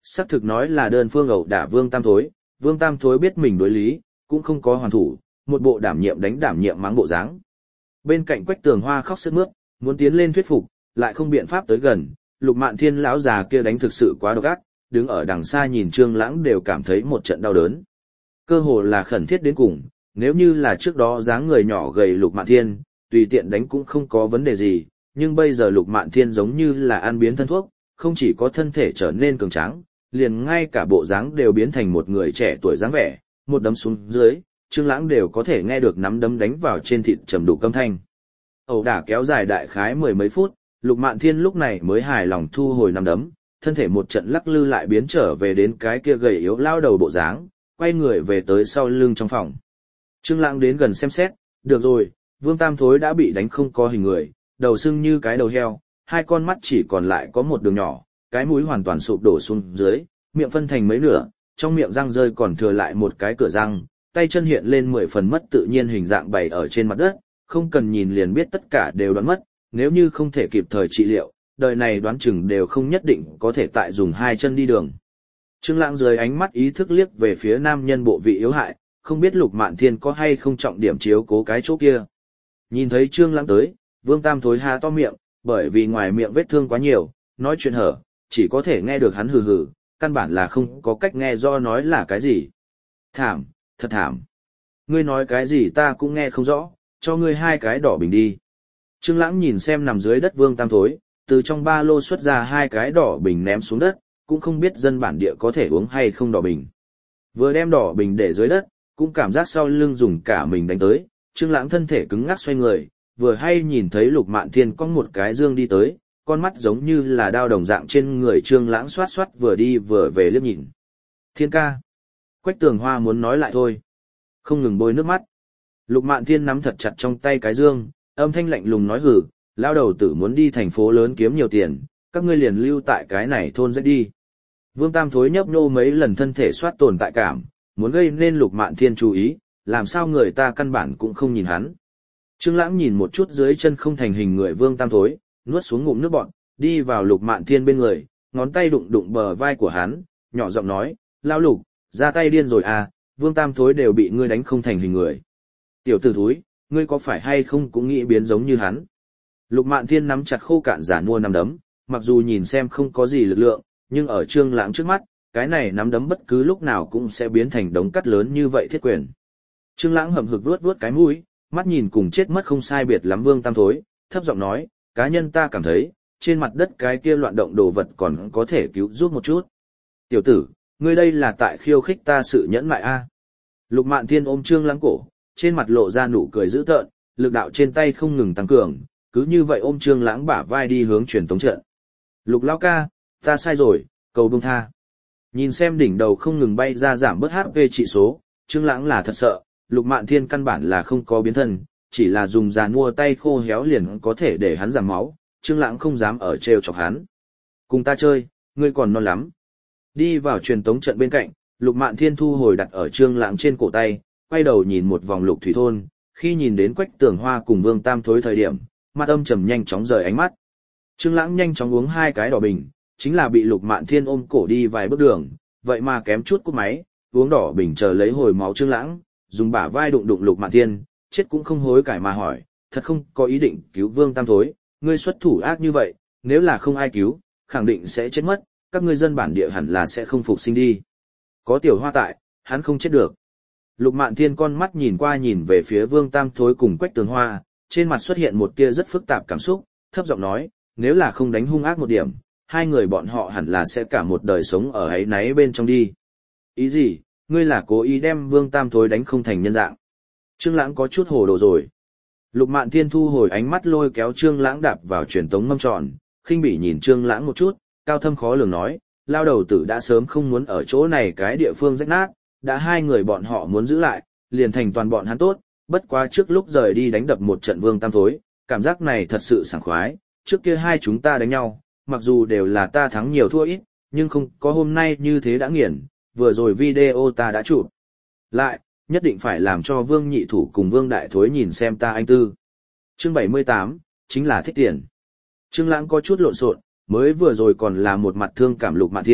[SPEAKER 1] Xác thực nói là đơn phương ẩu đả Vương Tam Thối, Vương Tam Thối biết mình đối lý, cũng không có hoàn thủ, một bộ đảm nhiệm đánh đảm nhiệm mắng bộ dáng. Bên cạnh Quách Tường Hoa khóc sướt mướt, muốn tiến lên thuyết phục, lại không biện pháp tới gần, Lục Mạn Thiên lão già kia đánh thực sự quá độc ác, đứng ở đằng xa nhìn Trương Lãng đều cảm thấy một trận đau đớn. Cơ hồ là khẩn thiết đến cùng, nếu như là trước đó dáng người nhỏ gầy Lục Mạn Thiên, tùy tiện đánh cũng không có vấn đề gì, nhưng bây giờ Lục Mạn Thiên giống như là ăn biến thân thuốc, không chỉ có thân thể trở nên cường tráng, liền ngay cả bộ dáng đều biến thành một người trẻ tuổi dáng vẻ, một đấm xuống dưới, Trương Lãng đều có thể nghe được nắm đấm đánh vào trên thịt trầm đủ âm thanh. Ẩu đả kéo dài đại khái mười mấy phút, Lục Mạn Thiên lúc này mới hài lòng thu hồi nắm đấm, thân thể một trận lắc lư lại biến trở về đến cái kia gầy yếu lao đầu bộ dáng, quay người về tới sau lưng trong phòng. Trương Lãng đến gần xem xét, được rồi, Vương Tam Thối đã bị đánh không có hình người, đầu sưng như cái đầu heo, hai con mắt chỉ còn lại có một đường nhỏ, cái mũi hoàn toàn sụp đổ xuống dưới, miệng phân thành mấy nửa, trong miệng răng rơi còn thừa lại một cái cửa răng, tay chân hiện lên mười phần mất tự nhiên hình dạng bày ở trên mặt đất, không cần nhìn liền biết tất cả đều đoán mất, nếu như không thể kịp thời trị liệu, đời này đoán chừng đều không nhất định có thể tại dùng hai chân đi đường. Trương Lãng dưới ánh mắt ý thức liếc về phía nam nhân bộ vị yếu hại, không biết Lục Mạn Thiên có hay không trọng điểm chiếu cố cái chỗ kia. Nhìn thấy Trương Lãng tới, Vương Tam Thối há to miệng, bởi vì ngoài miệng vết thương quá nhiều, nói chuyện hở, chỉ có thể nghe được hắn hừ hừ, căn bản là không có cách nghe do nói là cái gì. Thảm, thật thảm. Ngươi nói cái gì ta cũng nghe không rõ, cho ngươi hai cái đỏ bình đi. Trương Lãng nhìn xem nằm dưới đất Vương Tam Thối, từ trong ba lô xuất ra hai cái đỏ bình ném xuống đất, cũng không biết dân bản địa có thể uống hay không đỏ bình. Vừa đem đỏ bình để dưới đất, cũng cảm giác sau lưng dùng cả mình đánh tới, Trương Lãng thân thể cứng ngắc xoay người, vừa hay nhìn thấy Lục Mạn Thiên có một cái dương đi tới, con mắt giống như là đao đồng dạng trên người Trương Lãng xoát xoát vừa đi vừa về liếc nhìn. Thiên ca. Quách Tường Hoa muốn nói lại thôi, không ngừng bôi nước mắt. Lục Mạn Thiên nắm thật chặt trong tay cái dương, âm thanh lạnh lùng nói hừ, lao đầu tử muốn đi thành phố lớn kiếm nhiều tiền, các ngươi liền lưu tại cái này thôn dễ đi. Vương Tam Thối nhấp nhô mấy lần thân thể soát tồn tại cảm, muốn gây nên Lục Mạn Thiên chú ý, làm sao người ta căn bản cũng không nhìn hắn. Trương Lãng nhìn một chút dưới chân không thành hình người Vương Tam Thối, nuốt xuống ngụm nước bọt, đi vào Lục Mạn Thiên bên người, ngón tay đụng đụng bờ vai của hắn, nhỏ giọng nói, lao Lục, ra tay điên rồi à, Vương Tam Thối đều bị ngươi đánh không thành hình người. Tiểu tử thúi, ngươi có phải hay không cũng nghĩ biến giống như hắn. Lục Mạn Thiên nắm chặt khô cạn giả mua nắm đấm, mặc dù nhìn xem không có gì lực lượng, nhưng ở Trương Lãng trước mắt, cái này nắm đấm bất cứ lúc nào cũng sẽ biến thành đống cát lớn như vậy thiết quyền. Trương Lãng hậm hực vuốt vuốt cái mũi, mắt nhìn cùng chết mất không sai biệt lắm Vương Tam Thối, thấp giọng nói, cá nhân ta cảm thấy, trên mặt đất cái kia loạn động đồ vật còn có thể cứu giúp một chút. Tiểu tử, ngươi đây là tại khiêu khích ta sự nhẫn nại a. Lục Mạn Thiên ôm Trương Lãng cổ, trên mặt lộ ra nụ cười dữ tợn, lực đạo trên tay không ngừng tăng cường, cứ như vậy ôm Trương Lãng bả vai đi hướng truyền tống trận. Lục lão ca, ta sai rồi, cầu buông tha. Nhìn xem đỉnh đầu không ngừng bay ra giảm bớt hát pê trị số, Trương Lãng là thật sợ, Lục Mạn Thiên căn bản là không có biến thân, chỉ là dùng giàn mua tay khô héo liền có thể để hắn giảm máu, Trương Lãng không dám ở trêu chọc hắn. Cùng ta chơi, ngươi còn non lắm. Đi vào truyền tống trận bên cạnh, Lục Mạn Thiên thu hồi đặt ở Trương Lãng trên cổ tay, quay đầu nhìn một vòng Lục Thủy thôn, khi nhìn đến Quách Tường Hoa cùng Vương Tam Thối thời điểm, mặt âm trầm nhanh chóng rời ánh mắt. Trương Lãng nhanh chóng uống hai cái đỏ bình, chính là bị Lục Mạn Thiên ôm cổ đi vài bước đường, vậy mà kém chút cúp máy, uống đỏ bình chờ lấy hồi máu Trương Lãng, dùng bả vai đụng đụng Lục Mạn Thiên, chết cũng không hối cải mà hỏi, thật không có ý định cứu Vương Tam Thối, ngươi xuất thủ ác như vậy, nếu là không ai cứu, khẳng định sẽ chết mất, các ngươi dân bản địa hẳn là sẽ không phục sinh đi. Có Tiểu Hoa tại, hắn không chết được. Lục Mạn Thiên con mắt nhìn qua nhìn về phía Vương Tam Thối cùng Quách Tường Hoa, trên mặt xuất hiện một tia rất phức tạp cảm xúc, thấp giọng nói, nếu là không đánh hung ác một điểm, hai người bọn họ hẳn là sẽ cả một đời sống ở ấy náy bên trong đi. Ý gì, ngươi là cố ý đem Vương Tam Thối đánh không thành nhân dạng. Trương Lãng có chút hồ đồ rồi. Lục Mạn Thiên thu hồi ánh mắt lôi kéo Trương Lãng đạp vào truyền tống mâm tròn, khinh bỉ nhìn Trương Lãng một chút, cao thâm khó lường nói, lao đầu tử đã sớm không muốn ở chỗ này cái địa phương rách nát, đã hai người bọn họ muốn giữ lại, liền thành toàn bọn hắn tốt, bất quá trước lúc rời đi đánh đập một trận Vương Tam Thối, cảm giác này thật sự sảng khoái, trước kia hai chúng ta đánh nhau, mặc dù đều là ta thắng nhiều thua ít, nhưng không có hôm nay như thế đã nghiền, vừa rồi video ta đã chụp lại, nhất định phải làm cho Vương Nhị Thủ cùng Vương Đại Thối nhìn xem ta anh tư. Chương bảy mươi tám, chính là thích tiền. Trương Lãng có chút lộn xộn, mới vừa rồi còn là một mặt thương cảm Lục Mạn Thiên,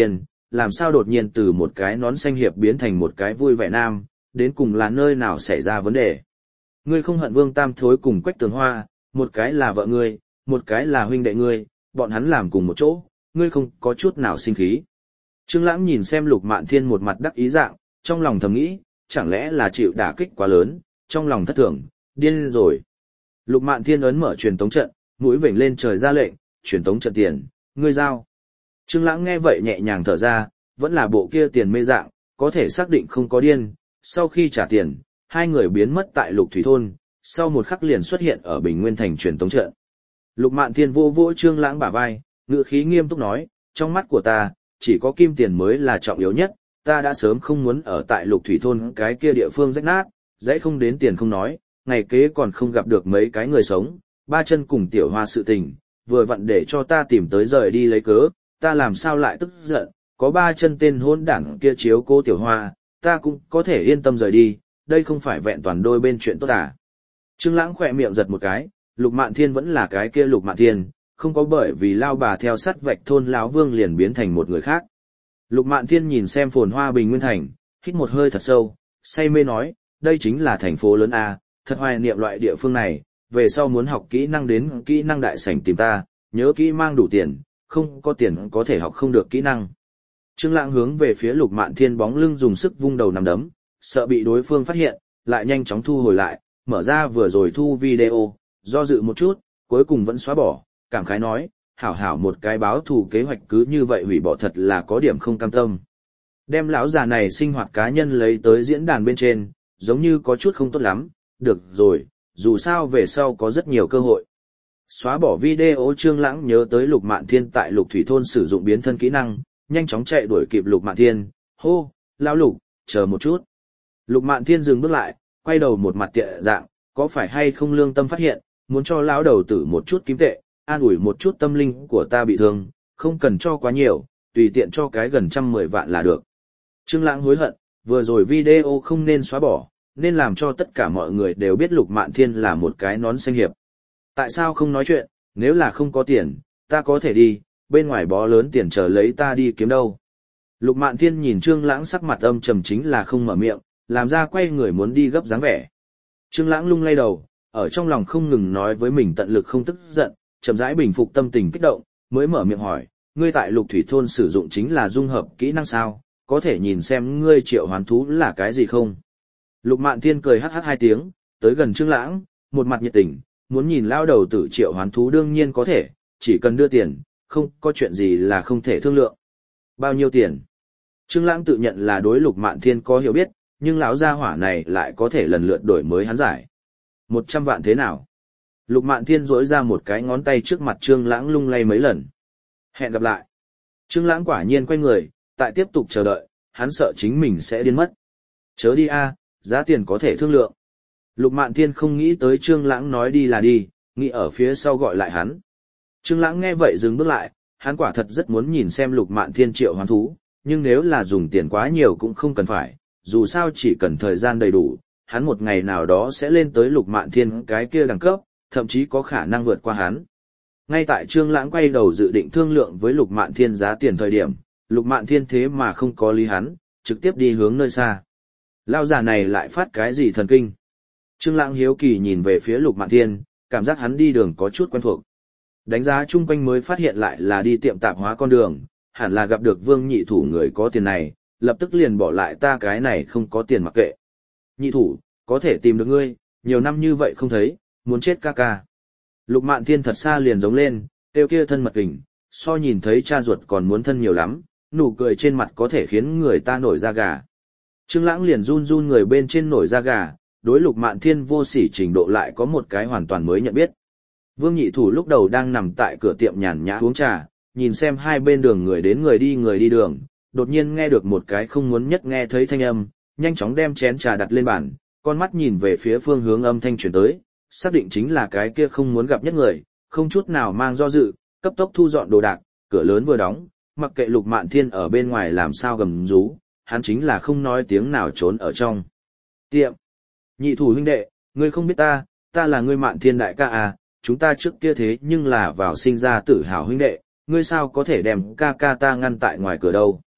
[SPEAKER 1] làm sao đột nhiên từ một cái nón xanh hiệp biến thành một cái vui vẻ nam, đến cùng là nơi nào xảy ra vấn đề. Ngươi không hận Vương Tam Thối cùng Quách Tường Hoa, một cái là vợ ngươi, một cái là huynh đệ ngươi, bọn hắn làm cùng một chỗ, ngươi không có chút nào sinh khí. Trương Lãng nhìn xem Lục Mạn Thiên một mặt đắc ý dạng, trong lòng thầm nghĩ, chẳng lẽ là chịu đả kích quá lớn, trong lòng thất thường, điên rồi. Lục Mạn Thiên ấn mở truyền tống trận, mũi vểnh lên trời ra lệnh, truyền tống trận tiền, ngươi giao. Trương Lãng nghe vậy nhẹ nhàng thở ra, vẫn là bộ kia tiền mê dạng, có thể xác định không có điên. Sau khi trả tiền, hai người biến mất tại Lục Thủy thôn, sau một khắc liền xuất hiện ở Bình Nguyên thành truyền tống trận. Lục Mạn Thiên vô vỗ Trương Lãng bả vai, ngữ khí nghiêm túc nói, trong mắt của ta, chỉ có kim tiền mới là trọng yếu nhất, ta đã sớm không muốn ở tại Lục Thủy thôn cái kia địa phương rách nát, dãy không đến tiền không nói, ngày kế còn không gặp được mấy cái người sống, ba chân cùng Tiểu Hoa sự tình, vừa vặn để cho ta tìm tới rời đi lấy cớ, ta làm sao lại tức giận, có ba chân tên hỗn đảng kia chiếu cố Tiểu Hoa, ta cũng có thể yên tâm rời đi, đây không phải vẹn toàn đôi bên chuyện tốt à. Trương Lãng khỏe miệng giật một cái, Lục Mạn Thiên vẫn là cái kia Lục Mạn Thiên, không có bởi vì lao bà theo sát vạch thôn lão Vương liền biến thành một người khác. Lục Mạn Thiên nhìn xem phồn hoa Bình Nguyên thành, hít một hơi thật sâu, say mê nói, đây chính là thành phố lớn a, thật hoài niệm loại địa phương này, về sau muốn học kỹ năng đến kỹ năng đại sảnh tìm ta, nhớ kỹ mang đủ tiền, không có tiền có thể học không được kỹ năng. Trương Lãng hướng về phía Lục Mạn Thiên bóng lưng dùng sức vung đầu nắm đấm, sợ bị đối phương phát hiện, lại nhanh chóng thu hồi lại, mở ra vừa rồi thu video, do dự một chút, cuối cùng vẫn xóa bỏ, cảm khái nói, hảo hảo một cái báo thù kế hoạch cứ như vậy hủy bỏ thật là có điểm không cam tâm. Đem lão già này sinh hoạt cá nhân lấy tới diễn đàn bên trên, giống như có chút không tốt lắm, được rồi, dù sao về sau có rất nhiều cơ hội. Xóa bỏ video. Trương Lãng nhớ tới Lục Mạn Thiên tại Lục Thủy thôn sử dụng biến thân kỹ năng, nhanh chóng chạy đuổi kịp Lục Mạn Thiên, hô, lão Lục, chờ một chút. Lục Mạn Thiên dừng bước lại, quay đầu một mặt tiệ dạng, có phải hay không lương tâm phát hiện, muốn cho lão đầu tử một chút kim tệ, an ủi một chút tâm linh của ta bị thương, không cần cho quá nhiều, tùy tiện cho cái gần trăm mười vạn là được. Trương Lãng hối hận, vừa rồi video không nên xóa bỏ, nên làm cho tất cả mọi người đều biết Lục Mạn Thiên là một cái nón xanh hiệp. Tại sao không nói chuyện, nếu là không có tiền, ta có thể đi, bên ngoài bó lớn tiền chờ lấy ta đi kiếm đâu. Lục Mạn Thiên nhìn Trương Lãng sắc mặt âm trầm chính là không mở miệng, làm ra quay người muốn đi gấp dáng vẻ. Trương Lãng lung lay đầu, ở trong lòng không ngừng nói với mình tận lực không tức giận, chậm rãi bình phục tâm tình kích động, mới mở miệng hỏi, ngươi tại Lục Thủy thôn sử dụng chính là dung hợp kỹ năng sao, có thể nhìn xem ngươi triệu hoán thú là cái gì không? Lục Mạn Thiên cười hắc hắc hai tiếng, tới gần Trương Lãng, một mặt nhiệt tình, muốn nhìn lao đầu tử triệu hoán thú đương nhiên có thể, chỉ cần đưa tiền, không có chuyện gì là không thể thương lượng. Bao nhiêu tiền? Trương Lãng tự nhận là đối Lục Mạn Thiên có hiểu biết, nhưng lão gia hỏa này lại có thể lần lượt đổi mới hắn giải. Một trăm vạn thế nào? Lục Mạn Thiên duỗi ra một cái ngón tay trước mặt Trương Lãng lung lay mấy lần. Hẹn gặp lại. Trương Lãng quả nhiên quay người, tại tiếp tục chờ đợi, hắn sợ chính mình sẽ điên mất. Chớ đi a, giá tiền có thể thương lượng. Lục Mạn Thiên không nghĩ tới Trương Lãng nói đi là đi, nghĩ ở phía sau gọi lại hắn. Trương Lãng nghe vậy dừng bước lại, hắn quả thật rất muốn nhìn xem Lục Mạn Thiên triệu hoán thú, nhưng nếu là dùng tiền quá nhiều cũng không cần phải, dù sao chỉ cần thời gian đầy đủ, hắn một ngày nào đó sẽ lên tới Lục Mạn Thiên cái kia đẳng cấp, thậm chí có khả năng vượt qua hắn. Ngay tại Trương Lãng quay đầu dự định thương lượng với Lục Mạn Thiên giá tiền thời điểm, Lục Mạn Thiên thế mà không có lý hắn, trực tiếp đi hướng nơi xa. Lão già này lại phát cái gì thần kinh? Trương Lãng hiếu kỳ nhìn về phía Lục Mạn Thiên, cảm giác hắn đi đường có chút quen thuộc. Đánh giá chung quanh mới phát hiện lại là đi tiệm tạp hóa con đường, hẳn là gặp được Vương Nhị Thủ người có tiền này, lập tức liền bỏ lại ta cái này không có tiền mặc kệ. Nhị Thủ, có thể tìm được ngươi, nhiều năm như vậy không thấy, muốn chết ca ca. Lục Mạn Thiên thật xa liền giống lên, kêu kia thân mật kình, so nhìn thấy cha ruột còn muốn thân nhiều lắm, nụ cười trên mặt có thể khiến người ta nổi da gà. Trương Lãng liền run run người bên trên nổi da gà, đối Lục Mạn Thiên vô sỉ trình độ lại có một cái hoàn toàn mới nhận biết. Vương Nhị Thủ lúc đầu đang nằm tại cửa tiệm nhàn nhã uống trà, nhìn xem hai bên đường người đến người đi người đi đường, đột nhiên nghe được một cái không muốn nhất nghe thấy thanh âm, nhanh chóng đem chén trà đặt lên bàn, con mắt nhìn về phía phương hướng âm thanh truyền tới, xác định chính là cái kia không muốn gặp nhất người, không chút nào mang do dự, cấp tốc thu dọn đồ đạc, cửa lớn vừa đóng, mặc kệ Lục Mạn Thiên ở bên ngoài làm sao gầm rú, hắn chính là không nói tiếng nào trốn ở trong tiệm. Nhị Thủ huynh đệ, ngươi không biết ta, ta là ngươi Mạn Thiên đại ca à, chúng ta trước kia thế nhưng là vào sinh ra tử hào huynh đệ, ngươi sao có thể đem ca ca ta ngăn tại ngoài cửa đâu.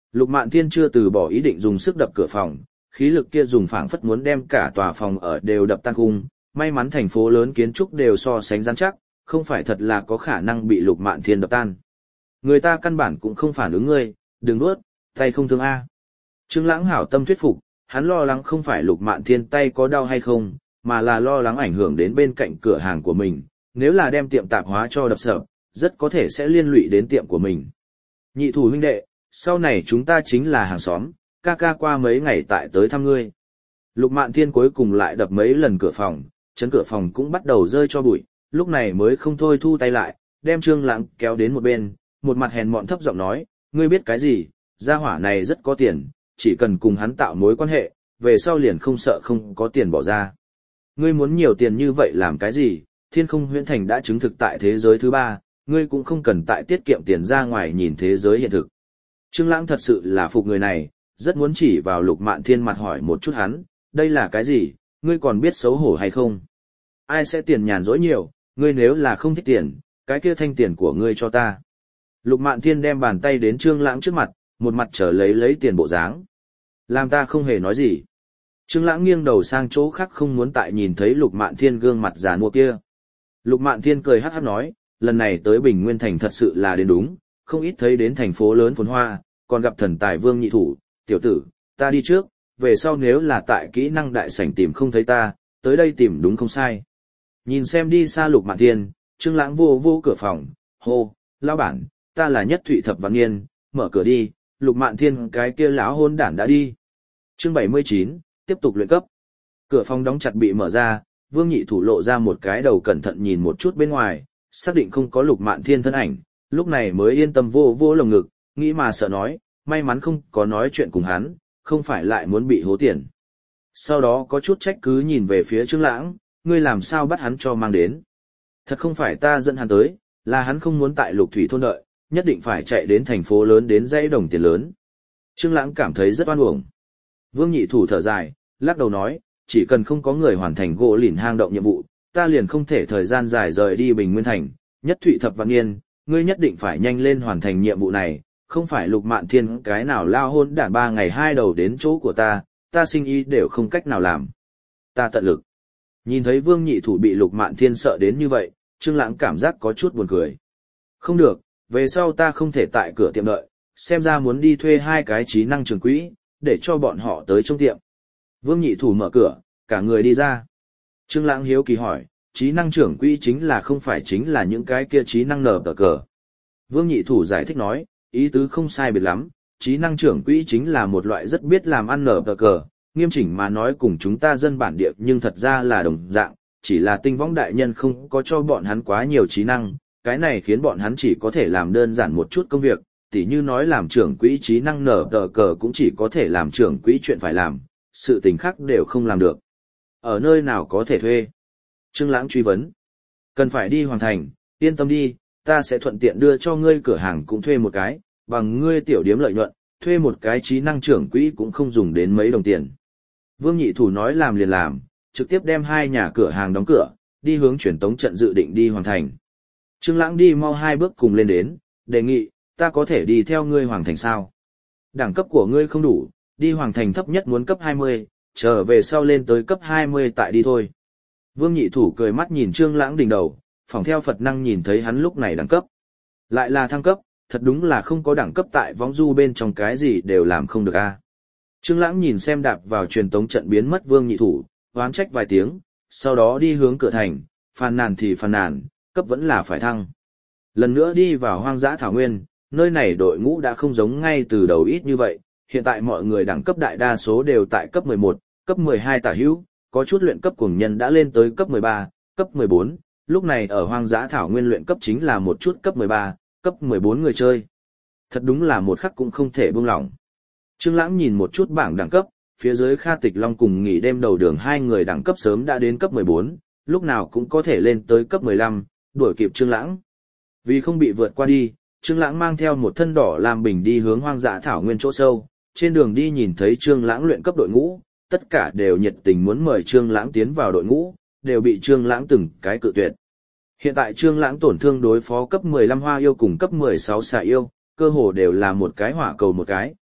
[SPEAKER 1] Lục Mạn Thiên chưa từ bỏ ý định dùng sức đập cửa phòng, khí lực kia dùng phảng phất muốn đem cả tòa phòng ở đều đập tan cung, may mắn thành phố lớn kiến trúc đều so sánh rắn chắc, không phải thật là có khả năng bị Lục Mạn Thiên đập tan. Người ta căn bản cũng không phản ứng ngươi, đừng nuốt, tay không thương a. Trương Lãng hảo tâm thuyết phục, hắn lo lắng không phải Lục Mạn Thiên tay có đau hay không, mà là lo lắng ảnh hưởng đến bên cạnh cửa hàng của mình, nếu là đem tiệm tạp hóa cho đập sập, rất có thể sẽ liên lụy đến tiệm của mình. Nhị thủ huynh đệ, sau này chúng ta chính là hàng xóm, ca ca qua mấy ngày tại tới thăm ngươi. Lục Mạn Thiên cuối cùng lại đập mấy lần cửa phòng, chấn cửa phòng cũng bắt đầu rơi cho bụi, lúc này mới không thôi thu tay lại, đem Trương Lãng kéo đến một bên, một mặt hèn mọn thấp giọng nói, ngươi biết cái gì, gia hỏa này rất có tiền, chỉ cần cùng hắn tạo mối quan hệ, về sau liền không sợ không có tiền bỏ ra. Ngươi muốn nhiều tiền như vậy làm cái gì, Thiên Không Huyễn Thành đã chứng thực tại thế giới thứ ba, ngươi cũng không cần tại tiết kiệm tiền ra ngoài nhìn thế giới hiện thực. Trương Lãng thật sự là phục người này, rất muốn chỉ vào Lục Mạn Thiên mặt hỏi một chút hắn, đây là cái gì, ngươi còn biết xấu hổ hay không? Ai sẽ tiền nhàn rỗi nhiều, ngươi nếu là không thích tiền, cái kia thanh tiền của ngươi cho ta. Lục Mạn Thiên đem bàn tay đến Trương Lãng trước mặt, một mặt trở lấy lấy tiền bộ dáng. Làm ta không hề nói gì. Trương Lãng nghiêng đầu sang chỗ khác không muốn tại nhìn thấy Lục Mạn Thiên gương mặt già nua kia. Lục Mạn Thiên cười hắc hắc nói, lần này tới Bình Nguyên Thành thật sự là đến đúng, không ít thấy đến thành phố lớn phồn hoa, còn gặp thần tài Vương Nhị Thủ, tiểu tử, ta đi trước, về sau nếu là tại kỹ năng đại sảnh tìm không thấy ta, tới đây tìm đúng không sai. Nhìn xem đi xa Lục Mạn Thiên, Trương Lãng vô vô cửa phòng, hô, lão bản, ta là Nhất Thụy Thập Vạn Niên, mở cửa đi, Lục Mạn Thiên cái kia lão hôn đản đã đi. Chương bảy mươi chín, tiếp tục luyện cấp. Cửa phòng đóng chặt bị mở ra, Vương Nhị Thủ lộ ra một cái đầu cẩn thận nhìn một chút bên ngoài, xác định không có Lục Mạn Thiên thân ảnh, lúc này mới yên tâm vô vô lồng ngực, nghĩ mà sợ nói, may mắn không có nói chuyện cùng hắn, không phải lại muốn bị hố tiền. Sau đó có chút trách cứ nhìn về phía Trương Lãng, ngươi làm sao bắt hắn cho mang đến. Thật không phải ta dẫn hắn tới, là hắn không muốn tại Lục Thủy thôn đợi, nhất định phải chạy đến thành phố lớn đến dãy đồng tiền lớn. Trương Lãng cảm thấy rất oan uổng. Vương Nhị Thủ thở dài, lắc đầu nói, chỉ cần không có người hoàn thành gỗ lìn hang động nhiệm vụ, ta liền không thể thời gian dài rời đi Bình Nguyên Thành. Nhất Thụy Thập Vạn Niên, ngươi nhất định phải nhanh lên hoàn thành nhiệm vụ này, không phải Lục Mạn Thiên cái nào lao hôn đản ba ngày hai đầu đến chỗ của ta, ta sinh ý đều không cách nào làm. Ta tận lực. Nhìn thấy Vương Nhị Thủ bị Lục Mạn Thiên sợ đến như vậy, Trương Lãng cảm giác có chút buồn cười. Không được, về sau ta không thể tại cửa tiệm đợi, xem ra muốn đi thuê hai cái trí năng trưởng quỹ, để cho bọn họ tới trong tiệm. Vương Nhị Thủ mở cửa, cả người đi ra. Trương Lãng hiếu kỳ hỏi, trí năng trưởng quỹ chính là không phải chính là những cái kia trí năng nở tờ cờ. Vương Nhị Thủ giải thích nói, ý tứ không sai biệt lắm, trí năng trưởng quỹ chính là một loại rất biết làm ăn nở tờ cờ, nghiêm chỉnh mà nói cùng chúng ta dân bản địa nhưng thật ra là đồng dạng, chỉ là Tinh Võng đại nhân không có cho bọn hắn quá nhiều trí năng, cái này khiến bọn hắn chỉ có thể làm đơn giản một chút công việc, tỉ như nói làm trưởng quỹ trí năng nở tờ cờ cũng chỉ có thể làm trưởng quỹ chuyện phải làm, sự tình khác đều không làm được. Ở nơi nào có thể thuê? Trương Lãng truy vấn. Cần phải đi Hoàng Thành, yên tâm đi, ta sẽ thuận tiện đưa cho ngươi cửa hàng cũng thuê một cái, bằng ngươi tiểu điếm lợi nhuận, thuê một cái trí năng trưởng quỹ cũng không dùng đến mấy đồng tiền. Vương Nhị Thủ nói làm liền làm, trực tiếp đem hai nhà cửa hàng đóng cửa, đi hướng truyền tống trận dự định đi Hoàng Thành. Trương Lãng đi mau hai bước cùng lên đến, đề nghị, ta có thể đi theo ngươi Hoàng Thành sao? Đẳng cấp của ngươi không đủ, đi Hoàng Thành thấp nhất muốn cấp hai mươi, trở về sau lên tới cấp hai mươi tại đi thôi. Vương Nhị Thủ cười mắt nhìn Trương Lãng đỉnh đầu, phỏng theo Phật năng nhìn thấy hắn lúc này đẳng cấp. Lại là thăng cấp, thật đúng là không có đẳng cấp tại võng du bên trong cái gì đều làm không được a. Trương Lãng nhìn xem đạp vào truyền tống trận biến mất Vương Nhị Thủ, oán trách vài tiếng, sau đó đi hướng cửa thành, phàn nàn thì phàn nàn, cấp vẫn là phải thăng. Lần nữa đi vào hoang dã thảo nguyên, nơi này đội ngũ đã không giống ngay từ đầu ít như vậy, hiện tại mọi người đẳng cấp đại đa số đều tại cấp mười một, cấp mười hai tả hữu, có chút luyện cấp cuồng nhân đã lên tới cấp mười ba, cấp mười bốn, lúc này ở hoang dã thảo nguyên luyện cấp chính là một chút cấp mười ba, cấp mười bốn người chơi. Thật đúng là một khắc cũng không thể buông lỏng. Trương Lãng nhìn một chút bảng đẳng cấp, phía dưới Kha Tịch Long cùng nghỉ đêm đầu đường hai người đẳng cấp sớm đã đến cấp mười bốn, lúc nào cũng có thể lên tới cấp mười lăm, đuổi kịp Trương Lãng. Vì không bị vượt qua đi, Trương Lãng mang theo một thân đỏ làm bình đi hướng hoang dã thảo nguyên chỗ sâu, trên đường đi nhìn thấy Trương Lãng luyện cấp đội ngũ, tất cả đều nhiệt tình muốn mời Trương Lãng tiến vào đội ngũ, đều bị Trương Lãng từng cái cự tuyệt. Hiện tại Trương Lãng tổn thương đối phó cấp mười lăm hoa yêu cùng cấp mười sáu xà yêu, cơ hồ đều là một cái hỏa cầu một cái,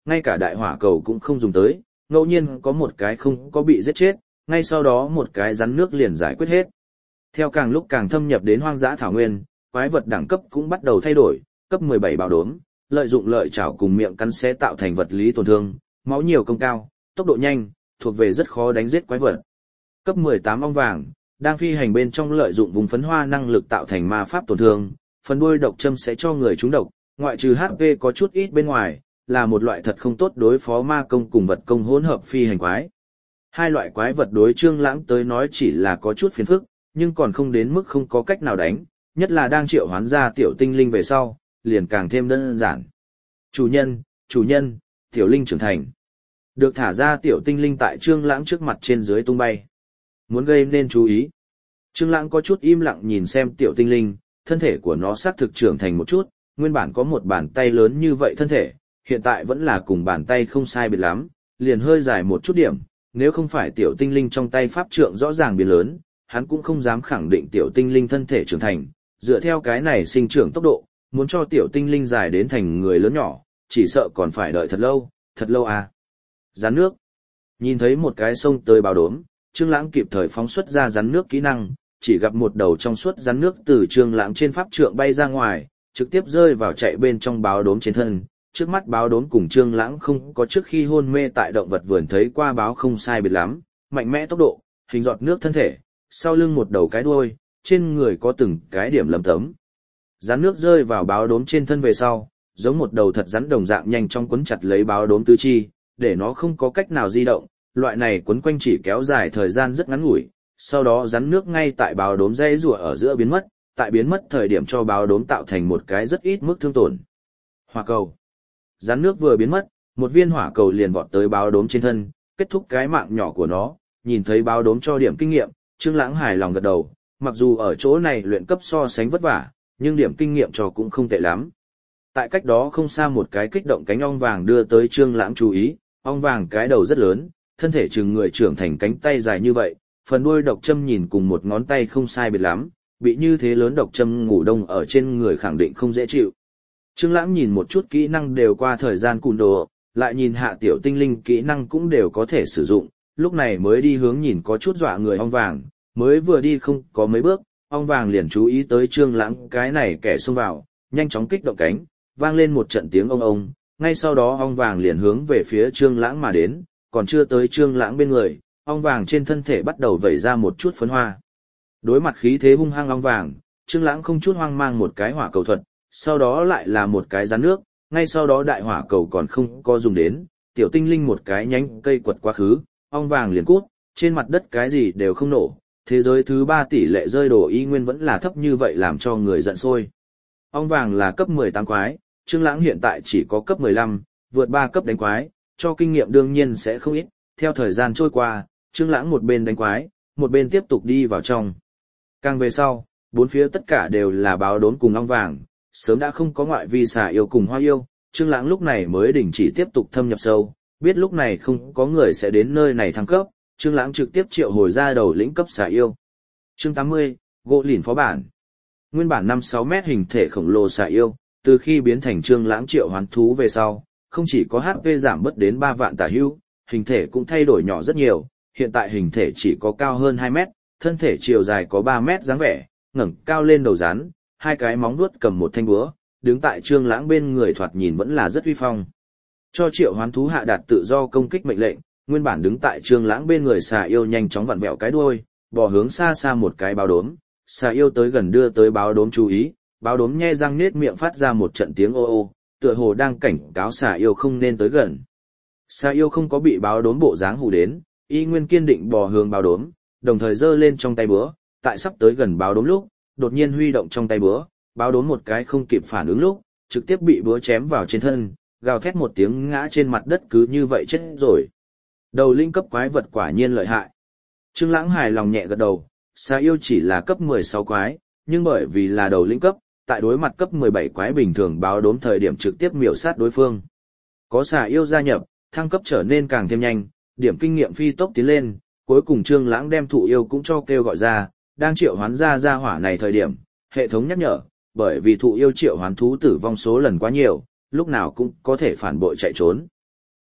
[SPEAKER 1] ngay cả đại hỏa cầu cũng không dùng tới, ngẫu nhiên có một cái không có bị giết chết, ngay sau đó một cái rắn nước liền giải quyết hết. Theo càng lúc càng thâm nhập đến hoang dã thảo nguyên, quái vật đẳng cấp cũng bắt đầu thay đổi, cấp mười bảy bào đốm, lợi dụng lợi chảo cùng miệng cắn xé tạo thành vật lý tổn thương, máu nhiều công cao, tốc độ nhanh, thuộc về rất khó đánh giết quái vật. Cấp mười tám ong vàng, đang phi hành bên trong lợi dụng vùng phấn hoa năng lực tạo thành ma pháp tổn thương, phần đuôi độc châm sẽ cho người trúng độc, ngoại trừ hát pê có chút ít bên ngoài, là một loại thật không tốt đối phó ma công cùng vật công hỗn hợp phi hành quái. Hai loại quái vật đối Trương Lãng tới nói chỉ là có chút phiền phức, nhưng còn không đến mức không có cách nào đánh, nhất là đang triệu hoán ra tiểu tinh linh về sau, liền càng thêm đơn giản. Chủ nhân, chủ nhân, tiểu linh trưởng thành. Được thả ra tiểu tinh linh tại Trương Lãng trước mặt trên dưới tung bay. Muốn gây nên chú ý. Trương Lãng có chút im lặng nhìn xem tiểu tinh linh, thân thể của nó xác thực trưởng thành một chút, nguyên bản có một bàn tay lớn như vậy thân thể, hiện tại vẫn là cùng bàn tay không sai biệt lắm, liền hơi dài một chút điểm, nếu không phải tiểu tinh linh trong tay pháp trượng rõ ràng biến lớn, hắn cũng không dám khẳng định tiểu tinh linh thân thể trưởng thành, dựa theo cái này sinh trưởng tốc độ, muốn cho tiểu tinh linh dài đến thành người lớn nhỏ, chỉ sợ còn phải đợi thật lâu, thật lâu à. Rắn nước. Nhìn thấy một cái sông tới báo đốm, Trương Lãng kịp thời phóng xuất ra rắn nước kỹ năng, chỉ gặp một đầu trong suốt rắn nước từ Trương Lãng trên pháp trượng bay ra ngoài, trực tiếp rơi vào chạy bên trong báo đốm trên thân. Trước mắt báo đốm cùng Trương Lãng không có trước khi hôn mê tại động vật vườn thấy qua báo không sai biệt lắm, mạnh mẽ tốc độ, hình giọt nước thân thể, sau lưng một đầu cái đuôi, trên người có từng cái điểm lấm tấm. Rắn nước rơi vào báo đốm trên thân về sau, giống một đầu thật rắn đồng dạng nhanh chóng quấn chặt lấy báo đốm tứ chi, để nó không có cách nào di động, loại này quấn quanh chỉ kéo dài thời gian rất ngắn ngủi, sau đó rắn nước ngay tại báo đốm dây rùa ở giữa biến mất, tại biến mất thời điểm cho báo đốm tạo thành một cái rất ít mức thương tổn. Hỏa cầu. Rắn nước vừa biến mất, một viên hỏa cầu liền vọt tới báo đốm trên thân, kết thúc cái mạng nhỏ của nó, nhìn thấy báo đốm cho điểm kinh nghiệm, Trương Lãng hài lòng gật đầu, mặc dù ở chỗ này luyện cấp so sánh vất vả, nhưng điểm kinh nghiệm cho cũng không tệ lắm. Tại cách đó không xa một cái kích động cánh ong vàng đưa tới Trương Lãng chú ý, ong vàng cái đầu rất lớn, thân thể chừng người trưởng thành cánh tay dài như vậy, phần đuôi độc châm nhìn cùng một ngón tay không sai biệt lắm, bị như thế lớn độc châm ngủ đông ở trên người khẳng định không dễ chịu. Trương Lãng nhìn một chút kỹ năng đều qua thời gian cùn đồ, lại nhìn hạ tiểu tinh linh kỹ năng cũng đều có thể sử dụng, lúc này mới đi hướng nhìn có chút dọa người ong vàng, mới vừa đi không có mấy bước, ong vàng liền chú ý tới Trương Lãng cái này kẻ xông vào, nhanh chóng kích động cánh, vang lên một trận tiếng ông ông, ngay sau đó ong vàng liền hướng về phía Trương Lãng mà đến, còn chưa tới Trương Lãng bên người, ong vàng trên thân thể bắt đầu vẩy ra một chút phấn hoa. Đối mặt khí thế hung hăng ong vàng, Trương Lãng không chút hoang mang một cái hỏa cầu thuật, sau đó lại là một cái rắn nước, ngay sau đó đại hỏa cầu còn không có dùng đến, tiểu tinh linh một cái nhánh cây quật quá khứ, ong vàng liền cút, trên mặt đất cái gì đều không nổ, thế giới thứ ba tỷ lệ rơi đồ y nguyên vẫn là thấp như vậy làm cho người giận sôi. Ong vàng là cấp mười tám quái, Trương Lãng hiện tại chỉ có cấp mười lăm, vượt ba cấp đánh quái, cho kinh nghiệm đương nhiên sẽ không ít, theo thời gian trôi qua, Trương Lãng một bên đánh quái, một bên tiếp tục đi vào trong. Càng về sau, bốn phía tất cả đều là báo đốm cùng ong vàng, sớm đã không có ngoại vi xà yêu cùng hoa yêu, Trương Lãng lúc này mới đình chỉ tiếp tục thâm nhập sâu, biết lúc này không có người sẽ đến nơi này thăng cấp, Trương Lãng trực tiếp triệu hồi ra đầu lĩnh cấp xà yêu. Chương tám mươi, gỗ lìn phó bản. Nguyên bản năm sáu mét hình thể khổng lồ xà yêu, từ khi biến thành Trương Lãng triệu hoán thú về sau, không chỉ có hát pê giảm bớt đến ba vạn tả hữu, hình thể cũng thay đổi nhỏ rất nhiều, hiện tại hình thể chỉ có cao hơn hai mét, thân thể chiều dài có ba mét dáng vẻ, ngẩng cao lên đầu rắn, hai cái móng vuốt cầm một thanh búa, đứng tại Trương Lãng bên người thoạt nhìn vẫn là rất uy phong. Cho triệu hoán thú hạ đạt tự do công kích mệnh lệnh, nguyên bản đứng tại Trương Lãng bên người xà yêu nhanh chóng vặn vẹo cái đuôi, bò hướng xa xa một cái báo đốm, xà yêu tới gần đưa tới báo đốm chú ý, báo đốm nhe răng nết miệng phát ra một trận tiếng ô ô, tựa hồ đang cảnh cáo xà yêu không nên tới gần. Xà yêu không có bị báo đốm bộ dáng hù đến, y nguyên kiên định bò hướng báo đốm, đồng thời giơ lên trong tay búa, tại sắp tới gần báo đốm lúc, đột nhiên huy động trong tay búa, báo đốm một cái không kịp phản ứng lúc, trực tiếp bị búa chém vào trên thân, gào thét một tiếng ngã trên mặt đất cứ như vậy chết rồi. Đầu linh cấp quái vật quả nhiên lợi hại. Trương Lãng hài lòng nhẹ gật đầu, xà yêu chỉ là cấp mười sáu quái, nhưng bởi vì là đầu linh cấp, tại đối mặt cấp mười bảy quái bình thường báo đốm thời điểm trực tiếp miểu sát đối phương. Có xà yêu gia nhập, thăng cấp trở nên càng thêm nhanh, điểm kinh nghiệm phi tốc tiến lên, cuối cùng Trương Lãng đem thụ yêu cũng cho kêu gọi ra, đang triệu hoán ra gia hỏa này thời điểm, hệ thống nhắc nhở, bởi vì thụ yêu triệu hoán thú tử vong số lần quá nhiều, lúc nào cũng có thể phản bội chạy trốn.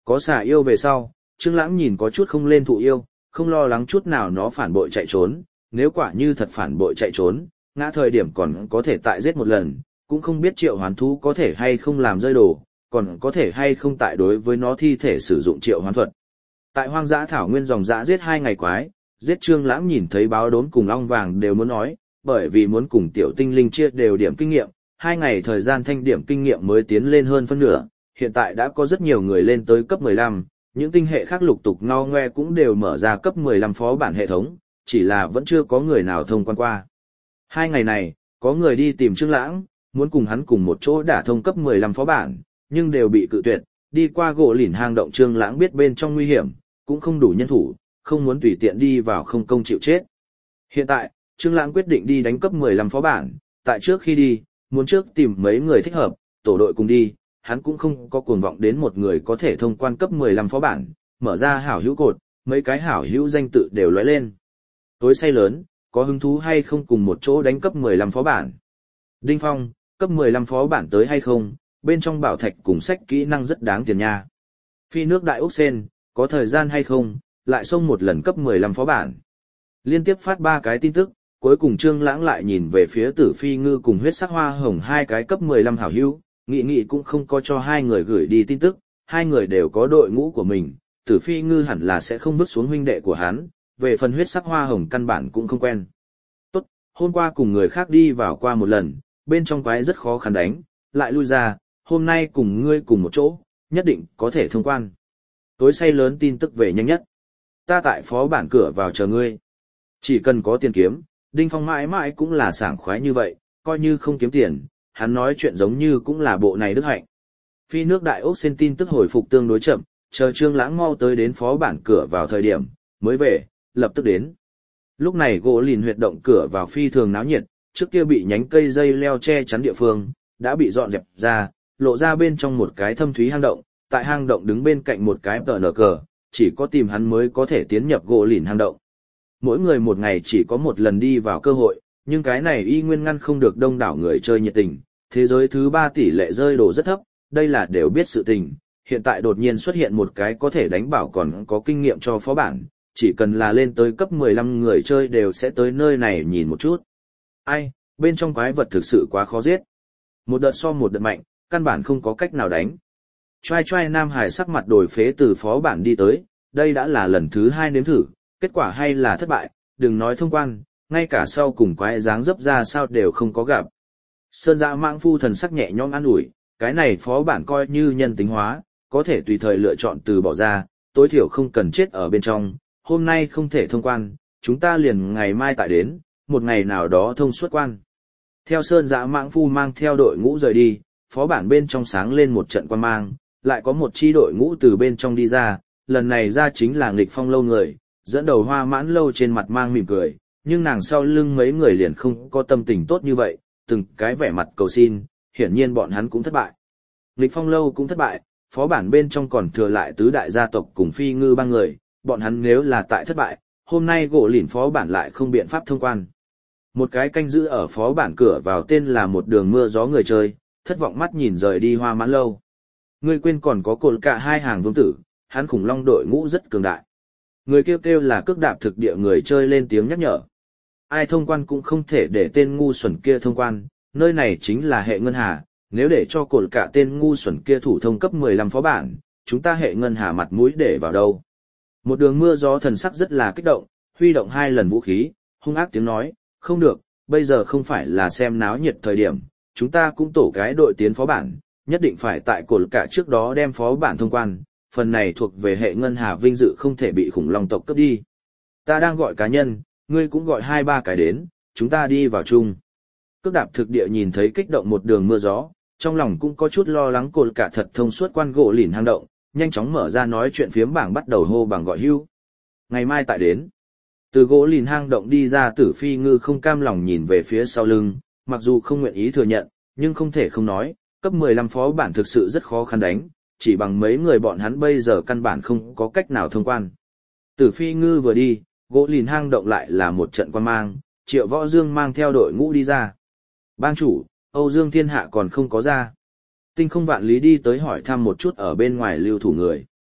[SPEAKER 1] Có xà yêu về sau, Trương Lãng nhìn có chút không lên thụ yêu, không lo lắng chút nào nó phản bội chạy trốn, nếu quả như thật phản bội chạy trốn, ngã thời điểm còn có thể tại giết một lần, cũng không biết triệu hoán thú có thể hay không làm rơi đồ, còn có thể hay không tại đối với nó thi thể sử dụng triệu hoán thuật. Tại hoang dã thảo nguyên dòng dã giết hai ngày quái, giết Trương Lãng nhìn thấy báo đốn cùng ong vàng đều muốn nói, bởi vì muốn cùng tiểu tinh linh chia đều điểm kinh nghiệm, hai ngày thời gian thanh điểm kinh nghiệm mới tiến lên hơn phân nửa, hiện tại đã có rất nhiều người lên tới cấp mười lăm, những tinh hệ khác lục tục ngao ngoe cũng đều mở ra cấp mười lăm phó bản hệ thống, chỉ là vẫn chưa có người nào thông quan qua. Hai ngày này, có người đi tìm Trương Lãng, muốn cùng hắn cùng một chỗ đả thông cấp mười lăm phó bản, nhưng đều bị cự tuyệt, đi qua gỗ lìn hang động Trương Lãng biết bên trong nguy hiểm, cũng không đủ nhân thủ, không muốn tùy tiện đi vào không công chịu chết. Hiện tại, Trương Lãng quyết định đi đánh cấp mười lăm phó bản, tại trước khi đi, muốn trước tìm mấy người thích hợp, tổ đội cùng đi, hắn cũng không có cuồng vọng đến một người có thể thông quan cấp mười lăm phó bản, mở ra hảo hữu cột, mấy cái hảo hữu danh tự đều lóe lên. Tối say lớn, có hứng thú hay không cùng một chỗ đánh cấp mười lăm phó bản? Đinh Phong, cấp mười lăm phó bản tới hay không, bên trong bảo thạch cùng sách kỹ năng rất đáng tiền nha. Phi nước Đại Úc Sen, có thời gian hay không, lại xông một lần cấp mười lăm phó bản. Liên tiếp phát ba cái tin tức, cuối cùng Trương Lãng lại nhìn về phía Tử Phi Ngư cùng huyết sắc hoa hồng hai cái cấp mười lăm hảo hữu, nghị nghị cũng không có cho hai người gửi đi tin tức, hai người đều có đội ngũ của mình, Tử Phi Ngư hẳn là sẽ không vứt xuống huynh đệ của hắn, về phần huyết sắc hoa hồng căn bản cũng không quen. Tốt, hôm qua cùng người khác đi vào qua một lần, bên trong quái rất khó khăn đánh, lại lui ra, hôm nay cùng ngươi cùng một chỗ, nhất định có thể thông quan. Tối say lớn tin tức về nhanh nhất. Ta tại phó bản cửa vào chờ ngươi. Chỉ cần có tiền kiếm, Đinh Phong mãi mãi cũng là sảng khoái như vậy, coi như không kiếm tiền, hắn nói chuyện giống như cũng là bộ này đức hạnh. Phi nước Đại Ốc Sen tin tức hồi phục tương đối chậm, chờ Trương Lãng mau tới đến phó bản cửa vào thời điểm, mới về, lập tức đến. Lúc này gỗ lìn huyệt động cửa vào phi thường náo nhiệt, trước kia bị nhánh cây dây leo che chắn địa phương, đã bị dọn dẹp ra, lộ ra bên trong một cái thâm thúy hang động, tại hang động đứng bên cạnh một cái tờ nở cờ, chỉ có tìm hắn mới có thể tiến nhập gỗ lìn hang động. Mỗi người một ngày chỉ có một lần đi vào cơ hội, nhưng cái này y nguyên ngăn không được đông đảo người chơi nhiệt tình, thế giới thứ ba tỷ lệ rơi đồ rất thấp, đây là đều biết sự tình, hiện tại đột nhiên xuất hiện một cái có thể đánh bảo còn có kinh nghiệm cho phó bản, chỉ cần là lên tới cấp mười lăm người chơi đều sẽ tới nơi này nhìn một chút. Ai, bên trong quái vật thực sự quá khó giết. Một đợt so một đợt mạnh, căn bản không có cách nào đánh. Choai choai Nam Hải sắc mặt đổi phế từ phó bản đi tới, đây đã là lần thứ hai nếm thử, kết quả hay là thất bại, đừng nói thông quan, ngay cả sau cùng quái dáng dấp ra sao đều không có gặp. Sơn Dạ Mãng Phu thần sắc nhẹ nhõm an ủi, cái này phó bản coi như nhân tính hóa, có thể tùy thời lựa chọn từ bỏ ra, tối thiểu không cần chết ở bên trong, hôm nay không thể thông quan, chúng ta liền ngày mai tại đến, một ngày nào đó thông suốt quan. Theo Sơn Dạ Mãng Phu mang theo đội ngũ rời đi, phó bản bên trong sáng lên một trận quan mang, lại có một chi đội ngũ từ bên trong đi ra, lần này ra chính là Nghịch Phong lâu người, dẫn đầu Hoa Mãn lâu trên mặt mang mỉm cười, nhưng nàng sau lưng mấy người liền không có tâm tình tốt như vậy, từng cái vẻ mặt cầu xin, hiển nhiên bọn hắn cũng thất bại. Nghịch Phong lâu cũng thất bại, phó bản bên trong còn thừa lại tứ đại gia tộc cùng Phi Ngư ba người, bọn hắn nếu là tại thất bại, hôm nay gỗ lìn phó bản lại không biện pháp thông quan. Một cái canh giữ ở phó bản cửa vào tên là một đường mưa gió người chơi, thất vọng mắt nhìn rời đi Hoa Mãn lâu. Ngươi quên còn có cột cả hai hàng vương tử, hắn khủng long đội ngũ rất cường đại. Người kêu kêu là cước đạp thực địa người chơi lên tiếng nhắc nhở. Ai thông quan cũng không thể để tên ngu xuẩn kia thông quan, nơi này chính là hệ ngân hà, nếu để cho cột cả tên ngu xuẩn kia thủ thông cấp mười lăm phó bản, chúng ta hệ ngân hà mặt mũi để vào đâu. Một đường mưa gió thần sắc rất là kích động, huy động hai lần vũ khí, hung ác tiếng nói, không được, bây giờ không phải là xem náo nhiệt thời điểm, chúng ta cũng tổ cái đội tiến phó bản, nhất định phải tại cột cả trước đó đem phó bản thông quan, phần này thuộc về hệ ngân hà vinh dự không thể bị khủng long tộc cướp đi. Ta đang gọi cá nhân, ngươi cũng gọi hai ba cái đến, chúng ta đi vào chung. Cước đạp thực địa nhìn thấy kích động một đường mưa gió, trong lòng cũng có chút lo lắng cột cả thật thông suốt quan gỗ lìn hang động, nhanh chóng mở ra nói chuyện phiếm bảng bắt đầu hô bằng gọi hưu. Ngày mai tại đến. Từ gỗ lìn hang động đi ra Tử Phi Ngư không cam lòng nhìn về phía sau lưng, mặc dù không nguyện ý thừa nhận, nhưng không thể không nói, cấp mười lăm phó bản thực sự rất khó khăn đánh, chỉ bằng mấy người bọn hắn bây giờ căn bản không có cách nào thông quan. Tử Phi Ngư vừa đi, gỗ lìn hang động lại là một trận quan mang, Triệu Võ Dương mang theo đội ngũ đi ra. Bang chủ, Âu Dương Thiên Hạ còn không có ra. Tinh Không Vạn Lý đi tới hỏi thăm một chút ở bên ngoài lưu thủ người.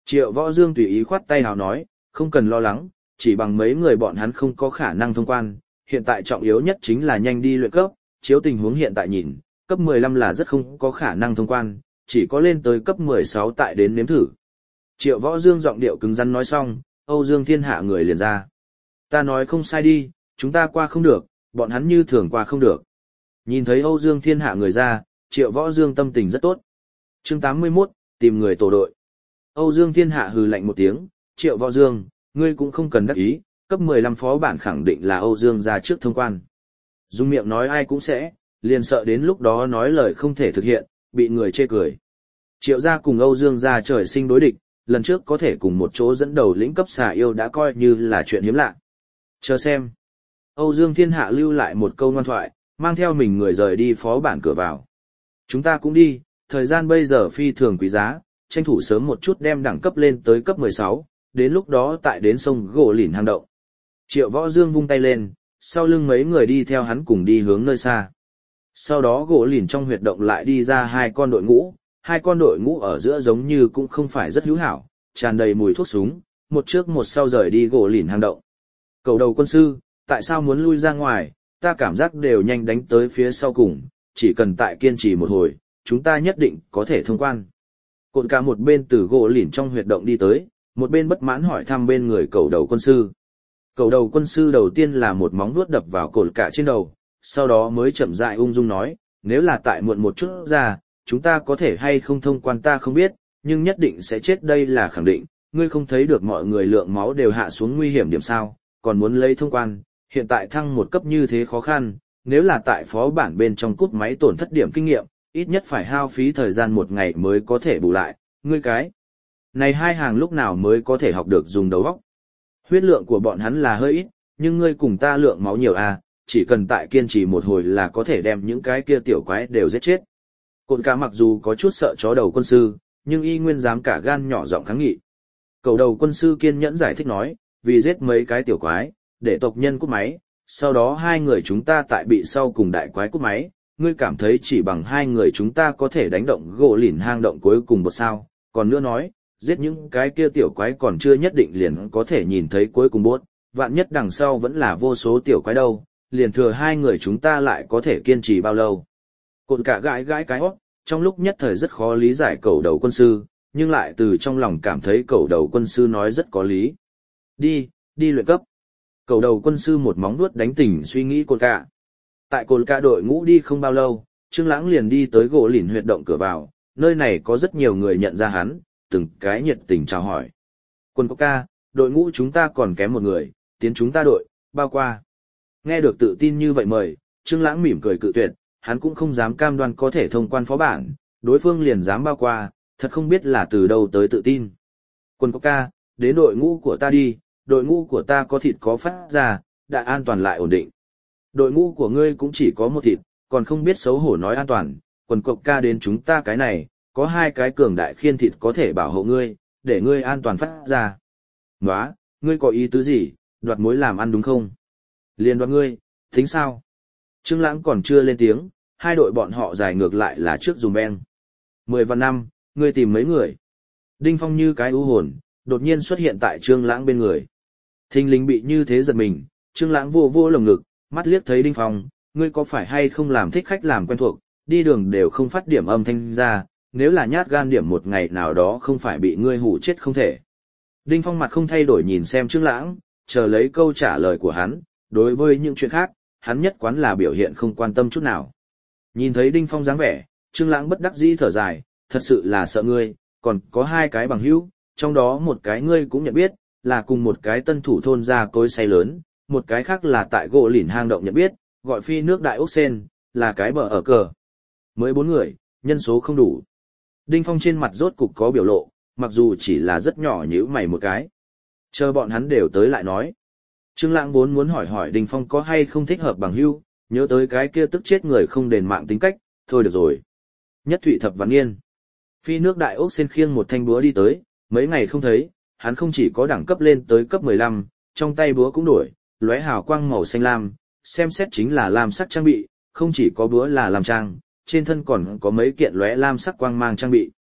[SPEAKER 1] Triệu Võ Dương tùy ý khoát tay hào nói, không cần lo lắng, chỉ bằng mấy người bọn hắn không có khả năng thông quan, hiện tại trọng yếu nhất chính là nhanh đi luyện cấp, chiếu tình huống hiện tại nhìn, cấp mười lăm là rất không có khả năng thông quan, chỉ có lên tới cấp mười sáu tại đến nếm thử. Triệu Võ Dương giọng điệu cứng rắn nói xong, Âu Dương Thiên Hạ người liền ra. Ta nói không sai đi, chúng ta qua không được, bọn hắn như thường qua không được. Nhìn thấy Âu Dương Thiên Hạ người ra, Triệu Võ Dương tâm tình rất tốt. Chương tám mươi mốt, tìm người tổ đội. Âu Dương Thiên Hạ hừ lạnh một tiếng, Triệu Võ Dương, ngươi cũng không cần đắc ý, cấp mười lăm phó bản khẳng định là Âu Dương ra trước thông quan. Dung miệng nói ai cũng sẽ, liền sợ đến lúc đó nói lời không thể thực hiện, bị người chê cười. Triệu gia cùng Âu Dương gia trời sinh đối địch, lần trước có thể cùng một chỗ dẫn đầu lĩnh cấp xà yêu đã coi như là chuyện hiếm lạ. Chờ xem. Âu Dương Thiên Hạ lưu lại một câu ngoan thoại, mang theo mình người rời đi phó bản cửa vào. Chúng ta cũng đi, thời gian bây giờ phi thường quý giá, tranh thủ sớm một chút đem đẳng cấp lên tới cấp mười sáu, đến lúc đó tại đến sông gỗ lìn hang động. Triệu Võ Dương vung tay lên, sau lưng mấy người đi theo hắn cùng đi hướng nơi xa. Sau đó gỗ lìn trong huyệt động lại đi ra hai con đội ngũ, hai con đội ngũ ở giữa giống như cũng không phải rất hữu hảo, tràn đầy mùi thuốc súng, một trước một sau rời đi gỗ lìn hang động. Cầu đầu quân sư, tại sao muốn lui ra ngoài, ta cảm giác đều nhanh đánh tới phía sau cùng, chỉ cần tại kiên trì một hồi, chúng ta nhất định có thể thông quan. Cột cả một bên từ gỗ lìn trong huyệt động đi tới, một bên bất mãn hỏi thăm bên người cầu đầu quân sư. Cầu đầu quân sư đầu tiên là một móng vuốt đập vào cột cả trên đầu, sau đó mới chậm rãi ung dung nói, nếu là tại muộn một chút ra, chúng ta có thể hay không thông quan ta không biết, nhưng nhất định sẽ chết đây là khẳng định, ngươi không thấy được mọi người lượng máu đều hạ xuống nguy hiểm điểm sao, còn muốn lấy thông quan, hiện tại thăng một cấp như thế khó khăn, nếu là tại phó bản bên trong cút máy tổn thất điểm kinh nghiệm, ít nhất phải hao phí thời gian một ngày mới có thể bù lại, ngươi cái. Này hai hàng lúc nào mới có thể học được dùng đầu óc. Huyết lượng của bọn hắn là hơi ít, nhưng ngươi cùng ta lượng máu nhiều à, chỉ cần tại kiên trì một hồi là có thể đem những cái kia tiểu quái đều giết chết. Cột cả mặc dù có chút sợ chó đầu quân sư, nhưng y nguyên dám cả gan nhỏ giọng kháng nghị. Cầu đầu quân sư kiên nhẫn giải thích nói, vì giết mấy cái tiểu quái, để tộc nhân cút máy, sau đó hai người chúng ta tại bị sau cùng đại quái cút máy, ngươi cảm thấy chỉ bằng hai người chúng ta có thể đánh động gỗ lìn hang động cuối cùng một sao, còn nữa nói, giết những cái kia tiểu quái còn chưa nhất định liền có thể nhìn thấy cuối cùng bốt, vạn nhất đằng sau vẫn là vô số tiểu quái đâu, liền thừa hai người chúng ta lại có thể kiên trì bao lâu. Cột cả gãi gãi cái hót, trong lúc nhất thời rất khó lý giải cầu đầu quân sư, nhưng lại từ trong lòng cảm thấy cầu đầu quân sư nói rất có lý. Đi, đi luyện cấp. Cầu đầu quân sư một móng vuốt đánh tỉnh suy nghĩ cột cả. Tại cột cả đội ngũ đi không bao lâu, Trương Lãng liền đi tới gỗ lìn huyệt động cửa vào, nơi này có rất nhiều người nhận ra hắn, từng cái nhiệt tình chào hỏi. Quân có ca, đội ngũ chúng ta còn kém một người, tiến chúng ta đội, bao qua. Nghe được tự tin như vậy mời, Trương Lãng mỉm cười cự tuyệt, hắn cũng không dám cam đoan có thể thông quan phó bản, đối phương liền dám bao qua, thật không biết là từ đâu tới tự tin. Quân có ca, đến đội ngũ của ta đi, đội ngũ của ta có thịt có phát ra, đã an toàn lại ổn định. Đội ngũ của ngươi cũng chỉ có một thịt, còn không biết xấu hổ nói an toàn, quần cộc ca đến chúng ta cái này, có hai cái cường đại khiên thịt có thể bảo hộ ngươi, để ngươi an toàn phát ra. Nóa, ngươi có ý tứ gì, đoạt mối làm ăn đúng không? Liên đoạt ngươi, tính sao? Trương Lãng còn chưa lên tiếng, hai đội bọn họ giải ngược lại là trước dùm beng. Mười vạn năm, ngươi tìm mấy người? Đinh Phong như cái u hồn, đột nhiên xuất hiện tại Trương Lãng bên người. Thinh linh bị như thế giật mình, Trương Lãng vô vô lồng ngực, mắt liếc thấy Đinh Phong, ngươi có phải hay không làm thích khách làm quen thuộc, đi đường đều không phát điểm âm thanh ra, nếu là nhát gan điểm một ngày nào đó không phải bị ngươi hù chết không thể. Đinh Phong mặt không thay đổi nhìn xem Trương Lãng, chờ lấy câu trả lời của hắn, đối với những chuyện khác, hắn nhất quán là biểu hiện không quan tâm chút nào. Nhìn thấy Đinh Phong dáng vẻ, Trương Lãng bất đắc dĩ thở dài, thật sự là sợ ngươi, còn có hai cái bằng hữu, trong đó một cái ngươi cũng nhận biết, là cùng một cái tân thủ thôn gia cối xay lớn, một cái khác là tại gỗ lìn hang động nhận biết, gọi phi nước đại ốc sen, là cái bờ ở cờ. Mới bốn người, nhân số không đủ. Đinh Phong trên mặt rốt cục có biểu lộ, mặc dù chỉ là rất nhỏ nhíu mày một cái. Chờ bọn hắn đều tới lại nói. Trương Lãng vốn muốn hỏi hỏi Đinh Phong có hay không thích hợp bằng hữu, nhớ tới cái kia tức chết người không đền mạng tính cách, thôi được rồi. Nhất Thụy Thập Vạn Niên. Phi nước đại ốc sen khiêng một thanh búa đi tới, mấy ngày không thấy, hắn không chỉ có đẳng cấp lên tới cấp mười lăm, trong tay búa cũng đổi, lóe hào quang màu xanh lam, xem xét chính là lam sắc trang bị, không chỉ có búa là làm trang, trên thân còn có mấy kiện lóe lam sắc quang mang trang bị.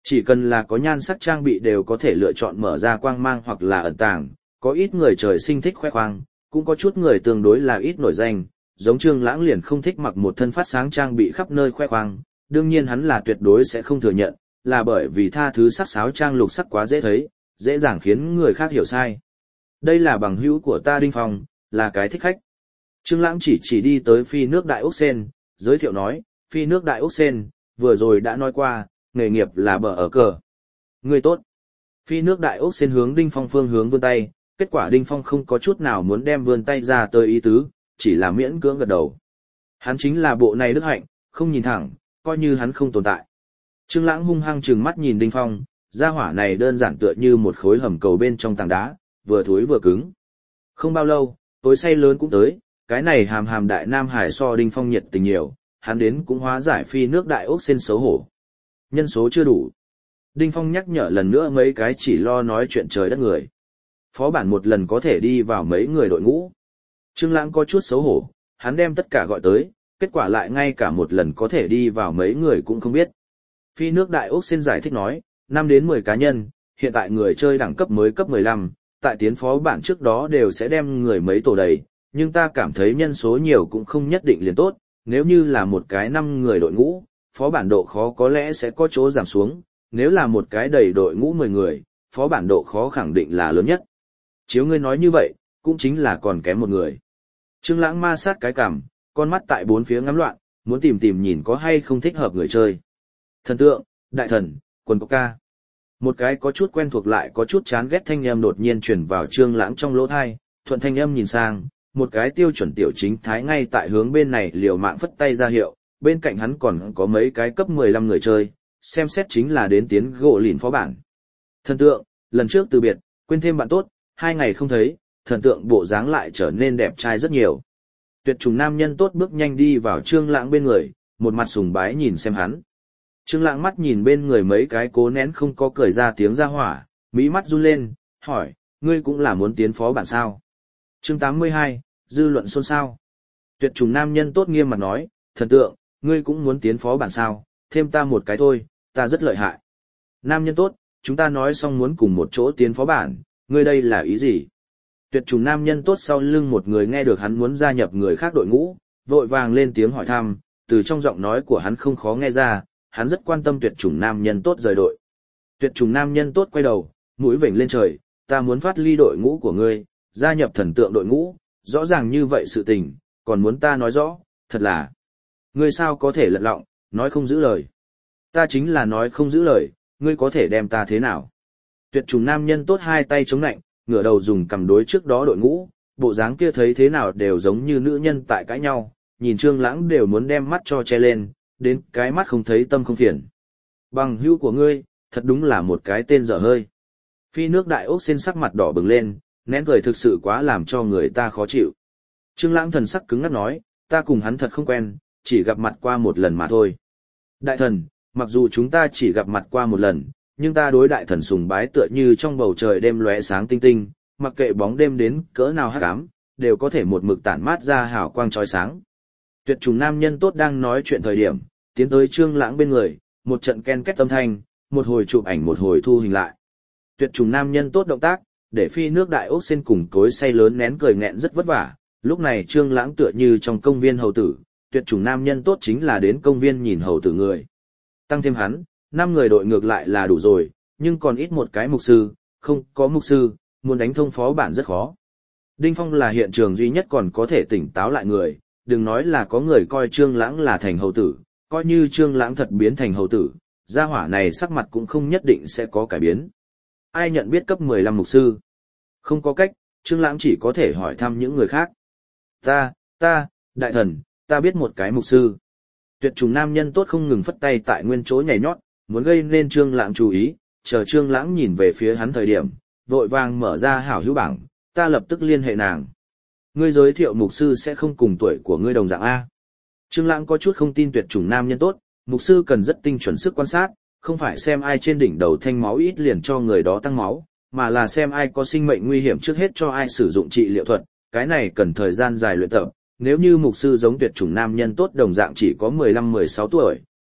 [SPEAKER 1] Chỉ cần là có nhan sắc trang bị đều có thể lựa chọn mở ra quang mang hoặc là ẩn tàng, có ít người trời sinh thích khoe khoang, cũng có chút người tương đối là ít nổi danh, giống Trương Lãng liền không thích mặc một thân phát sáng trang bị khắp nơi khoe khoang, đương nhiên hắn là tuyệt đối sẽ không thừa nhận, là bởi vì tha thứ sắc sáo trang lục sắc quá dễ thấy, dễ dàng khiến người khác hiểu sai. Đây là bằng hữu của ta Đinh Phong, là cái thích khách. Trương Lãng chỉ chỉ đi tới phi nước Đại Úc Sen, giới thiệu nói, phi nước Đại Úc Sen, vừa rồi đã nói qua, nghề nghiệp là bờ ở cờ. Người tốt. Phi nước Đại Úc Sen hướng Đinh Phong phương hướng vươn tay, kết quả Đinh Phong không có chút nào muốn đem vươn tay ra tới ý tứ, chỉ là miễn cưỡng gật đầu. Hắn chính là bộ này đức hạnh, không nhìn thẳng, coi như hắn không tồn tại. Trương Lãng hung hăng trừng mắt nhìn Đinh Phong, gia hỏa này đơn giản tựa như một khối hầm cầu bên trong tảng đá, vừa thối vừa cứng. Không bao lâu, tối say lớn cũng tới, cái này hàm hàm đại nam hải so Đinh Phong nhiệt tình nhiều, hắn đến cũng hóa giải phi nước Đại Úc Sen xấu hổ. Nhân số chưa đủ. Đinh Phong nhắc nhở lần nữa mấy cái chỉ lo nói chuyện trời đất người. Phó bản một lần có thể đi vào mấy người đội ngũ. Trương Lãng có chút xấu hổ, hắn đem tất cả gọi tới, kết quả lại ngay cả một lần có thể đi vào mấy người cũng không biết. Phi nước Đại Úc Sen giải thích nói, năm đến mười cá nhân, hiện tại người chơi đẳng cấp mới cấp mười lăm, tại tiến phó bản trước đó đều sẽ đem người mấy tổ đầy, nhưng ta cảm thấy nhân số nhiều cũng không nhất định liền tốt, nếu như là một cái năm người đội ngũ, phó bản độ khó có lẽ sẽ có chỗ giảm xuống, nếu là một cái đầy đội ngũ mười người, phó bản độ khó khẳng định là lớn nhất. Chiếu ngươi nói như vậy, cũng chính là còn kém một người. Trương Lãng ma sát cái cằm, con mắt tại bốn phía ngắm loạn, muốn tìm tìm nhìn có hay không thích hợp người chơi. Thần tượng, đại thần, quần cộc ca. Một cái có chút quen thuộc lại có chút chán ghét thanh âm đột nhiên truyền vào Trương Lãng trong lỗ tai, thuận thanh âm nhìn sang, một cái tiêu chuẩn tiểu chính thái ngay tại hướng bên này liều mạng phất tay ra hiệu, bên cạnh hắn còn có mấy cái cấp mười lăm người chơi, xem xét chính là đến tiến gỗ lìn phó bản. Thần tượng, lần trước từ biệt, quên thêm bạn tốt, hai ngày không thấy, thần tượng bộ dáng lại trở nên đẹp trai rất nhiều. Tuyệt trùng nam nhân tốt bước nhanh đi vào Trương Lãng bên người, một mặt sùng bái nhìn xem hắn. Trương Lãng mắt nhìn bên người mấy cái cố nén không có cười ra tiếng ra hỏa, mỹ mắt run lên, hỏi, ngươi cũng là muốn tiến phó bản sao? Chương tám mươi hai, dư luận xôn xao. Tuyệt trùng nam nhân tốt nghiêm mặt nói, thần tượng, ngươi cũng muốn tiến phó bản sao, thêm ta một cái thôi, ta rất lợi hại. Nam nhân tốt, chúng ta nói xong muốn cùng một chỗ tiến phó bản, ngươi đây là ý gì? Tuyệt trùng nam nhân tốt sau lưng một người nghe được hắn muốn gia nhập người khác đội ngũ, vội vàng lên tiếng hỏi thăm, từ trong giọng nói của hắn không khó nghe ra, hắn rất quan tâm tuyệt trùng nam nhân tốt rời đội. Tuyệt trùng nam nhân tốt quay đầu, mũi vểnh lên trời, ta muốn thoát ly đội ngũ của ngươi, gia nhập thần tượng đội ngũ, rõ ràng như vậy sự tình, còn muốn ta nói rõ, thật là. Ngươi sao có thể lật lọng, nói không giữ lời. Ta chính là nói không giữ lời, ngươi có thể đem ta thế nào? Tuyệt trùng nam nhân tốt hai tay chống nạnh, ngửa đầu dùng cầm đối trước đó đội ngũ, bộ dáng kia thấy thế nào đều giống như nữ nhân tại cãi nhau, nhìn Trương Lãng đều muốn đem mắt cho che lên, đến cái mắt không thấy tâm không phiền. Bằng hữu của ngươi, thật đúng là một cái tên dở hơi. Phi nước Đại Úc Sen sắc mặt đỏ bừng lên, nén cười thực sự quá làm cho người ta khó chịu. Trương Lãng thần sắc cứng ngắc nói, ta cùng hắn thật không quen, chỉ gặp mặt qua một lần mà thôi. Đại thần, mặc dù chúng ta chỉ gặp mặt qua một lần, nhưng ta đối đại thần sùng bái tựa như trong bầu trời đêm lóe sáng tinh tinh, mặc kệ bóng đêm đến cỡ nào hắc ám, đều có thể một mực tản mát ra hào quang chói sáng. Tuyệt trùng nam nhân tốt đang nói chuyện thời điểm, tiến tới Trương Lãng bên người, một trận ken két âm thanh, một hồi chụp ảnh một hồi thu hình lại. Tuyệt trùng nam nhân tốt động tác, để phi nước Đại Úc Sen cùng cối say lớn nén cười nghẹn rất vất vả, lúc này Trương Lãng tựa như trong công viên hầu tử, tuyệt trùng nam nhân tốt chính là đến công viên nhìn hầu tử người. Tăng thêm hắn, năm người đội ngược lại là đủ rồi, nhưng còn ít một cái mục sư, không có mục sư, muốn đánh thông phó bản rất khó. Đinh Phong là hiện trường duy nhất còn có thể tỉnh táo lại người, đừng nói là có người coi Trương Lãng là thành hầu tử, coi như Trương Lãng thật biến thành hầu tử, gia hỏa này sắc mặt cũng không nhất định sẽ có cải biến. Ai nhận biết cấp mười lăm mục sư? Không có cách, Trương Lãng chỉ có thể hỏi thăm những người khác. Ta, ta, đại thần, ta biết một cái mục sư. Tuyệt trùng nam nhân tốt không ngừng phất tay tại nguyên chỗ nhảy nhót, muốn gây nên Trương Lãng chú ý, chờ Trương Lãng nhìn về phía hắn thời điểm, vội vàng mở ra hảo hữu bảng, ta lập tức liên hệ nàng. Ngươi giới thiệu mục sư sẽ không cùng tuổi của ngươi đồng dạng a? Trương Lãng có chút không tin tuyệt chủng nam nhân tốt, mục sư cần rất tinh chuẩn sức quan sát, không phải xem ai trên đỉnh đầu thanh máu ít liền cho người đó tăng máu, mà là xem ai có sinh mệnh nguy hiểm trước hết cho ai sử dụng trị liệu thuật, cái này cần thời gian dài luyện tập. Nếu như mục sư giống tuyệt chủng nam nhân tốt đồng dạng chỉ có mười lăm mười sáu tuổi,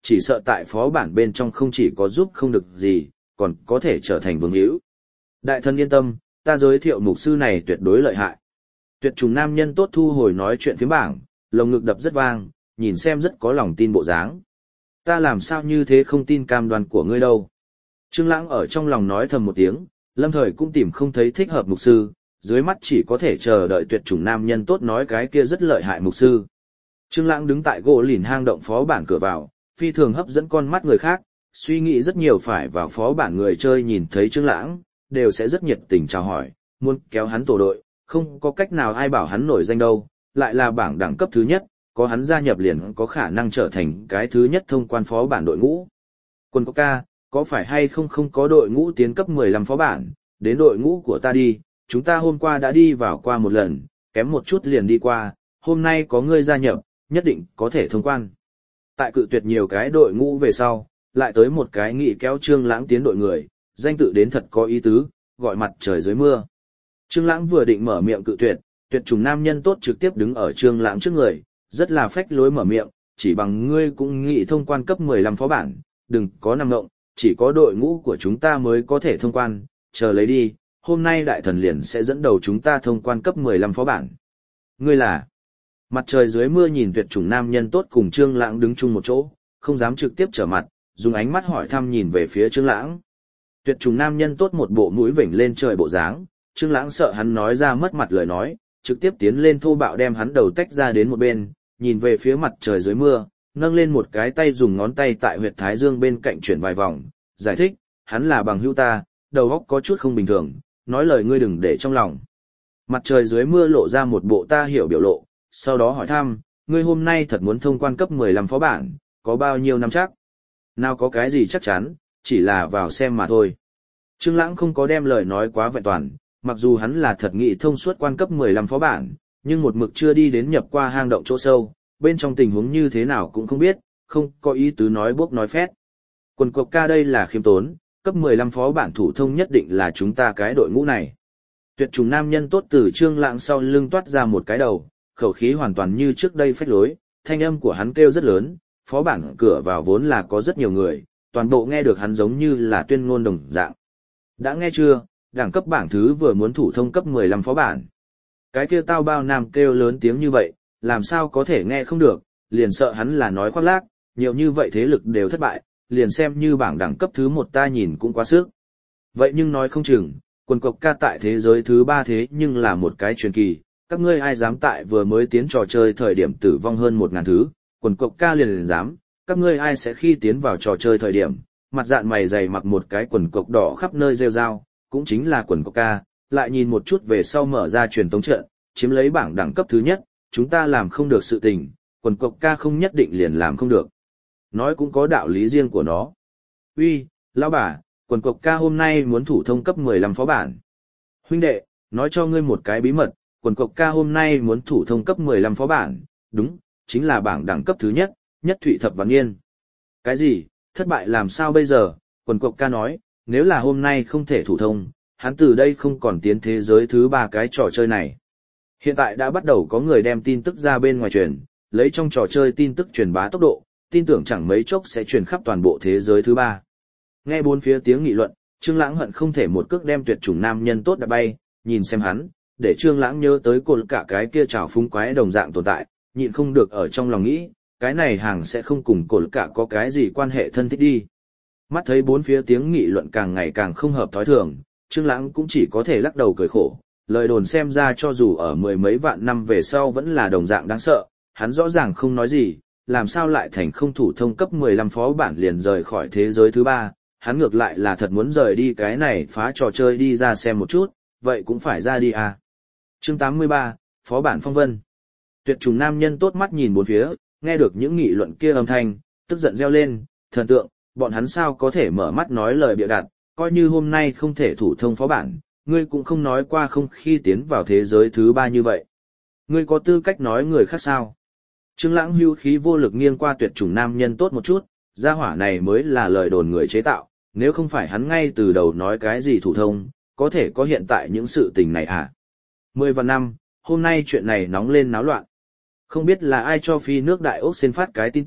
[SPEAKER 1] chỉ sợ tại phó bản bên trong không chỉ có giúp không được gì, còn có thể trở thành vương hữu. Đại thần yên tâm, ta giới thiệu mục sư này tuyệt đối lợi hại. Tuyệt trùng nam nhân tốt thu hồi nói chuyện phía bảng, lồng ngực đập rất vang, nhìn xem rất có lòng tin bộ dáng. Ta làm sao như thế không tin cam đoan của ngươi đâu. Trương Lãng ở trong lòng nói thầm một tiếng, lâm thời cũng tìm không thấy thích hợp mục sư, dưới mắt chỉ có thể chờ đợi tuyệt chủng nam nhân tốt nói cái kia rất lợi hại mục sư. Trương Lãng đứng tại gỗ lìn hang động phó bản cửa vào, phi thường hấp dẫn con mắt người khác, suy nghĩ rất nhiều phải vào phó bản người chơi nhìn thấy Trương Lãng, đều sẽ rất nhiệt tình chào hỏi, muốn kéo hắn tổ đội, không có cách nào ai bảo hắn nổi danh đâu, lại là bảng đẳng cấp thứ nhất, có hắn gia nhập liền có khả năng trở thành cái thứ nhất thông quan phó bản đội ngũ. Quân Coca, có phải hay không không có đội ngũ tiến cấp mười lăm phó bản, đến đội ngũ của ta đi, chúng ta hôm qua đã đi vào qua một lần, kém một chút liền đi qua, hôm nay có ngươi gia nhập, nhất định có thể thông quan. Tại cự tuyệt nhiều cái đội ngũ về sau, lại tới một cái nghị kéo Trương Lãng tiến đội người, danh tự đến thật có ý tứ, gọi mặt trời dưới mưa. Trương Lãng vừa định mở miệng cự tuyệt, tuyệt trùng nam nhân tốt trực tiếp đứng ở Trương Lãng trước người, rất là phách lối mở miệng, chỉ bằng ngươi cũng nghị thông quan cấp mười lăm phó bản, đừng có nằm ngộng, chỉ có đội ngũ của chúng ta mới có thể thông quan, chờ lấy đi, hôm nay đại thần liền sẽ dẫn đầu chúng ta thông quan cấp mười lăm phó bản. Ngươi là? Mặt trời dưới mưa nhìn tuyệt chủng nam nhân tốt cùng Trương Lãng đứng chung một chỗ, không dám trực tiếp trở mặt, dùng ánh mắt hỏi thăm nhìn về phía Trương Lãng. Tuyệt chủng nam nhân tốt một bộ mũi vểnh lên trời bộ dáng, Trương Lãng sợ hắn nói ra mất mặt lời nói, trực tiếp tiến lên thô bạo đem hắn đầu tách ra đến một bên, nhìn về phía mặt trời dưới mưa, nâng lên một cái tay dùng ngón tay tại huyệt thái dương bên cạnh chuyển vài vòng, giải thích, hắn là bằng hữu ta, đầu óc có chút không bình thường, nói lời ngươi đừng để trong lòng. Mặt trời dưới mưa lộ ra một bộ ta hiểu biểu lộ, sau đó hỏi thăm, ngươi hôm nay thật muốn thông quan cấp mười lăm phó bản, có bao nhiêu năm chắc? Nào có cái gì chắc chắn, chỉ là vào xem mà thôi. Trương Lãng không có đem lời nói quá vẹn toàn, mặc dù hắn là thật nghị thông suốt quan cấp mười lăm phó bản, nhưng một mực chưa đi đến nhập qua hang động chỗ sâu, bên trong tình huống như thế nào cũng không biết, không có ý tứ nói bốc nói phét. Quần cộc ca đây là khiêm tốn, cấp mười lăm phó bản thủ thông nhất định là chúng ta cái đội ngũ này. Tuyệt trùng nam nhân tốt từ Trương Lãng sau lưng toát ra một cái đầu, khẩu khí hoàn toàn như trước đây phách lối, thanh âm của hắn kêu rất lớn, phó bản cửa vào vốn là có rất nhiều người, toàn bộ nghe được hắn giống như là tuyên ngôn đồng dạng. Đã nghe chưa, đẳng cấp bảng thứ vừa muốn thủ thông cấp mười lăm phó bản. Cái kia tao bao nam kêu lớn tiếng như vậy, làm sao có thể nghe không được, liền sợ hắn là nói khoác lác, nhiều như vậy thế lực đều thất bại, liền xem như bảng đẳng cấp thứ một ta nhìn cũng quá sức. Vậy nhưng nói không chừng, quần cộc ca tại thế giới thứ ba thế nhưng là một cái truyền kỳ, các ngươi ai dám tại vừa mới tiến trò chơi thời điểm tử vong hơn một ngàn thứ, quần cộc ca liền liền dám, các ngươi ai sẽ khi tiến vào trò chơi thời điểm, mặt dạn mày dày mặc một cái quần cộc đỏ khắp nơi rêu rao, cũng chính là quần cộc ca, lại nhìn một chút về sau mở ra truyền tống trận, chiếm lấy bảng đẳng cấp thứ nhất, chúng ta làm không được sự tình, quần cộc ca không nhất định liền làm không được. Nói cũng có đạo lý riêng của nó. Uy, lão bà, quần cộc ca hôm nay muốn thủ thông cấp mười lăm phó bản. Huynh đệ, nói cho ngươi một cái bí mật, quần cộc ca hôm nay muốn thủ thông cấp mười lăm phó bản, đúng, chính là bảng đẳng cấp thứ nhất, nhất thụy thập vạn niên. Cái gì, thất bại làm sao bây giờ, quần cộc ca nói, nếu là hôm nay không thể thủ thông, hắn từ đây không còn tiến thế giới thứ ba cái trò chơi này. Hiện tại đã bắt đầu có người đem tin tức ra bên ngoài truyền, lấy trong trò chơi tin tức truyền bá tốc độ, tin tưởng chẳng mấy chốc sẽ truyền khắp toàn bộ thế giới thứ ba. Nghe bốn phía tiếng nghị luận, Trương Lãng hận không thể một cước đem tuyệt chủng nam nhân tốt đã bay, nhìn xem hắn, để Trương Lãng nhớ tới cột cả cái kia trào phúng quái đồng dạng tồn tại, nhịn không được ở trong lòng nghĩ, cái này hàng sẽ không cùng cột cả có cái gì quan hệ thân thích đi. Mắt thấy bốn phía tiếng nghị luận càng ngày càng không hợp thói thường, Trương Lãng cũng chỉ có thể lắc đầu cười khổ, lời đồn xem ra cho dù ở mười mấy vạn năm về sau vẫn là đồng dạng đáng sợ, hắn rõ ràng không nói gì, làm sao lại thành không thủ thông cấp mười lăm phó bản liền rời khỏi thế giới thứ ba, hắn ngược lại là thật muốn rời đi cái này phá trò chơi đi ra xem một chút, vậy cũng phải ra đi à. Chương tám mươi ba, Phó bản phong vân. Tuyệt trùng nam nhân tốt mắt nhìn bốn phía, nghe được những nghị luận kia âm thanh, tức giận reo lên, thần tượng, bọn hắn sao có thể mở mắt nói lời bịa đặt, coi như hôm nay không thể thủ thông phó bản, ngươi cũng không nói qua không khi tiến vào thế giới thứ ba như vậy. Ngươi có tư cách nói người khác sao? Trương Lãng hưu khí vô lực nghiêng qua tuyệt chủng nam nhân tốt một chút, gia hỏa này mới là lời đồn người chế tạo, nếu không phải hắn ngay từ đầu nói cái gì thủ thông, có thể có hiện tại những sự tình này à? Mười vạn năm, hôm nay chuyện này nóng lên náo loạn. Không biết là ai cho phi nước đại ốc xin phát cái tin tức,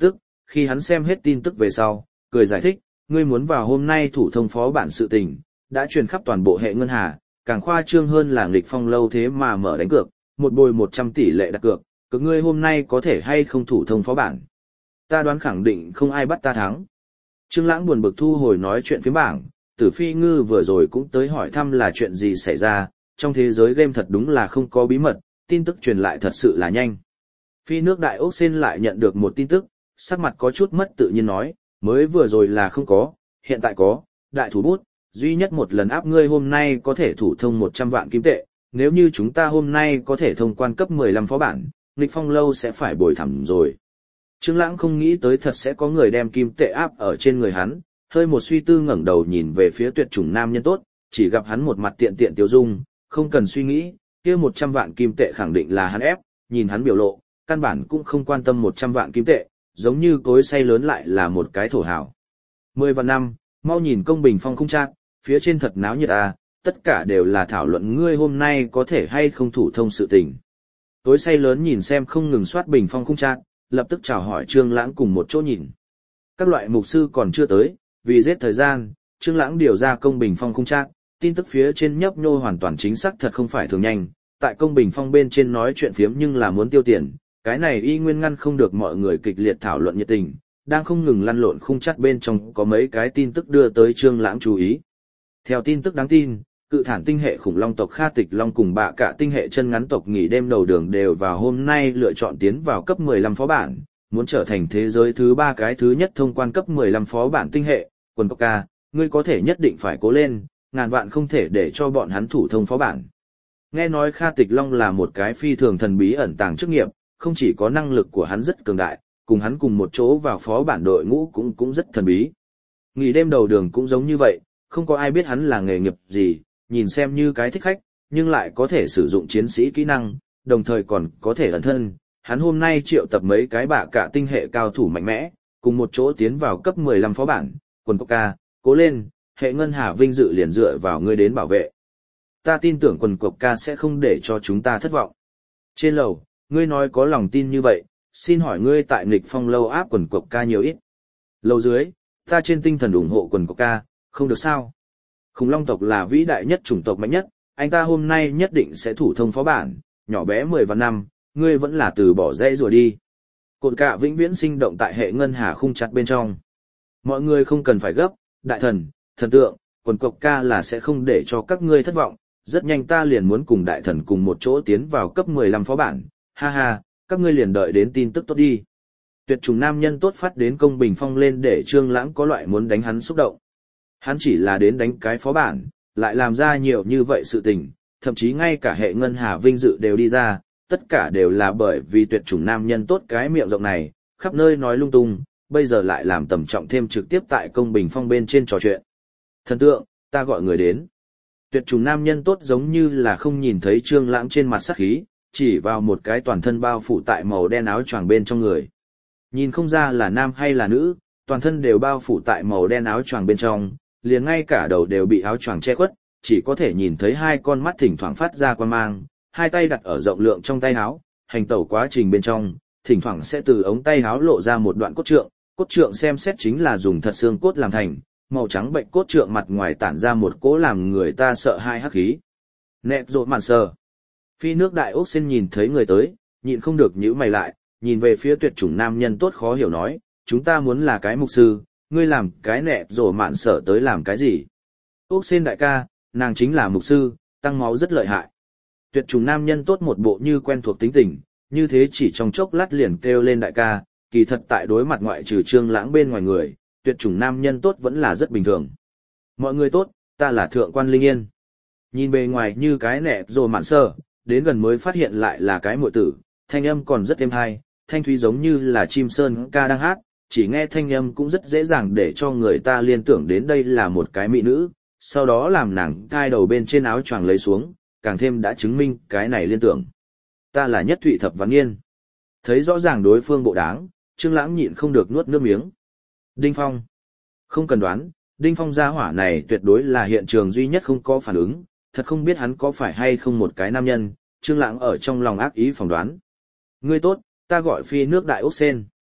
[SPEAKER 1] khi hắn xem hết tin tức về sau, cười giải thích, ngươi muốn vào hôm nay thủ thông phó bản sự tình, đã truyền khắp toàn bộ hệ ngân hà, càng khoa trương hơn là nghịch phong lâu thế mà mở đánh cược, một bồi một trăm tỷ lệ đặt cược, cực ngươi hôm nay có thể hay không thủ thông phó bản. Ta đoán khẳng định không ai bắt ta thắng. Trương Lãng buồn bực thu hồi nói chuyện phía bảng, Tử Phi Ngư vừa rồi cũng tới hỏi thăm là chuyện gì xảy ra, trong thế giới game thật đúng là không có bí mật, tin tức truyền lại thật sự là nhanh. Phi nước Đại Ốc Sen lại nhận được một tin tức, sắc mặt có chút mất tự nhiên nói, mới vừa rồi là không có, hiện tại có, đại thủ bút, duy nhất một lần áp ngươi hôm nay có thể thủ thông một trăm vạn kim tệ, nếu như chúng ta hôm nay có thể thông quan cấp mười lăm phó bản, nghịch phong lâu sẽ phải bồi thẳm rồi. Trương Lãng không nghĩ tới thật sẽ có người đem kim tệ áp ở trên người hắn, hơi một suy tư ngẩng đầu nhìn về phía tuyệt chủng nam nhân tốt, chỉ gặp hắn một mặt tiện tiện tiêu dung, không cần suy nghĩ, kia một trăm vạn kim tệ khẳng định là hắn ép, nhìn hắn biểu lộ, căn bản cũng không quan tâm một trăm vạn kim tệ, giống như cối xay lớn lại là một cái thổ hào. Mười vạn năm, mau nhìn công bình phong không trác, phía trên thật náo nhiệt à, tất cả đều là thảo luận ngươi hôm nay có thể hay không thủ thông sự tình. Cối xay lớn nhìn xem không ngừng soát bình phong không trác, lập tức chào hỏi Trương Lãng cùng một chỗ nhìn. Các loại mục sư còn chưa tới, vì giết thời gian, Trương Lãng điều ra công bình phong không trác, tin tức phía trên nhấp nhô hoàn toàn chính xác thật không phải thường nhanh, tại công bình phong bên trên nói chuyện phiếm nhưng là muốn tiêu tiền, cái này y nguyên ngăn không được mọi người kịch liệt thảo luận nhiệt tình, đang không ngừng lăn lộn khung chắc bên trong có mấy cái tin tức đưa tới Trương Lãng chú ý. Theo tin tức đáng tin, cự thản tinh hệ khủng long tộc Kha Tịch Long cùng bạ cả tinh hệ chân ngắn tộc nghỉ đêm đầu đường đều vào hôm nay lựa chọn tiến vào cấp mười lăm phó bản, muốn trở thành thế giới thứ ba cái thứ nhất thông quan cấp mười lăm phó bản tinh hệ, quần cốc ca, ngươi có thể nhất định phải cố lên, ngàn vạn không thể để cho bọn hắn thủ thông phó bản. Nghe nói Kha Tịch Long là một cái phi thường thần bí ẩn tàng chức nghiệp, không chỉ có năng lực của hắn rất cường đại, cùng hắn cùng một chỗ vào phó bản đội ngũ cũng cũng rất thần bí. Nghỉ đêm đầu đường cũng giống như vậy, không có ai biết hắn là nghề nghiệp gì, nhìn xem như cái thích khách, nhưng lại có thể sử dụng chiến sĩ kỹ năng, đồng thời còn có thể ẩn thân. Hắn hôm nay triệu tập mấy cái bạ cả tinh hệ cao thủ mạnh mẽ, cùng một chỗ tiến vào cấp mười lăm phó bản, quần cốc ca, cố lên, hệ ngân hà vinh dự liền dựa vào ngươi đến bảo vệ. Ta tin tưởng quần cốc ca sẽ không để cho chúng ta thất vọng. Trên lầu, ngươi nói có lòng tin như vậy, xin hỏi ngươi tại nghịch phong lâu áp quần cốc ca nhiều ít. Lầu dưới, ta trên tinh thần ủng hộ quần cốc ca, không được sao. Khủng long tộc là vĩ đại nhất chủng tộc mạnh nhất, anh ta hôm nay nhất định sẽ thủ thông phó bản, nhỏ bé mười vạn năm, ngươi vẫn là từ bỏ dãy rồi đi. Cột cạ vĩnh viễn sinh động tại hệ ngân hà khung chặt bên trong. Mọi người không cần phải gấp, đại thần, thần tượng, quần cộc ca là sẽ không để cho các ngươi thất vọng, rất nhanh ta liền muốn cùng đại thần cùng một chỗ tiến vào cấp mười lăm phó bản, ha ha, các ngươi liền đợi đến tin tức tốt đi. Tuyệt trùng nam nhân tốt phát đến công bình phong lên để Trương Lãng có loại muốn đánh hắn xúc động. Hắn chỉ là đến đánh cái phó bản, lại làm ra nhiều như vậy sự tình, thậm chí ngay cả hệ ngân hà vinh dự đều đi ra, tất cả đều là bởi vì tuyệt chủng nam nhân tốt cái miệng rộng này, khắp nơi nói lung tung, bây giờ lại làm tầm trọng thêm trực tiếp tại công bình phong bên trên trò chuyện. Thần tượng, ta gọi người đến. Tuyệt chủng nam nhân tốt giống như là không nhìn thấy Trương Lãng trên mặt sắc khí, chỉ vào một cái toàn thân bao phủ tại màu đen áo choàng bên trong người. Nhìn không ra là nam hay là nữ, toàn thân đều bao phủ tại màu đen áo choàng bên trong, liền ngay cả đầu đều bị áo choàng che khuất, chỉ có thể nhìn thấy hai con mắt thỉnh thoảng phát ra quang mang, hai tay đặt ở rộng lượng trong tay áo, hành tẩu quá trình bên trong, thỉnh thoảng sẽ từ ống tay áo lộ ra một đoạn cốt trượng, cốt trượng xem xét chính là dùng thật xương cốt làm thành, màu trắng bệnh cốt trượng mặt ngoài tản ra một cỗ làm người ta sợ hai hắc khí. Nẹt rộn màn sờ. Phi nước Đại Ốc Sen nhìn thấy người tới, nhịn không được nhíu mày lại, nhìn về phía tuyệt chủng nam nhân tốt khó hiểu nói, chúng ta muốn là cái mục sư, ngươi làm cái nẹt rổ mạn sở tới làm cái gì? Ốc Sen đại ca, nàng chính là mục sư, tăng máu rất lợi hại. Tuyệt trùng nam nhân tốt một bộ như quen thuộc tính tình, như thế chỉ trong chốc lát liền kêu lên đại ca, kỳ thật tại đối mặt ngoại trừ Trương Lãng bên ngoài người, tuyệt trùng nam nhân tốt vẫn là rất bình thường. Mọi người tốt, ta là thượng quan Linh Yên. Nhìn bề ngoài như cái nẹt rổ mạn sở, đến gần mới phát hiện lại là cái muội tử, thanh âm còn rất êm hay, thanh thúy giống như là chim sơn ca đang hát, chỉ nghe thanh âm cũng rất dễ dàng để cho người ta liên tưởng đến đây là một cái mỹ nữ, sau đó làm nàng cai đầu bên trên áo choàng lấy xuống, càng thêm đã chứng minh cái này liên tưởng. Ta là Nhất Thụy Thập Văn Nghiên. Thấy rõ ràng đối phương bộ đáng, Trương Lãng nhịn không được nuốt nước miếng. Đinh Phong. Không cần đoán, Đinh Phong gia hỏa này tuyệt đối là hiện trường duy nhất không có phản ứng, thật không biết hắn có phải hay không một cái nam nhân, Trương Lãng ở trong lòng ác ý phỏng đoán. Ngươi tốt, ta gọi Phi nước Đại Ốc Sen.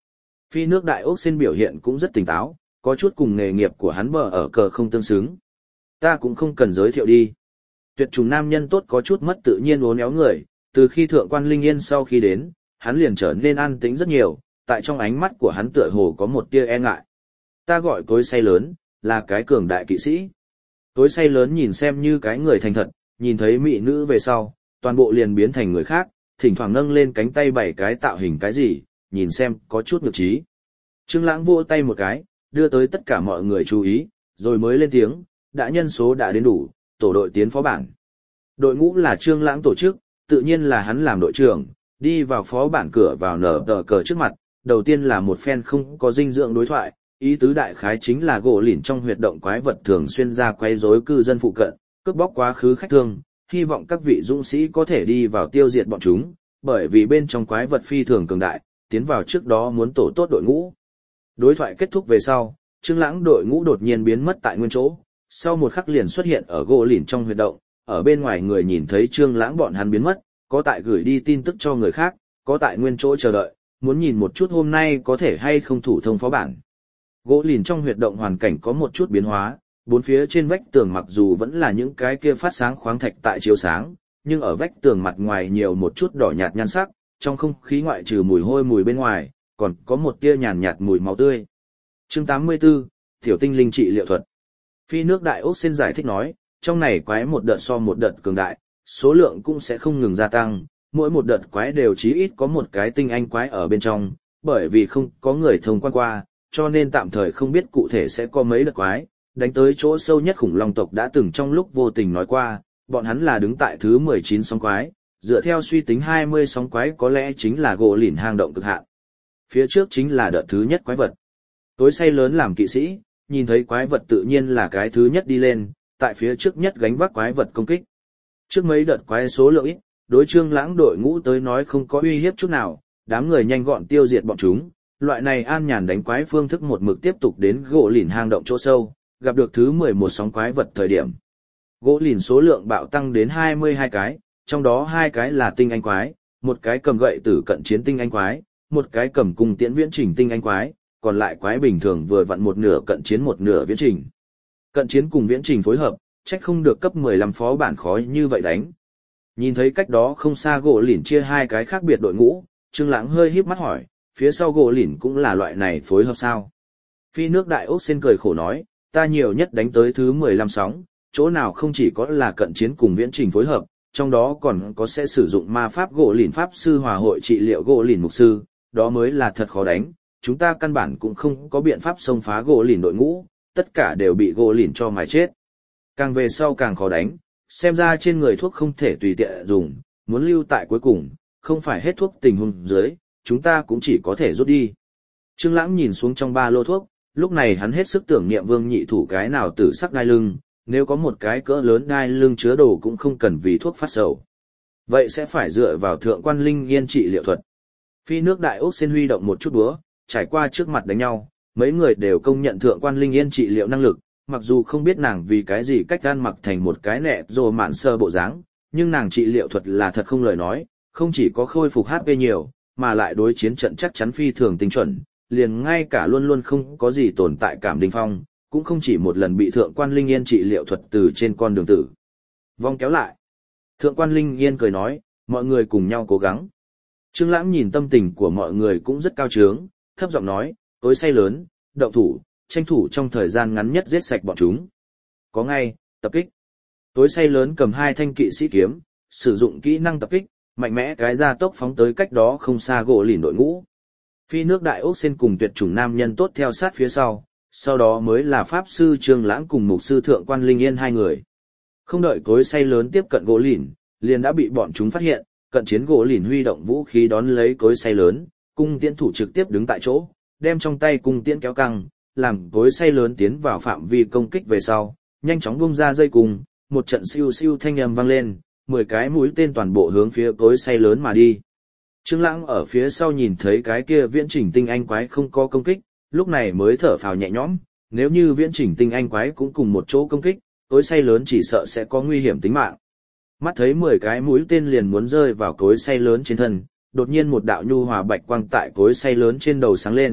[SPEAKER 1] Phi nước đại ốc xin biểu hiện cũng rất tỉnh táo, có chút cùng nghề nghiệp của hắn bờ ở cờ không tương xứng. Ta cũng không cần giới thiệu đi. Tuyệt trùng nam nhân tốt có chút mất tự nhiên uốn éo người, từ khi thượng quan Linh Yên sau khi đến, hắn liền trở nên an tĩnh rất nhiều, tại trong ánh mắt của hắn tựa hồ có một tia e ngại. Ta gọi cối say lớn, là cái cường đại kỵ sĩ. Cối say lớn nhìn xem như cái người thành thật, nhìn thấy mỹ nữ về sau, toàn bộ liền biến thành người khác, thỉnh thoảng nâng lên cánh tay bảy cái tạo hình cái gì, nhìn xem có chút ngược trí. Trương Lãng vỗ tay một cái, đưa tới tất cả mọi người chú ý, rồi mới lên tiếng, đã nhân số đã đến đủ, tổ đội tiến phó bản. Đội ngũ là Trương Lãng tổ chức, tự nhiên là hắn làm đội trưởng, đi vào phó bản cửa vào nở tờ cờ trước mặt, đầu tiên là một phen không có dinh dưỡng đối thoại, ý tứ đại khái chính là gỗ lìn trong huyệt động quái vật thường xuyên ra quấy rối cư dân phụ cận, cướp bóc quá khứ khách thương, hy vọng các vị dũng sĩ có thể đi vào tiêu diệt bọn chúng, bởi vì bên trong quái vật phi thường cường đại, tiến vào trước đó muốn tổ tốt đội ngũ. Đối thoại kết thúc về sau, Trương Lãng đội ngũ đột nhiên biến mất tại nguyên chỗ, sau một khắc liền xuất hiện ở gỗ lìn trong huyệt động, ở bên ngoài người nhìn thấy Trương Lãng bọn hắn biến mất, có tại gửi đi tin tức cho người khác, có tại nguyên chỗ chờ đợi, muốn nhìn một chút hôm nay có thể hay không thủ thông phó bản. Gỗ lìn trong huyệt động hoàn cảnh có một chút biến hóa, bốn phía trên vách tường mặc dù vẫn là những cái kia phát sáng khoáng thạch tại chiếu sáng, nhưng ở vách tường mặt ngoài nhiều một chút đỏ nhạt nhan sắc, trong không khí ngoại trừ mùi hôi mùi bên ngoài, còn có một tia nhàn nhạt mùi máu tươi. Chương tám mươi tư, Tiểu tinh linh trị liệu thuật. Phi nước đại ốc xin giải thích nói, trong này quái một đợt so một đợt cường đại, số lượng cũng sẽ không ngừng gia tăng, mỗi một đợt quái đều chí ít có một cái tinh anh quái ở bên trong, bởi vì không có người thông quan qua, cho nên tạm thời không biết cụ thể sẽ có mấy đợt quái, đánh tới chỗ sâu nhất khủng long tộc đã từng trong lúc vô tình nói qua, bọn hắn là đứng tại thứ mười chín sóng quái, dựa theo suy tính hai mươi sóng quái có lẽ chính là gỗ lìn hang động cực hạn. Phía trước chính là đợt thứ nhất quái vật. Tối say lớn làm kỵ sĩ, nhìn thấy quái vật tự nhiên là cái thứ nhất đi lên, tại phía trước nhất gánh vác quái vật công kích. Trước mấy đợt quái số lượng ít, đối Trương Lãng đội ngũ tới nói không có uy hiếp chút nào, đám người nhanh gọn tiêu diệt bọn chúng, loại này an nhàn đánh quái phương thức một mực tiếp tục đến gỗ lìn hang động chỗ sâu, gặp được thứ mười một sóng quái vật thời điểm. Gỗ lìn số lượng bạo tăng đến hai mươi hai cái, trong đó hai cái là tinh anh quái, một cái cầm gậy tử cận chiến tinh anh quái, một cái cầm cung tiễn viễn trình tinh anh quái, còn lại quái bình thường vừa vặn một nửa cận chiến một nửa viễn trình. Cận chiến cùng viễn trình phối hợp, trách không được cấp mười lăm phó bản khó như vậy đánh. Nhìn thấy cách đó không xa gỗ lìn chia hai cái khác biệt đội ngũ, Trương Lãng hơi híp mắt hỏi, phía sau gỗ lìn cũng là loại này phối hợp sao? Phi nước đại ốc sen cười khổ nói, ta nhiều nhất đánh tới thứ mười lăm sóng, chỗ nào không chỉ có là cận chiến cùng viễn trình phối hợp, trong đó còn có sẽ sử dụng ma pháp gỗ lìn pháp sư hòa hội trị liệu gỗ lìn mục sư, đó mới là thật khó đánh, chúng ta căn bản cũng không có biện pháp xông phá gỗ lìn đội ngũ, tất cả đều bị gỗ lìn cho mài chết. Càng về sau càng khó đánh, xem ra trên người thuốc không thể tùy tiện dùng, muốn lưu tại cuối cùng, không phải hết thuốc tình huống dưới, chúng ta cũng chỉ có thể rút đi. Trương Lãng nhìn xuống trong ba lô thuốc, lúc này hắn hết sức tưởng niệm Vương Nhị Thủ cái nào tử sắc đai lưng, nếu có một cái cỡ lớn đai lưng chứa đồ cũng không cần vì thuốc phát sầu. Vậy sẽ phải dựa vào thượng quan Linh Yên trị liệu thuật. Phi nước đại ốc sen huy động một chút búa, trải qua trước mặt đánh nhau, mấy người đều công nhận thượng quan Linh Yên trị liệu năng lực, mặc dù không biết nàng vì cái gì cách gan mặc thành một cái nẹ rồ mạn sơ bộ dáng, nhưng nàng trị liệu thuật là thật không lời nói, không chỉ có khôi phục hát pê nhiều, mà lại đối chiến trận chắc chắn phi thường tinh chuẩn, liền ngay cả luôn luôn không có gì tồn tại cảm đỉnh phong, cũng không chỉ một lần bị thượng quan Linh Yên trị liệu thuật từ trên con đường tử vong kéo lại. Thượng quan Linh Yên cười nói, mọi người cùng nhau cố gắng. Trương Lãng nhìn tâm tình của mọi người cũng rất cao trướng, thấp giọng nói, tối say lớn, động thủ, tranh thủ trong thời gian ngắn nhất giết sạch bọn chúng. Có ngay, tập kích. Tối say lớn cầm hai thanh kỵ sĩ kiếm, sử dụng kỹ năng tập kích, mạnh mẽ cái ra tốc phóng tới cách đó không xa gỗ lìn đội ngũ. Phi nước đại ốc sen cùng tuyệt chủng nam nhân tốt theo sát phía sau, sau đó mới là pháp sư Trương Lãng cùng mục sư thượng quan Linh Yên hai người. Không đợi cối say lớn tiếp cận gỗ lìn, liền đã bị bọn chúng phát hiện, cận chiến gỗ lìn huy động vũ khí đón lấy cối say lớn, cung tiễn thủ trực tiếp đứng tại chỗ, đem trong tay cung tiễn kéo căng, làm cối say lớn tiến vào phạm vi công kích về sau, nhanh chóng bung ra dây cung, một trận siêu siêu thanh âm vang lên, mười cái mũi tên toàn bộ hướng phía cối say lớn mà đi. Trương Lãng ở phía sau nhìn thấy cái kia viễn chỉnh tinh anh quái không có công kích, lúc này mới thở phào nhẹ nhõm, nếu như viễn chỉnh tinh anh quái cũng cùng một chỗ công kích, cối say lớn chỉ sợ sẽ có nguy hiểm tính mạng. Mắt thấy mười cái mũi tên liền muốn rơi vào cối say lớn trên thân, đột nhiên một đạo nhu hòa bạch quang tại cối say lớn trên đầu sáng lên,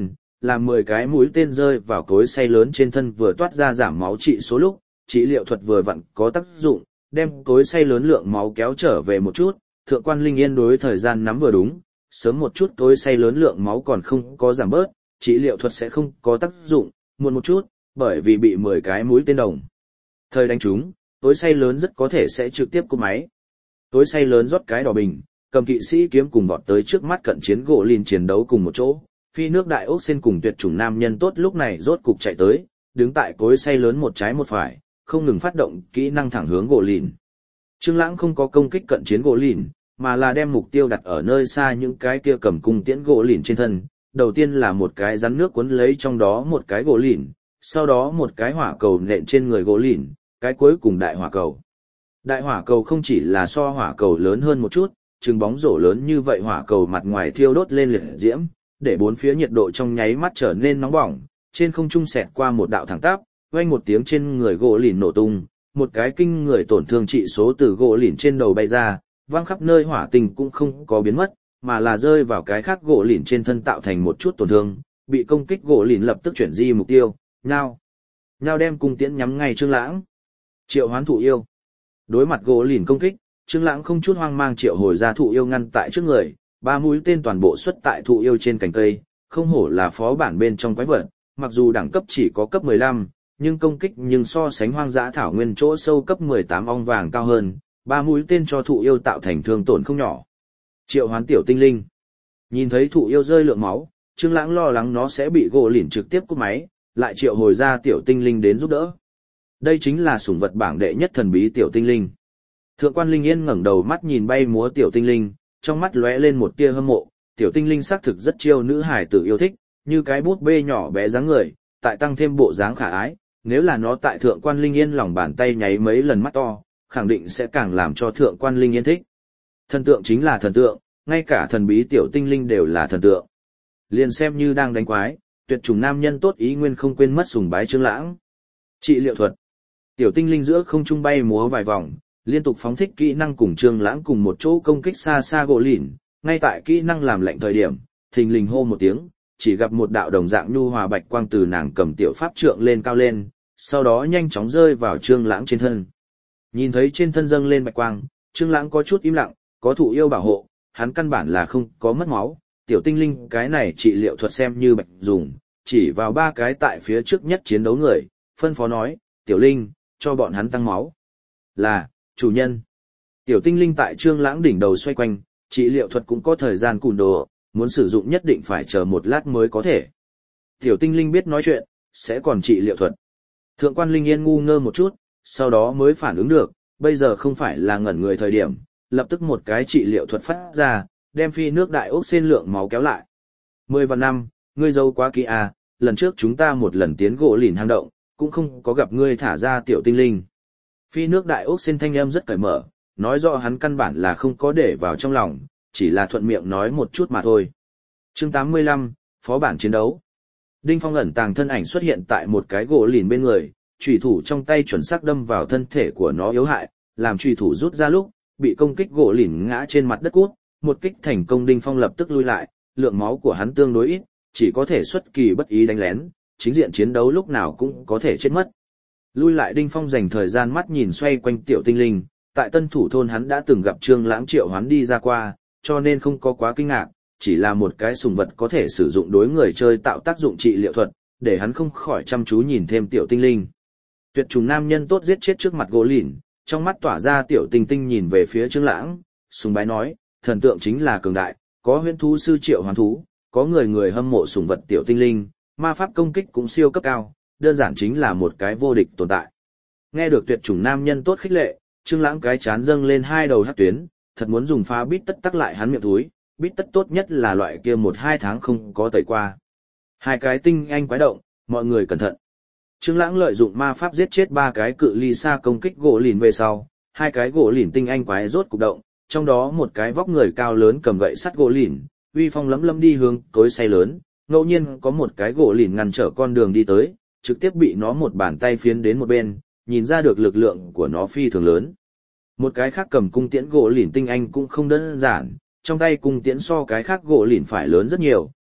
[SPEAKER 1] làm mười cái mũi tên rơi vào cối xay lớn trên thân vừa toát ra giảm máu trị số lúc, trị liệu thuật vừa vặn có tác dụng, đem cối xay lớn lượng máu kéo trở về một chút, thượng quan Linh Yên đối thời gian nắm vừa đúng, sớm một chút cối xay lớn lượng máu còn không có giảm bớt, trị liệu thuật sẽ không có tác dụng, muộn một chút, bởi vì bị mười cái mũi tên đồng. Thời đánh trúng, cối xay lớn rất có thể sẽ trực tiếp cúp máy. Cối xay lớn rót cái đỏ bình, cầm kỵ sĩ kiếm cùng vọt tới trước mắt cận chiến gỗ lìn chiến đấu cùng một chỗ. Phi nước đại ốc sen cùng tuyệt chủng nam nhân tốt lúc này rốt cục chạy tới, đứng tại cối xay lớn một trái một phải, không ngừng phát động kỹ năng thẳng hướng gỗ lìn. Trương Lãng không có công kích cận chiến gỗ lìn, mà là đem mục tiêu đặt ở nơi xa những cái kia cầm cung tiễn gỗ lìn trên thân. Đầu tiên là một cái rắn nước cuốn lấy trong đó một cái gỗ lìn, sau đó một cái hỏa cầu nện trên người gỗ lìn, cái cuối cùng đại hỏa cầu. Đại hỏa cầu không chỉ là so hỏa cầu lớn hơn một chút, chừng bóng rổ lớn như vậy hỏa cầu mặt ngoài thiêu đốt lên liệt diễm, để bốn phía nhiệt độ trong nháy mắt trở nên nóng bỏng, trên không trung xẹt qua một đạo thẳng tắp, vang một tiếng trên người gỗ lìn nổ tung, một cái kinh người tổn thương trị số từ gỗ lìn trên đầu bay ra, vang khắp nơi hỏa tình cũng không có biến mất, mà là rơi vào cái khác gỗ lìn trên thân tạo thành một chút tổn thương, bị công kích gỗ lìn lập tức chuyển di mục tiêu, nhao. Nhao đem cung tiễn nhắm ngay Trương Lãng. Triệu Hoán Thụ Yêu. Đối mặt gỗ lìn công kích, Trương Lãng không chút hoang mang triệu hồi ra thụ yêu ngăn tại trước người, ba mũi tên toàn bộ xuất tại thụ yêu trên cành cây, không hổ là phó bản bên trong quái vật, mặc dù đẳng cấp chỉ có cấp mười lăm, nhưng công kích nhưng so sánh hoang dã thảo nguyên chỗ sâu cấp mười tám ong vàng cao hơn, ba mũi tên cho thụ yêu tạo thành thương tổn không nhỏ. Triệu Hoán Tiểu Tinh Linh. Nhìn thấy thụ yêu rơi lượng máu, Trương Lãng lo lắng nó sẽ bị gỗ lìn trực tiếp cúp máy, lại triệu hồi ra Tiểu Tinh Linh đến giúp đỡ. Đây chính là sủng vật bảng đệ nhất thần bí Tiểu Tinh Linh. Thượng quan Linh Yên ngẩng đầu mắt nhìn bay múa Tiểu Tinh Linh, trong mắt lóe lên một tia hâm mộ, Tiểu Tinh Linh xác thực rất chiêu nữ hải tử yêu thích, như cái bút bê nhỏ bé dáng người, tại tăng thêm bộ dáng khả ái, nếu là nó tại Thượng quan Linh Yên lòng bàn tay nháy mấy lần mắt to, khẳng định sẽ càng làm cho Thượng quan Linh Yên thích. Thần tượng chính là thần tượng, ngay cả thần bí Tiểu Tinh Linh đều là thần tượng. Liền xem như đang đánh quái, tuyệt chủng nam nhân tốt ý nguyên không quên mất sùng bái Trương Lãng. Trị liệu thuật. Tiểu Tinh Linh giữa không trung bay múa vài vòng, liên tục phóng thích kỹ năng cùng Trương Lãng cùng một chỗ công kích xa xa gỗ lìn, ngay tại kỹ năng làm lệnh thời điểm, thình lình hô một tiếng, chỉ gặp một đạo đồng dạng nhu hòa bạch quang từ nàng cầm tiểu pháp trượng lên cao lên, sau đó nhanh chóng rơi vào Trương Lãng trên thân. Nhìn thấy trên thân dâng lên bạch quang, Trương Lãng có chút im lặng, có thụ yêu bảo hộ, hắn căn bản là không có mất máu, Tiểu Tinh Linh cái này trị liệu thuật xem như bạch dùng, chỉ vào ba cái tại phía trước nhất chiến đấu người, phân phó nói, "Tiểu Linh, cho bọn hắn tăng máu." Là, chủ nhân. Tiểu Tinh Linh tại Trương Lãng đỉnh đầu xoay quanh, trị liệu thuật cũng có thời gian cùn đồ, muốn sử dụng nhất định phải chờ một lát mới có thể. Tiểu Tinh Linh biết nói chuyện, sẽ còn trị liệu thuật. Thượng quan Linh Yên ngu ngơ một chút, sau đó mới phản ứng được, bây giờ không phải là ngẩn người thời điểm, lập tức một cái trị liệu thuật phát ra, đem phi nước đại ốc sen lượng máu kéo lại. Mười và năm, ngươi dâu quá kỹ à, lần trước chúng ta một lần tiến gỗ lìn hang động, cũng không có gặp ngươi thả ra Tiểu Tinh Linh. Phi nước đại ốc sen thanh âm rất cởi mở, nói rõ hắn căn bản là không có để vào trong lòng, chỉ là thuận miệng nói một chút mà thôi. Chương tám mươi lăm, Phó bản chiến đấu. Đinh Phong ẩn tàng thân ảnh xuất hiện tại một cái gỗ lìn bên người, chùy thủ trong tay chuẩn xác đâm vào thân thể của nó yếu hại, làm chùy thủ rút ra lúc, bị công kích gỗ lìn ngã trên mặt đất cút, một kích thành công Đinh Phong lập tức lui lại, lượng máu của hắn tương đối ít, chỉ có thể xuất kỳ bất ý đánh lén, chính diện chiến đấu lúc nào cũng có thể chết mất. Lui lại Đinh Phong dành thời gian mắt nhìn xoay quanh Tiểu Tinh Linh, tại Tân Thủ thôn hắn đã từng gặp Trương Lãng triệu hoán đi ra qua, cho nên không có quá kinh ngạc, chỉ là một cái sùng vật có thể sử dụng đối người chơi tạo tác dụng trị liệu thuật, để hắn không khỏi chăm chú nhìn thêm Tiểu Tinh Linh. Tuyệt trùng nam nhân tốt giết chết trước mặt gỗ lìn, trong mắt tỏa ra Tiểu Tinh Tinh nhìn về phía Trương Lãng, sùng bái nói, thần tượng chính là cường đại, có huyễn thú sư triệu hoán thú, có người người hâm mộ sùng vật Tiểu Tinh Linh, ma pháp công kích cũng siêu cấp cao, đơn giản chính là một cái vô địch tồn tại. Nghe được tuyệt chủng nam nhân tốt khích lệ, Trương Lãng cái chán dâng lên hai đầu hắc tuyến, thật muốn dùng phá bít tất tắc lại hắn miệng túi, bít tất tốt nhất là loại kia một hai tháng không có tẩy qua. Hai cái tinh anh quái động, mọi người cẩn thận. Trương Lãng lợi dụng ma pháp giết chết ba cái cự ly xa công kích gỗ lìn về sau, hai cái gỗ lìn tinh anh quái rốt cục động, trong đó một cái vóc người cao lớn cầm gậy sắt gỗ lìn, uy phong lấm lấm đi hướng cối xay lớn, ngẫu nhiên có một cái gỗ lìn ngăn trở con đường đi tới, trực tiếp bị nó một bàn tay phiến đến một bên, nhìn ra được lực lượng của nó phi thường lớn. Một cái khác cầm cung tiễn gỗ lìn tinh anh cũng không đơn giản, trong tay cung tiễn so cái khác gỗ lìn phải lớn rất nhiều,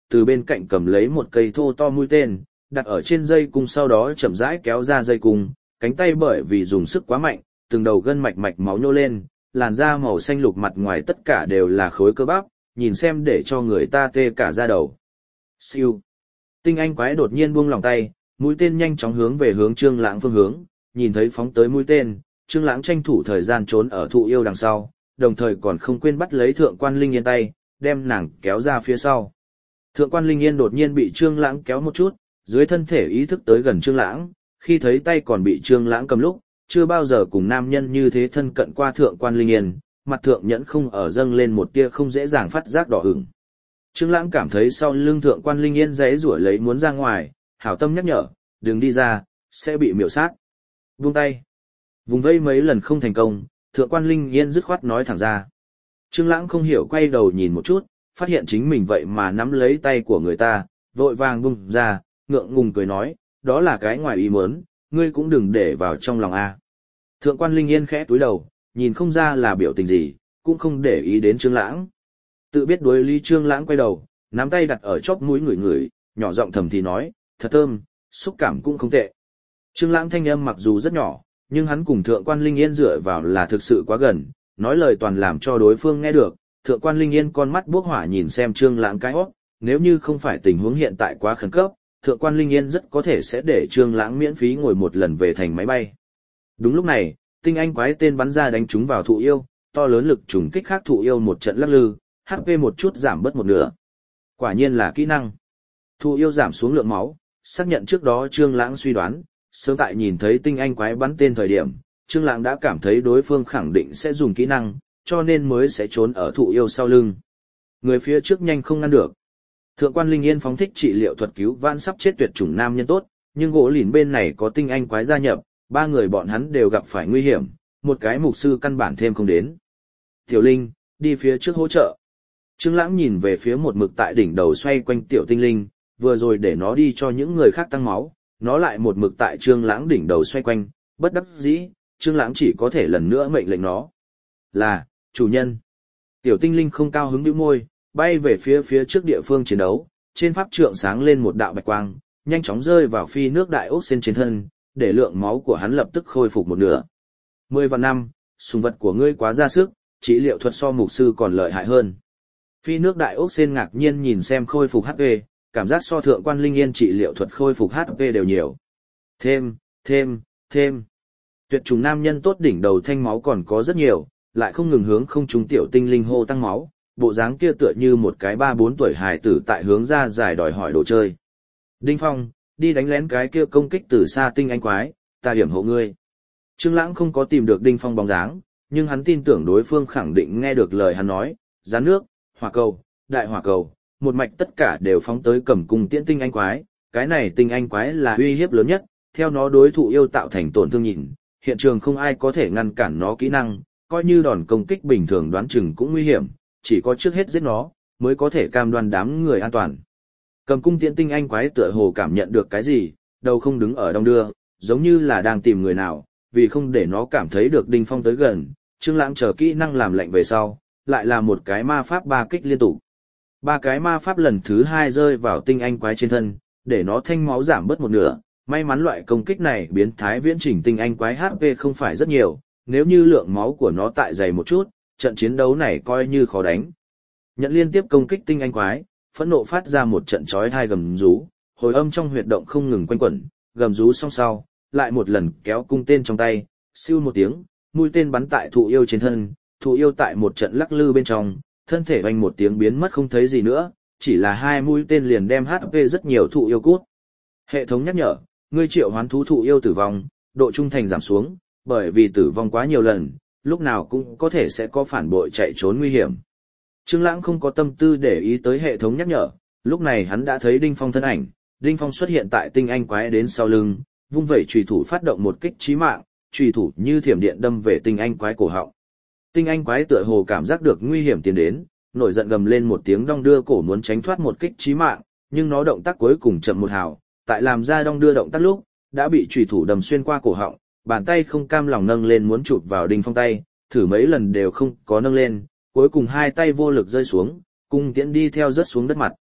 [SPEAKER 1] từ bên cạnh cầm lấy một cây thô to mũi tên, đặt ở trên dây cung, sau đó chậm rãi kéo ra dây cung, cánh tay bởi vì dùng sức quá mạnh, từng đầu gân mạch mạch máu nhô lên, làn da màu xanh lục, mặt ngoài tất cả đều là khối cơ bắp, nhìn xem để cho người ta tê cả da đầu. Siêu. Tinh anh quái đột nhiên buông lòng tay, mũi tên nhanh chóng hướng về hướng Trương Lãng phương hướng, nhìn thấy phóng tới mũi tên, Trương Lãng tranh thủ thời gian trốn ở thụ yêu đằng sau, đồng thời còn không quên bắt lấy Thượng quan Linh Yên tay, đem nàng kéo ra phía sau. Thượng quan Linh Yên đột nhiên bị Trương Lãng kéo một chút, dưới thân thể ý thức tới gần Trương Lãng, khi thấy tay còn bị Trương Lãng cầm lúc, chưa bao giờ cùng nam nhân như thế thân cận qua Thượng quan Linh Yên, mặt thượng nhẫn không ở dâng lên một tia không dễ dàng phát giác đỏ ửng. Trương Lãng cảm thấy sau lưng Thượng quan Linh Yên giãy giụa lấy muốn ra ngoài, hảo tâm nhắc nhở, đừng đi ra, sẽ bị miểu sát. Buông tay. Vùng vây mấy lần không thành công, Thượng quan Linh Yên dứt khoát nói thẳng ra. Trương Lãng không hiểu quay đầu nhìn một chút, phát hiện chính mình vậy mà nắm lấy tay của người ta, vội vàng buông ra, ngượng ngùng cười nói, đó là cái ngoài ý muốn, ngươi cũng đừng để vào trong lòng a. Thượng quan Linh Yên khẽ cúi đầu, nhìn không ra là biểu tình gì, cũng không để ý đến Trương Lãng. Tự biết đối lý, Trương Lãng quay đầu, nắm tay đặt ở chóp mũi ngửi ngửi, nhỏ giọng thầm thì nói, thật thơm, xúc cảm cũng không tệ. Trương Lãng thanh âm mặc dù rất nhỏ, nhưng hắn cùng Thượng quan Linh Yên dựa vào là thực sự quá gần, nói lời toàn làm cho đối phương nghe được. Thượng quan Linh Yên con mắt bốc hỏa nhìn xem Trương Lãng cái hốc, nếu như không phải tình huống hiện tại quá khẩn cấp, Thượng quan Linh Yên rất có thể sẽ để Trương Lãng miễn phí ngồi một lần về thành máy bay. Đúng lúc này, tinh anh quái tên bắn ra đánh trúng vào thụ yêu, to lớn lực trùng kích khác thụ yêu một trận lắc lư, hát pê một chút giảm bớt một nửa. Quả nhiên là kỹ năng. Thụ yêu giảm xuống lượng máu, xác nhận trước đó Trương Lãng suy đoán, sớm tại nhìn thấy tinh anh quái bắn tên thời điểm, Trương Lãng đã cảm thấy đối phương khẳng định sẽ dùng kỹ năng, cho nên mới sẽ trốn ở thụ yêu sau lưng. Người phía trước nhanh không ngăn được. Thượng quan Linh Yên phóng thích trị liệu thuật cứu vãn sắp chết tuyệt chủng nam nhân tốt, nhưng gỗ lìn bên này có tinh anh quái gia nhập, ba người bọn hắn đều gặp phải nguy hiểm, một cái mục sư căn bản thêm không đến. Tiểu Linh, đi phía trước hỗ trợ. Trương Lãng nhìn về phía một mực tại đỉnh đầu xoay quanh tiểu tinh linh, vừa rồi để nó đi cho những người khác tăng máu, nó lại một mực tại Trương Lãng đỉnh đầu xoay quanh, bất đắc dĩ, Trương Lãng chỉ có thể lần nữa mệnh lệnh nó. Là, chủ nhân. Tiểu tinh linh không cao hứng nhíu môi, bay về phía phía trước địa phương chiến đấu, trên pháp trượng sáng lên một đạo bạch quang, nhanh chóng rơi vào phi nước đại ốc sen trên thân, để lượng máu của hắn lập tức khôi phục một nửa. Mười vạn năm, sùng vật của ngươi quá ra sức, trị liệu thuật so mục sư còn lợi hại hơn. Phi nước đại ốc sen ngạc nhiên nhìn xem khôi phục hát pê, cảm giác so Thượng quan Linh Yên trị liệu thuật khôi phục hát pê đều nhiều. Thêm, thêm, thêm. Tuyệt trùng nam nhân tốt đỉnh đầu thanh máu còn có rất nhiều, lại không ngừng hướng không trùng tiểu tinh linh hô tăng máu, bộ dáng kia tựa như một cái ba bốn tuổi hài tử tại hướng ra giải đòi hỏi đồ chơi. Đinh Phong, đi đánh lén cái kia công kích từ xa tinh anh quái, ta hiểm hộ ngươi. Trương Lãng không có tìm được Đinh Phong bóng dáng, nhưng hắn tin tưởng đối phương khẳng định nghe được lời hắn nói, gián nước, hỏa cầu, đại hỏa cầu, một mạch tất cả đều phóng tới cầm cung tiễn tinh anh quái, cái này tinh anh quái là uy hiếp lớn nhất, theo nó đối thủ yêu tạo thành tổn thương nhìn, hiện trường không ai có thể ngăn cản nó kỹ năng, coi như đòn công kích bình thường đoán chừng cũng nguy hiểm, chỉ có trước hết giết nó, mới có thể cam đoan đám người an toàn. Cầm cung tiễn tinh anh quái tựa hồ cảm nhận được cái gì, đầu không đứng ở đong đưa, giống như là đang tìm người nào, vì không để nó cảm thấy được Đinh Phong tới gần, Trương Lãng chờ kỹ năng làm lệnh về sau, lại là một cái ma pháp ba kích liên tục. Ba cái ma pháp lần thứ hai rơi vào tinh anh quái trên thân, để nó thanh máu giảm bớt một nửa, may mắn loại công kích này biến thái viễn chỉnh tinh anh quái hát pê không phải rất nhiều, nếu như lượng máu của nó tại dày một chút, trận chiến đấu này coi như khó đánh. Nhận liên tiếp công kích tinh anh quái, phẫn nộ phát ra một trận chói tai gầm rú, hồi âm trong huyệt động không ngừng quanh quẩn, gầm rú xong sau, lại một lần kéo cung tên trong tay, siêu một tiếng, mũi tên bắn tại thụ yêu trên thân, thụ yêu tại một trận lắc lư bên trong, thân thể vang một tiếng biến mất không thấy gì nữa, chỉ là hai mũi tên liền đem hát pê rất nhiều thụ yêu cút. Hệ thống nhắc nhở, ngươi triệu hoán thú thụ yêu tử vong, độ trung thành giảm xuống, bởi vì tử vong quá nhiều lần, lúc nào cũng có thể sẽ có phản bội chạy trốn nguy hiểm. Trương Lãng không có tâm tư để ý tới hệ thống nhắc nhở, lúc này hắn đã thấy Đinh Phong thân ảnh, Đinh Phong xuất hiện tại tinh anh quái đến sau lưng, vung vẩy chùy thủ phát động một kích chí mạng, chùy thủ như thiểm điện đâm về tinh anh quái cổ họng. Tinh anh quái tựa hồ cảm giác được nguy hiểm tiến đến, nổi giận gầm lên một tiếng đong đưa cổ muốn tránh thoát một kích chí mạng, nhưng nó động tác cuối cùng chậm một hào, tại làm ra đong đưa động tác lúc, đã bị chùy thủ đâm xuyên qua cổ họng, bàn tay không cam lòng nâng lên muốn chụp vào Đinh Phong tay, thử mấy lần đều không có nâng lên, cuối cùng hai tay vô lực rơi xuống, cung tiễn đi theo rớt xuống đất mặt.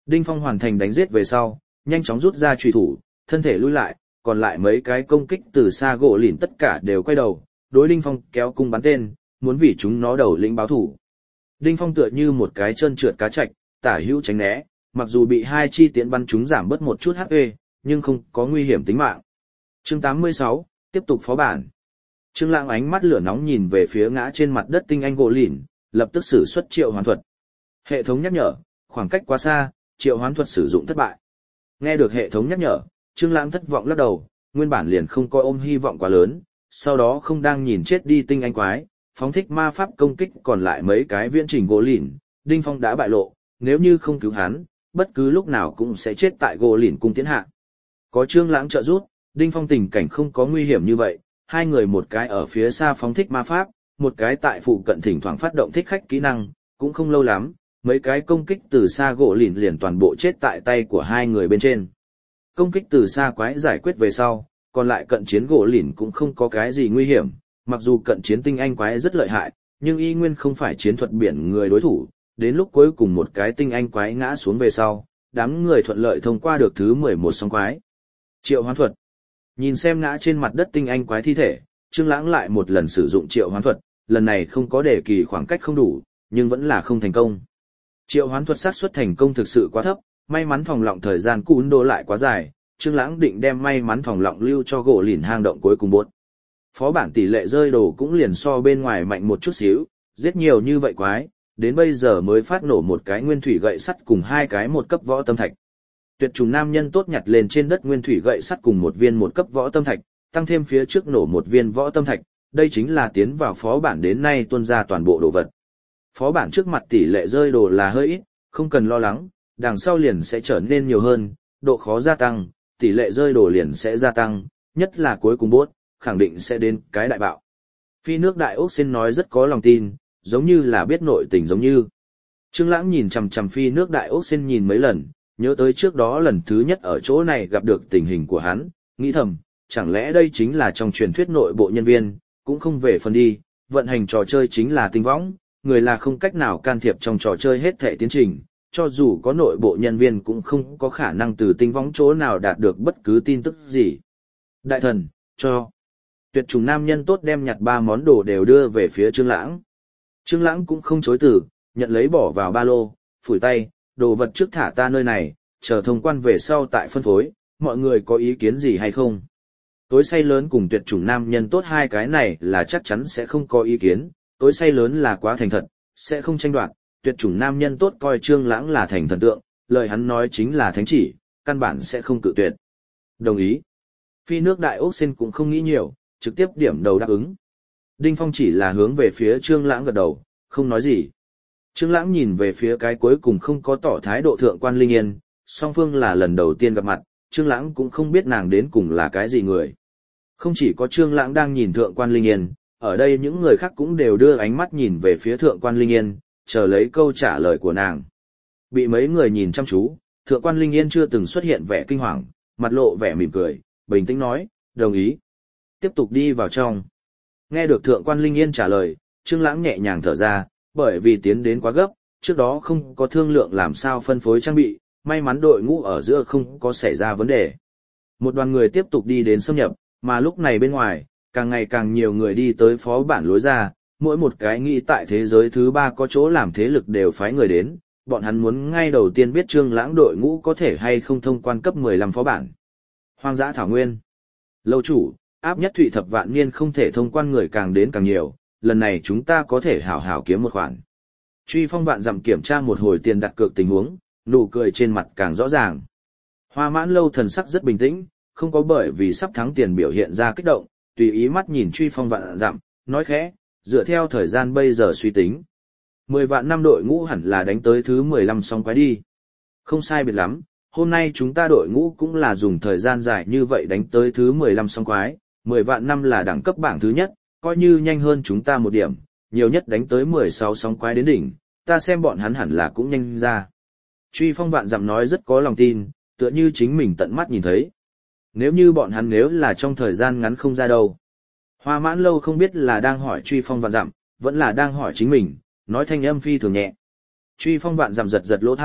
[SPEAKER 1] Đinh Phong hoàn thành đánh giết về sau, nhanh chóng rút ra chùy thủ, thân thể lui lại, còn lại mấy cái công kích từ xa gỗ lìn tất cả đều quay đầu, đối Đinh Phong kéo cung bắn tên, muốn vì chúng nó đầu lĩnh báo thủ. Đinh Phong tựa như một cái chân trượt cá trạch, tả hữu tránh né, mặc dù bị hai chi tiễn bắn chúng giảm bớt một chút hát pê, nhưng không có nguy hiểm tính mạng. Chương tám mươi sáu, tiếp tục phó bản. Trương Lãng ánh mắt lửa nóng nhìn về phía ngã trên mặt đất tinh anh gỗ lìn, lập tức sử xuất triệu hoán thuật. Hệ thống nhắc nhở, khoảng cách quá xa, triệu hoán thuật sử dụng thất bại. Nghe được hệ thống nhắc nhở, Trương Lãng thất vọng lắc đầu, nguyên bản liền không coi ôm hy vọng quá lớn, sau đó không đang nhìn chết đi tinh anh quái, phóng thích ma pháp công kích còn lại mấy cái viễn trình gỗ lìn, Đinh Phong đã bại lộ, nếu như không cứu hắn, bất cứ lúc nào cũng sẽ chết tại gỗ lìn cung tiến hạ. Có Trương Lãng trợ giúp, Đinh Phong tình cảnh không có nguy hiểm như vậy, hai người một cái ở phía xa phóng thích ma pháp, một cái tại phụ cận thỉnh thoảng phát động thích khách kỹ năng, cũng không lâu lắm, mấy cái công kích từ xa gỗ lìn liền toàn bộ chết tại tay của hai người bên trên. Công kích từ xa quái giải quyết về sau, còn lại cận chiến gỗ lìn cũng không có cái gì nguy hiểm, mặc dù cận chiến tinh anh quái rất lợi hại, nhưng y nguyên không phải chiến thuật biển người đối thủ, đến lúc cuối cùng một cái tinh anh quái ngã xuống về sau, đám người thuận lợi thông qua được thứ mười một sóng quái. Triệu hoán thuật. Nhìn xem ngã trên mặt đất tinh anh quái thi thể, Trương Lãng lại một lần sử dụng triệu hoán thuật, lần này không có để kỳ khoảng cách không đủ, nhưng vẫn là không thành công. Triệu hoán thuật xác suất thành công thực sự quá thấp, may mắn phòng lọng thời gian cún đô lại quá dài, Trương Lãng định đem may mắn phòng lọng lưu cho gỗ lìn hang động cuối cùng bốt. Phó bản tỷ lệ rơi đồ cũng liền so bên ngoài mạnh một chút xíu, giết nhiều như vậy quái, đến bây giờ mới phát nổ một cái nguyên thủy gậy sắt cùng hai cái một cấp võ tâm thạch. Tuyệt trùng nam nhân tốt nhặt lên trên đất nguyên thủy gậy sắt cùng một viên một cấp võ tâm thạch, tăng thêm phía trước nổ một viên võ tâm thạch, đây chính là tiến vào phó bản đến nay tuôn ra toàn bộ đồ vật. Phó bản trước mặt tỷ lệ rơi đồ là hơi ít, không cần lo lắng, đằng sau liền sẽ trở nên nhiều hơn, độ khó gia tăng, tỷ lệ rơi đồ liền sẽ gia tăng, nhất là cuối cùng bốt, khẳng định sẽ đến cái đại bạo. Phi nước đại ốc xin nói rất có lòng tin, giống như là biết nội tình giống như. Trương Lãng nhìn chằm chằm phi nước đại ốc xin nhìn mấy lần, nhớ tới trước đó lần thứ nhất ở chỗ này gặp được tình hình của hắn, nghĩ thầm, chẳng lẽ đây chính là trong truyền thuyết nội bộ nhân viên, cũng không về phần đi, vận hành trò chơi chính là tinh võng, người là không cách nào can thiệp trong trò chơi hết thảy tiến trình, cho dù có nội bộ nhân viên cũng không có khả năng từ tinh võng chỗ nào đạt được bất cứ tin tức gì. Đại thần, cho. Tuyệt trùng nam nhân tốt đem nhặt ba món đồ đều đưa về phía Trương Lãng. Trương Lãng cũng không chối từ, nhận lấy bỏ vào ba lô, phủi tay, đồ vật trước thả ta nơi này, chờ thông quan về sau tại phân phối, mọi người có ý kiến gì hay không? Tối say lớn cùng tuyệt chủng nam nhân tốt hai cái này là chắc chắn sẽ không có ý kiến, tối say lớn là quá thành thật, sẽ không tranh đoạt, tuyệt chủng nam nhân tốt coi Trương Lãng là thành thần tượng, lời hắn nói chính là thánh chỉ, căn bản sẽ không cự tuyệt. Đồng ý. Phi nước đại ốc xin cũng không nghĩ nhiều, trực tiếp điểm đầu đáp ứng. Đinh Phong chỉ là hướng về phía Trương Lãng gật đầu, không nói gì. Trương Lãng nhìn về phía cái cuối cùng không có tỏ thái độ thượng quan Linh Yên, song phương là lần đầu tiên gặp mặt, Trương Lãng cũng không biết nàng đến cùng là cái gì người. Không chỉ có Trương Lãng đang nhìn thượng quan Linh Yên, ở đây những người khác cũng đều đưa ánh mắt nhìn về phía thượng quan Linh Yên, chờ lấy câu trả lời của nàng. Bị mấy người nhìn chăm chú, thượng quan Linh Yên chưa từng xuất hiện vẻ kinh hoàng, mặt lộ vẻ mỉm cười, bình tĩnh nói, đồng ý. Tiếp tục đi vào trong. Nghe được thượng quan Linh Yên trả lời, Trương Lãng nhẹ nhàng thở ra, bởi vì tiến đến quá gấp, trước đó không có thương lượng làm sao phân phối trang bị, may mắn đội ngũ ở giữa không có xảy ra vấn đề. Một đoàn người tiếp tục đi đến xâm nhập, mà lúc này bên ngoài, càng ngày càng nhiều người đi tới phó bản lối ra, mỗi một cái nghĩ tại thế giới thứ ba có chỗ làm thế lực đều phái người đến, bọn hắn muốn ngay đầu tiên biết Trương Lãng đội ngũ có thể hay không thông quan cấp mười lăm phó bản. Hoang dã thảo nguyên. Lâu chủ, áp nhất Thụy Thập Vạn Niên không thể thông quan người càng đến càng nhiều, lần này chúng ta có thể hảo hảo kiếm một khoản. Truy Phong vạn dặm kiểm tra một hồi tiền đặt cược tình huống, nụ cười trên mặt càng rõ ràng. Hoa Mãn Lâu thần sắc rất bình tĩnh, không có bởi vì sắp thắng tiền biểu hiện ra kích động, tùy ý mắt nhìn Truy Phong vạn dặm, nói khẽ, dựa theo thời gian bây giờ suy tính. Mười vạn năm đội ngũ hẳn là đánh tới thứ mười lăm xong quái đi. Không sai biệt lắm, hôm nay chúng ta đội ngũ cũng là dùng thời gian dài như vậy đánh tới thứ mười lăm xong quái, mười vạn năm là đẳng cấp bảng thứ nhất, coi như nhanh hơn chúng ta một điểm, nhiều nhất đánh tới mười sáu sóng quái đến đỉnh, ta xem bọn hắn hẳn là cũng nhanh ra. Truy Phong vạn dặm nói rất có lòng tin, tựa như chính mình tận mắt nhìn thấy. Nếu như bọn hắn nếu là trong thời gian ngắn không ra đâu. Hoa Mãn Lâu không biết là đang hỏi Truy Phong vạn dặm, vẫn là đang hỏi chính mình, nói thanh âm phi thường nhẹ. Truy Phong vạn dặm giật giật lỗ thai,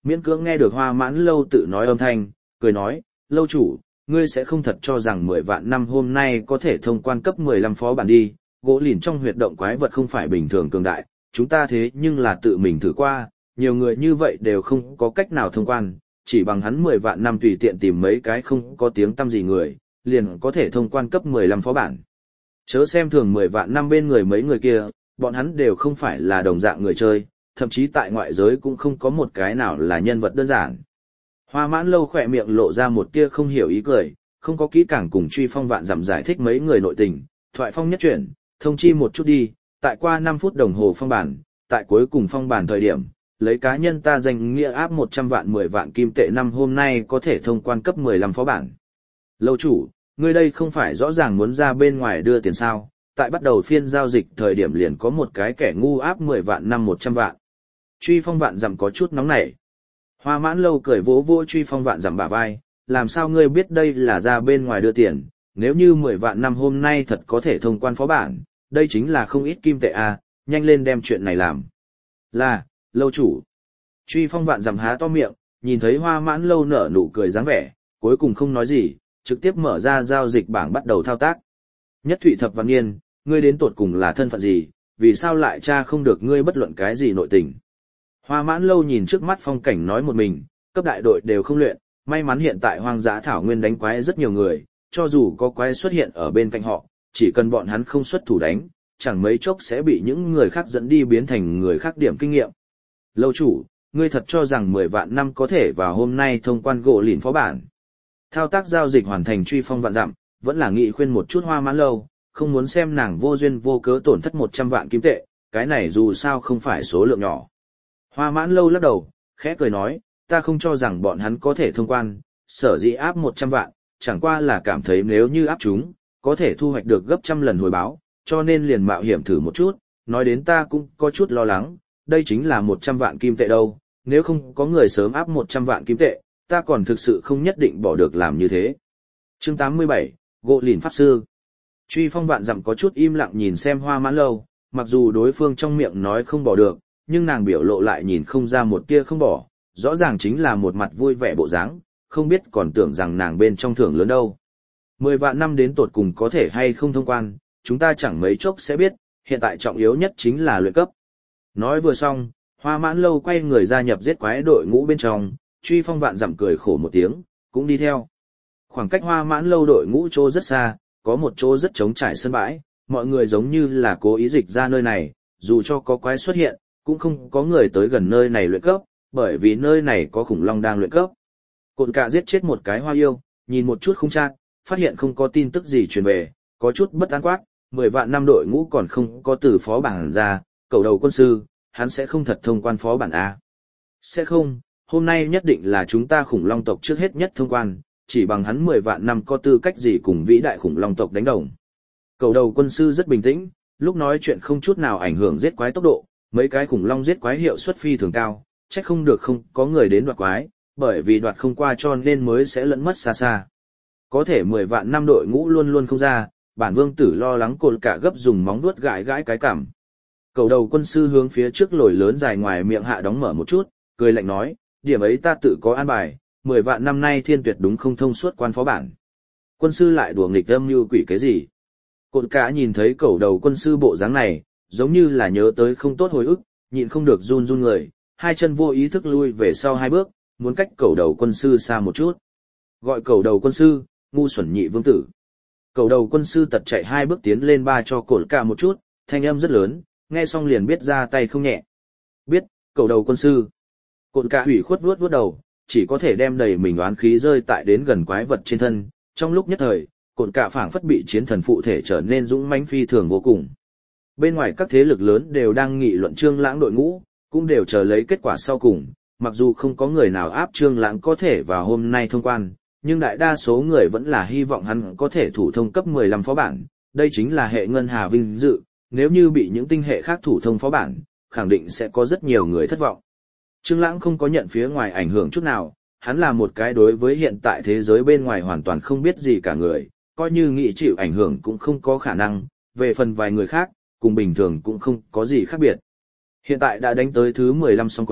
[SPEAKER 1] miễn cưỡng nghe được Hoa Mãn Lâu tự nói âm thanh, cười nói, lâu chủ, ngươi sẽ không thật cho rằng mười vạn năm hôm nay có thể thông quan cấp mười lăm phó bản đi, gỗ lìn trong huyệt động quái vật không phải bình thường cường đại, chúng ta thế nhưng là tự mình thử qua, nhiều người như vậy đều không có cách nào thông quan, chỉ bằng hắn mười vạn năm tùy tiện tìm mấy cái không có tiếng tăm gì người, liền có thể thông quan cấp mười lăm phó bản. Chớ xem thường mười vạn năm bên người mấy người kia, bọn hắn đều không phải là đồng dạng người chơi, thậm chí tại ngoại giới cũng không có một cái nào là nhân vật đơn giản. Hoa Mãn Lâu khỏe miệng lộ ra một tia không hiểu ý cười, không có kỹ càng cùng Truy Phong Vạn Dặm giải thích mấy người nội tình, thoại phong nhất chuyển, thông chi một chút đi, tại qua năm phút đồng hồ phong bản, tại cuối cùng phong bản thời điểm, lấy cá nhân ta danh nghĩa áp một trăm vạn mười vạn kim tệ năm hôm nay có thể thông quan cấp mười lăm phó bản. Lâu chủ, ngươi đây không phải rõ ràng muốn ra bên ngoài đưa tiền sao, tại bắt đầu phiên giao dịch thời điểm liền có một cái kẻ ngu áp mười vạn năm một trăm vạn. Truy Phong Vạn Dặm có chút nóng nảy. Hoa Mãn Lâu cười vỗ vỗ Truy Phong Vạn Dặm bả vai, làm sao ngươi biết đây là ra bên ngoài đưa tiền, nếu như mười vạn năm hôm nay thật có thể thông quan phó bản, đây chính là không ít kim tệ à, nhanh lên đem chuyện này làm. Là, lâu chủ. Truy Phong Vạn Dặm há to miệng, nhìn thấy Hoa Mãn Lâu nở nụ cười dáng vẻ, cuối cùng không nói gì, trực tiếp mở ra giao dịch bảng bắt đầu thao tác. Nhất Thụy Thập Văn Nghiên, ngươi đến tột cùng là thân phận gì, vì sao lại tra không được ngươi bất luận cái gì nội tình. Hoa Mãn Lâu nhìn trước mắt phong cảnh nói một mình, cấp đại đội đều không luyện, may mắn hiện tại hoang dã thảo nguyên đánh quái rất nhiều người, cho dù có quái xuất hiện ở bên cạnh họ, chỉ cần bọn hắn không xuất thủ đánh, chẳng mấy chốc sẽ bị những người khác dẫn đi biến thành người khác điểm kinh nghiệm. Lâu chủ, ngươi thật cho rằng mười vạn năm có thể vào hôm nay thông quan gỗ lìn phó bản. Thao tác giao dịch hoàn thành Truy Phong Vạn Dặm, vẫn là nghị khuyên một chút Hoa Mãn Lâu, không muốn xem nàng vô duyên vô cớ tổn thất một trăm vạn kim tệ, cái này dù sao không phải số lượng nhỏ. Hoa Mãn Lâu lắc đầu, khẽ cười nói, ta không cho rằng bọn hắn có thể thông quan, sở dĩ áp một trăm vạn, chẳng qua là cảm thấy nếu như áp chúng, có thể thu hoạch được gấp trăm lần hồi báo, cho nên liền mạo hiểm thử một chút, nói đến ta cũng có chút lo lắng, đây chính là một trăm vạn kim tệ đâu, nếu không có người sớm áp một trăm vạn kim tệ, ta còn thực sự không nhất định bỏ được làm như thế. Chương tám mươi bảy, Gỗ Lìn Pháp Sư. Truy Phong Vạn Dặm có chút im lặng nhìn xem Hoa Mãn Lâu, mặc dù đối phương trong miệng nói không bỏ được, nhưng nàng biểu lộ lại nhìn không ra một tia không bỏ, rõ ràng chính là một mặt vui vẻ bộ dáng, không biết còn tưởng rằng nàng bên trong thưởng lớn đâu. Mười vạn năm đến tột cùng có thể hay không thông quan, chúng ta chẳng mấy chốc sẽ biết, hiện tại trọng yếu nhất chính là luyện cấp. Nói vừa xong, Hoa Mãn Lâu quay người gia nhập giết quái đội ngũ bên trong, Truy Phong Vạn Dặm cười khổ một tiếng, cũng đi theo. Khoảng cách Hoa Mãn Lâu đội ngũ chỗ rất xa, có một chỗ rất trống trải sân bãi, mọi người giống như là cố ý dịch ra nơi này, dù cho có quái xuất hiện, cũng không có người tới gần nơi này luyện cấp, bởi vì nơi này có khủng long đang luyện cấp. Cột Cạ giết chết một cái hoa yêu, nhìn một chút khung trang, phát hiện không có tin tức gì truyền về, có chút bất an quát, mười vạn năm đội ngũ còn không có từ phó bản ra, cầu đầu quân sư, hắn sẽ không thật thông quan phó bản A. Sẽ không, hôm nay nhất định là chúng ta khủng long tộc trước hết nhất thông quan, chỉ bằng hắn mười vạn năm có tư cách gì cùng vĩ đại khủng long tộc đánh đồng. Cầu đầu quân sư rất bình tĩnh, lúc nói chuyện không chút nào ảnh hưởng giết quái tốc độ, mấy cái khủng long giết quái hiệu suất phi thường cao, chắc không được không có người đến đoạt quái, bởi vì đoạt không qua cho nên mới sẽ lẫn mất xa xa. Có thể mười vạn năm đội ngũ luôn luôn không ra, bản vương tử lo lắng Cột Cạ gấp dùng móng vuốt gãi gãi cái cằm. Cầu đầu quân sư hướng phía trước lồi lớn dài ngoài miệng hạ đóng mở một chút, cười lạnh nói, điểm ấy ta tự có an bài, mười vạn năm nay thiên tuyệt đúng không thông suốt quan phó bản. Quân sư lại đùa nghịch âm như quỷ cái gì? Cột Cạ nhìn thấy cầu đầu quân sư bộ dáng này, giống như là nhớ tới không tốt hồi ức, nhịn không được run run người, hai chân vô ý thức lui về sau hai bước, muốn cách cầu đầu quân sư xa một chút. Gọi cầu đầu quân sư, ngu xuẩn nhị vương tử. Cầu đầu quân sư tật chạy hai bước tiến lên ba cho Cột Cạ một chút, thanh âm rất lớn, nghe xong liền biết ra tay không nhẹ. Biết, cầu đầu quân sư. Cột Cạ hủy khuất vuốt vuốt đầu, chỉ có thể đem đầy mình oán khí rơi tại đến gần quái vật trên thân, trong lúc nhất thời, Cột Cạ phảng phất bị chiến thần phụ thể trở nên dũng mãnh phi thường vô cùng. Bên ngoài các thế lực lớn đều đang nghị luận Trương Lãng đội ngũ, cũng đều chờ lấy kết quả sau cùng, mặc dù không có người nào áp Trương Lãng có thể vào hôm nay thông quan, nhưng đại đa số người vẫn là hy vọng hắn có thể thủ thông cấp mười lăm phó bản, đây chính là hệ ngân hà vinh dự, nếu như bị những tinh hệ khác thủ thông phó bản, khẳng định sẽ có rất nhiều người thất vọng. Trương Lãng không có nhận phía ngoài ảnh hưởng chút nào, hắn là một cái đối với hiện tại thế giới bên ngoài hoàn toàn không biết gì cả người, coi như nghĩ chịu ảnh hưởng cũng không có khả năng, về phần vài người khác, cùng bình thường cũng không có gì khác biệt. Hiện tại đã đánh tới thứ mười lăm song quái,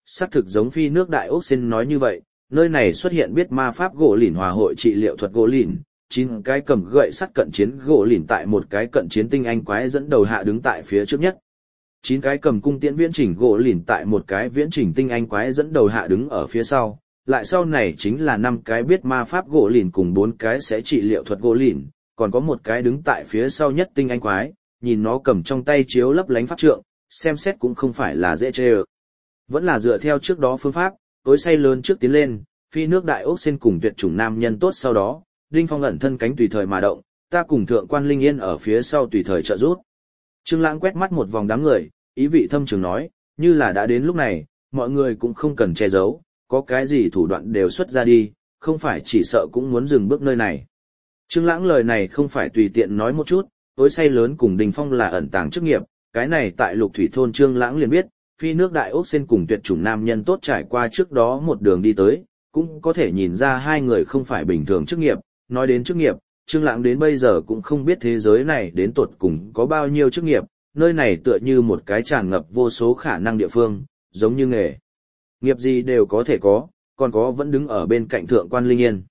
[SPEAKER 1] xác thực giống phi nước đại ốc xin nói như vậy, nơi này xuất hiện biết ma pháp gỗ lìn hòa hội trị liệu thuật gỗ lìn, chín cái cầm gậy sắt cận chiến gỗ lìn tại một cái cận chiến tinh anh quái dẫn đầu hạ đứng tại phía trước nhất. Chín cái cầm cung tiễn viễn chỉnh gỗ lìn tại một cái viễn chỉnh tinh anh quái dẫn đầu hạ đứng ở phía sau, lại sau này chính là năm cái biết ma pháp gỗ lìn cùng bốn cái sẽ trị liệu thuật gỗ lìn, còn có một cái đứng tại phía sau nhất tinh anh quái, nhìn nó cầm trong tay chiếu lấp lánh pháp trượng, xem xét cũng không phải là dễ chê ơ. Vẫn là dựa theo trước đó phương pháp, tối say lớn trước tiến lên, phi nước đại ốc sen cùng tuyệt chủng nam nhân tốt sau đó, Đinh Phong ẩn thân cánh tùy thời mà động, ta cùng thượng quan Linh Yên ở phía sau tùy thời trợ giúp. Trương Lãng quét mắt một vòng đám người, ý vị thâm trường nói, như là đã đến lúc này, mọi người cũng không cần che giấu, có cái gì thủ đoạn đều xuất ra đi, không phải chỉ sợ cũng muốn dừng bước nơi này. Trương Lãng lời này không phải tùy tiện nói một chút, tối say lớn cùng Đinh Phong là ẩn tàng chức nghiệp, cái này tại Lục Thủy thôn Trương Lãng liền biết, phi nước đại ốc sen cùng tuyệt chủng nam nhân tốt trải qua trước đó một đường đi tới, cũng có thể nhìn ra hai người không phải bình thường chức nghiệp. Nói đến chức nghiệp, Trương Lãng đến bây giờ cũng không biết thế giới này đến tột cùng có bao nhiêu chức nghiệp, nơi này tựa như một cái tràn ngập vô số khả năng địa phương, giống như nghề nghiệp gì đều có thể có, còn có vẫn đứng ở bên cạnh thượng quan Linh Yên.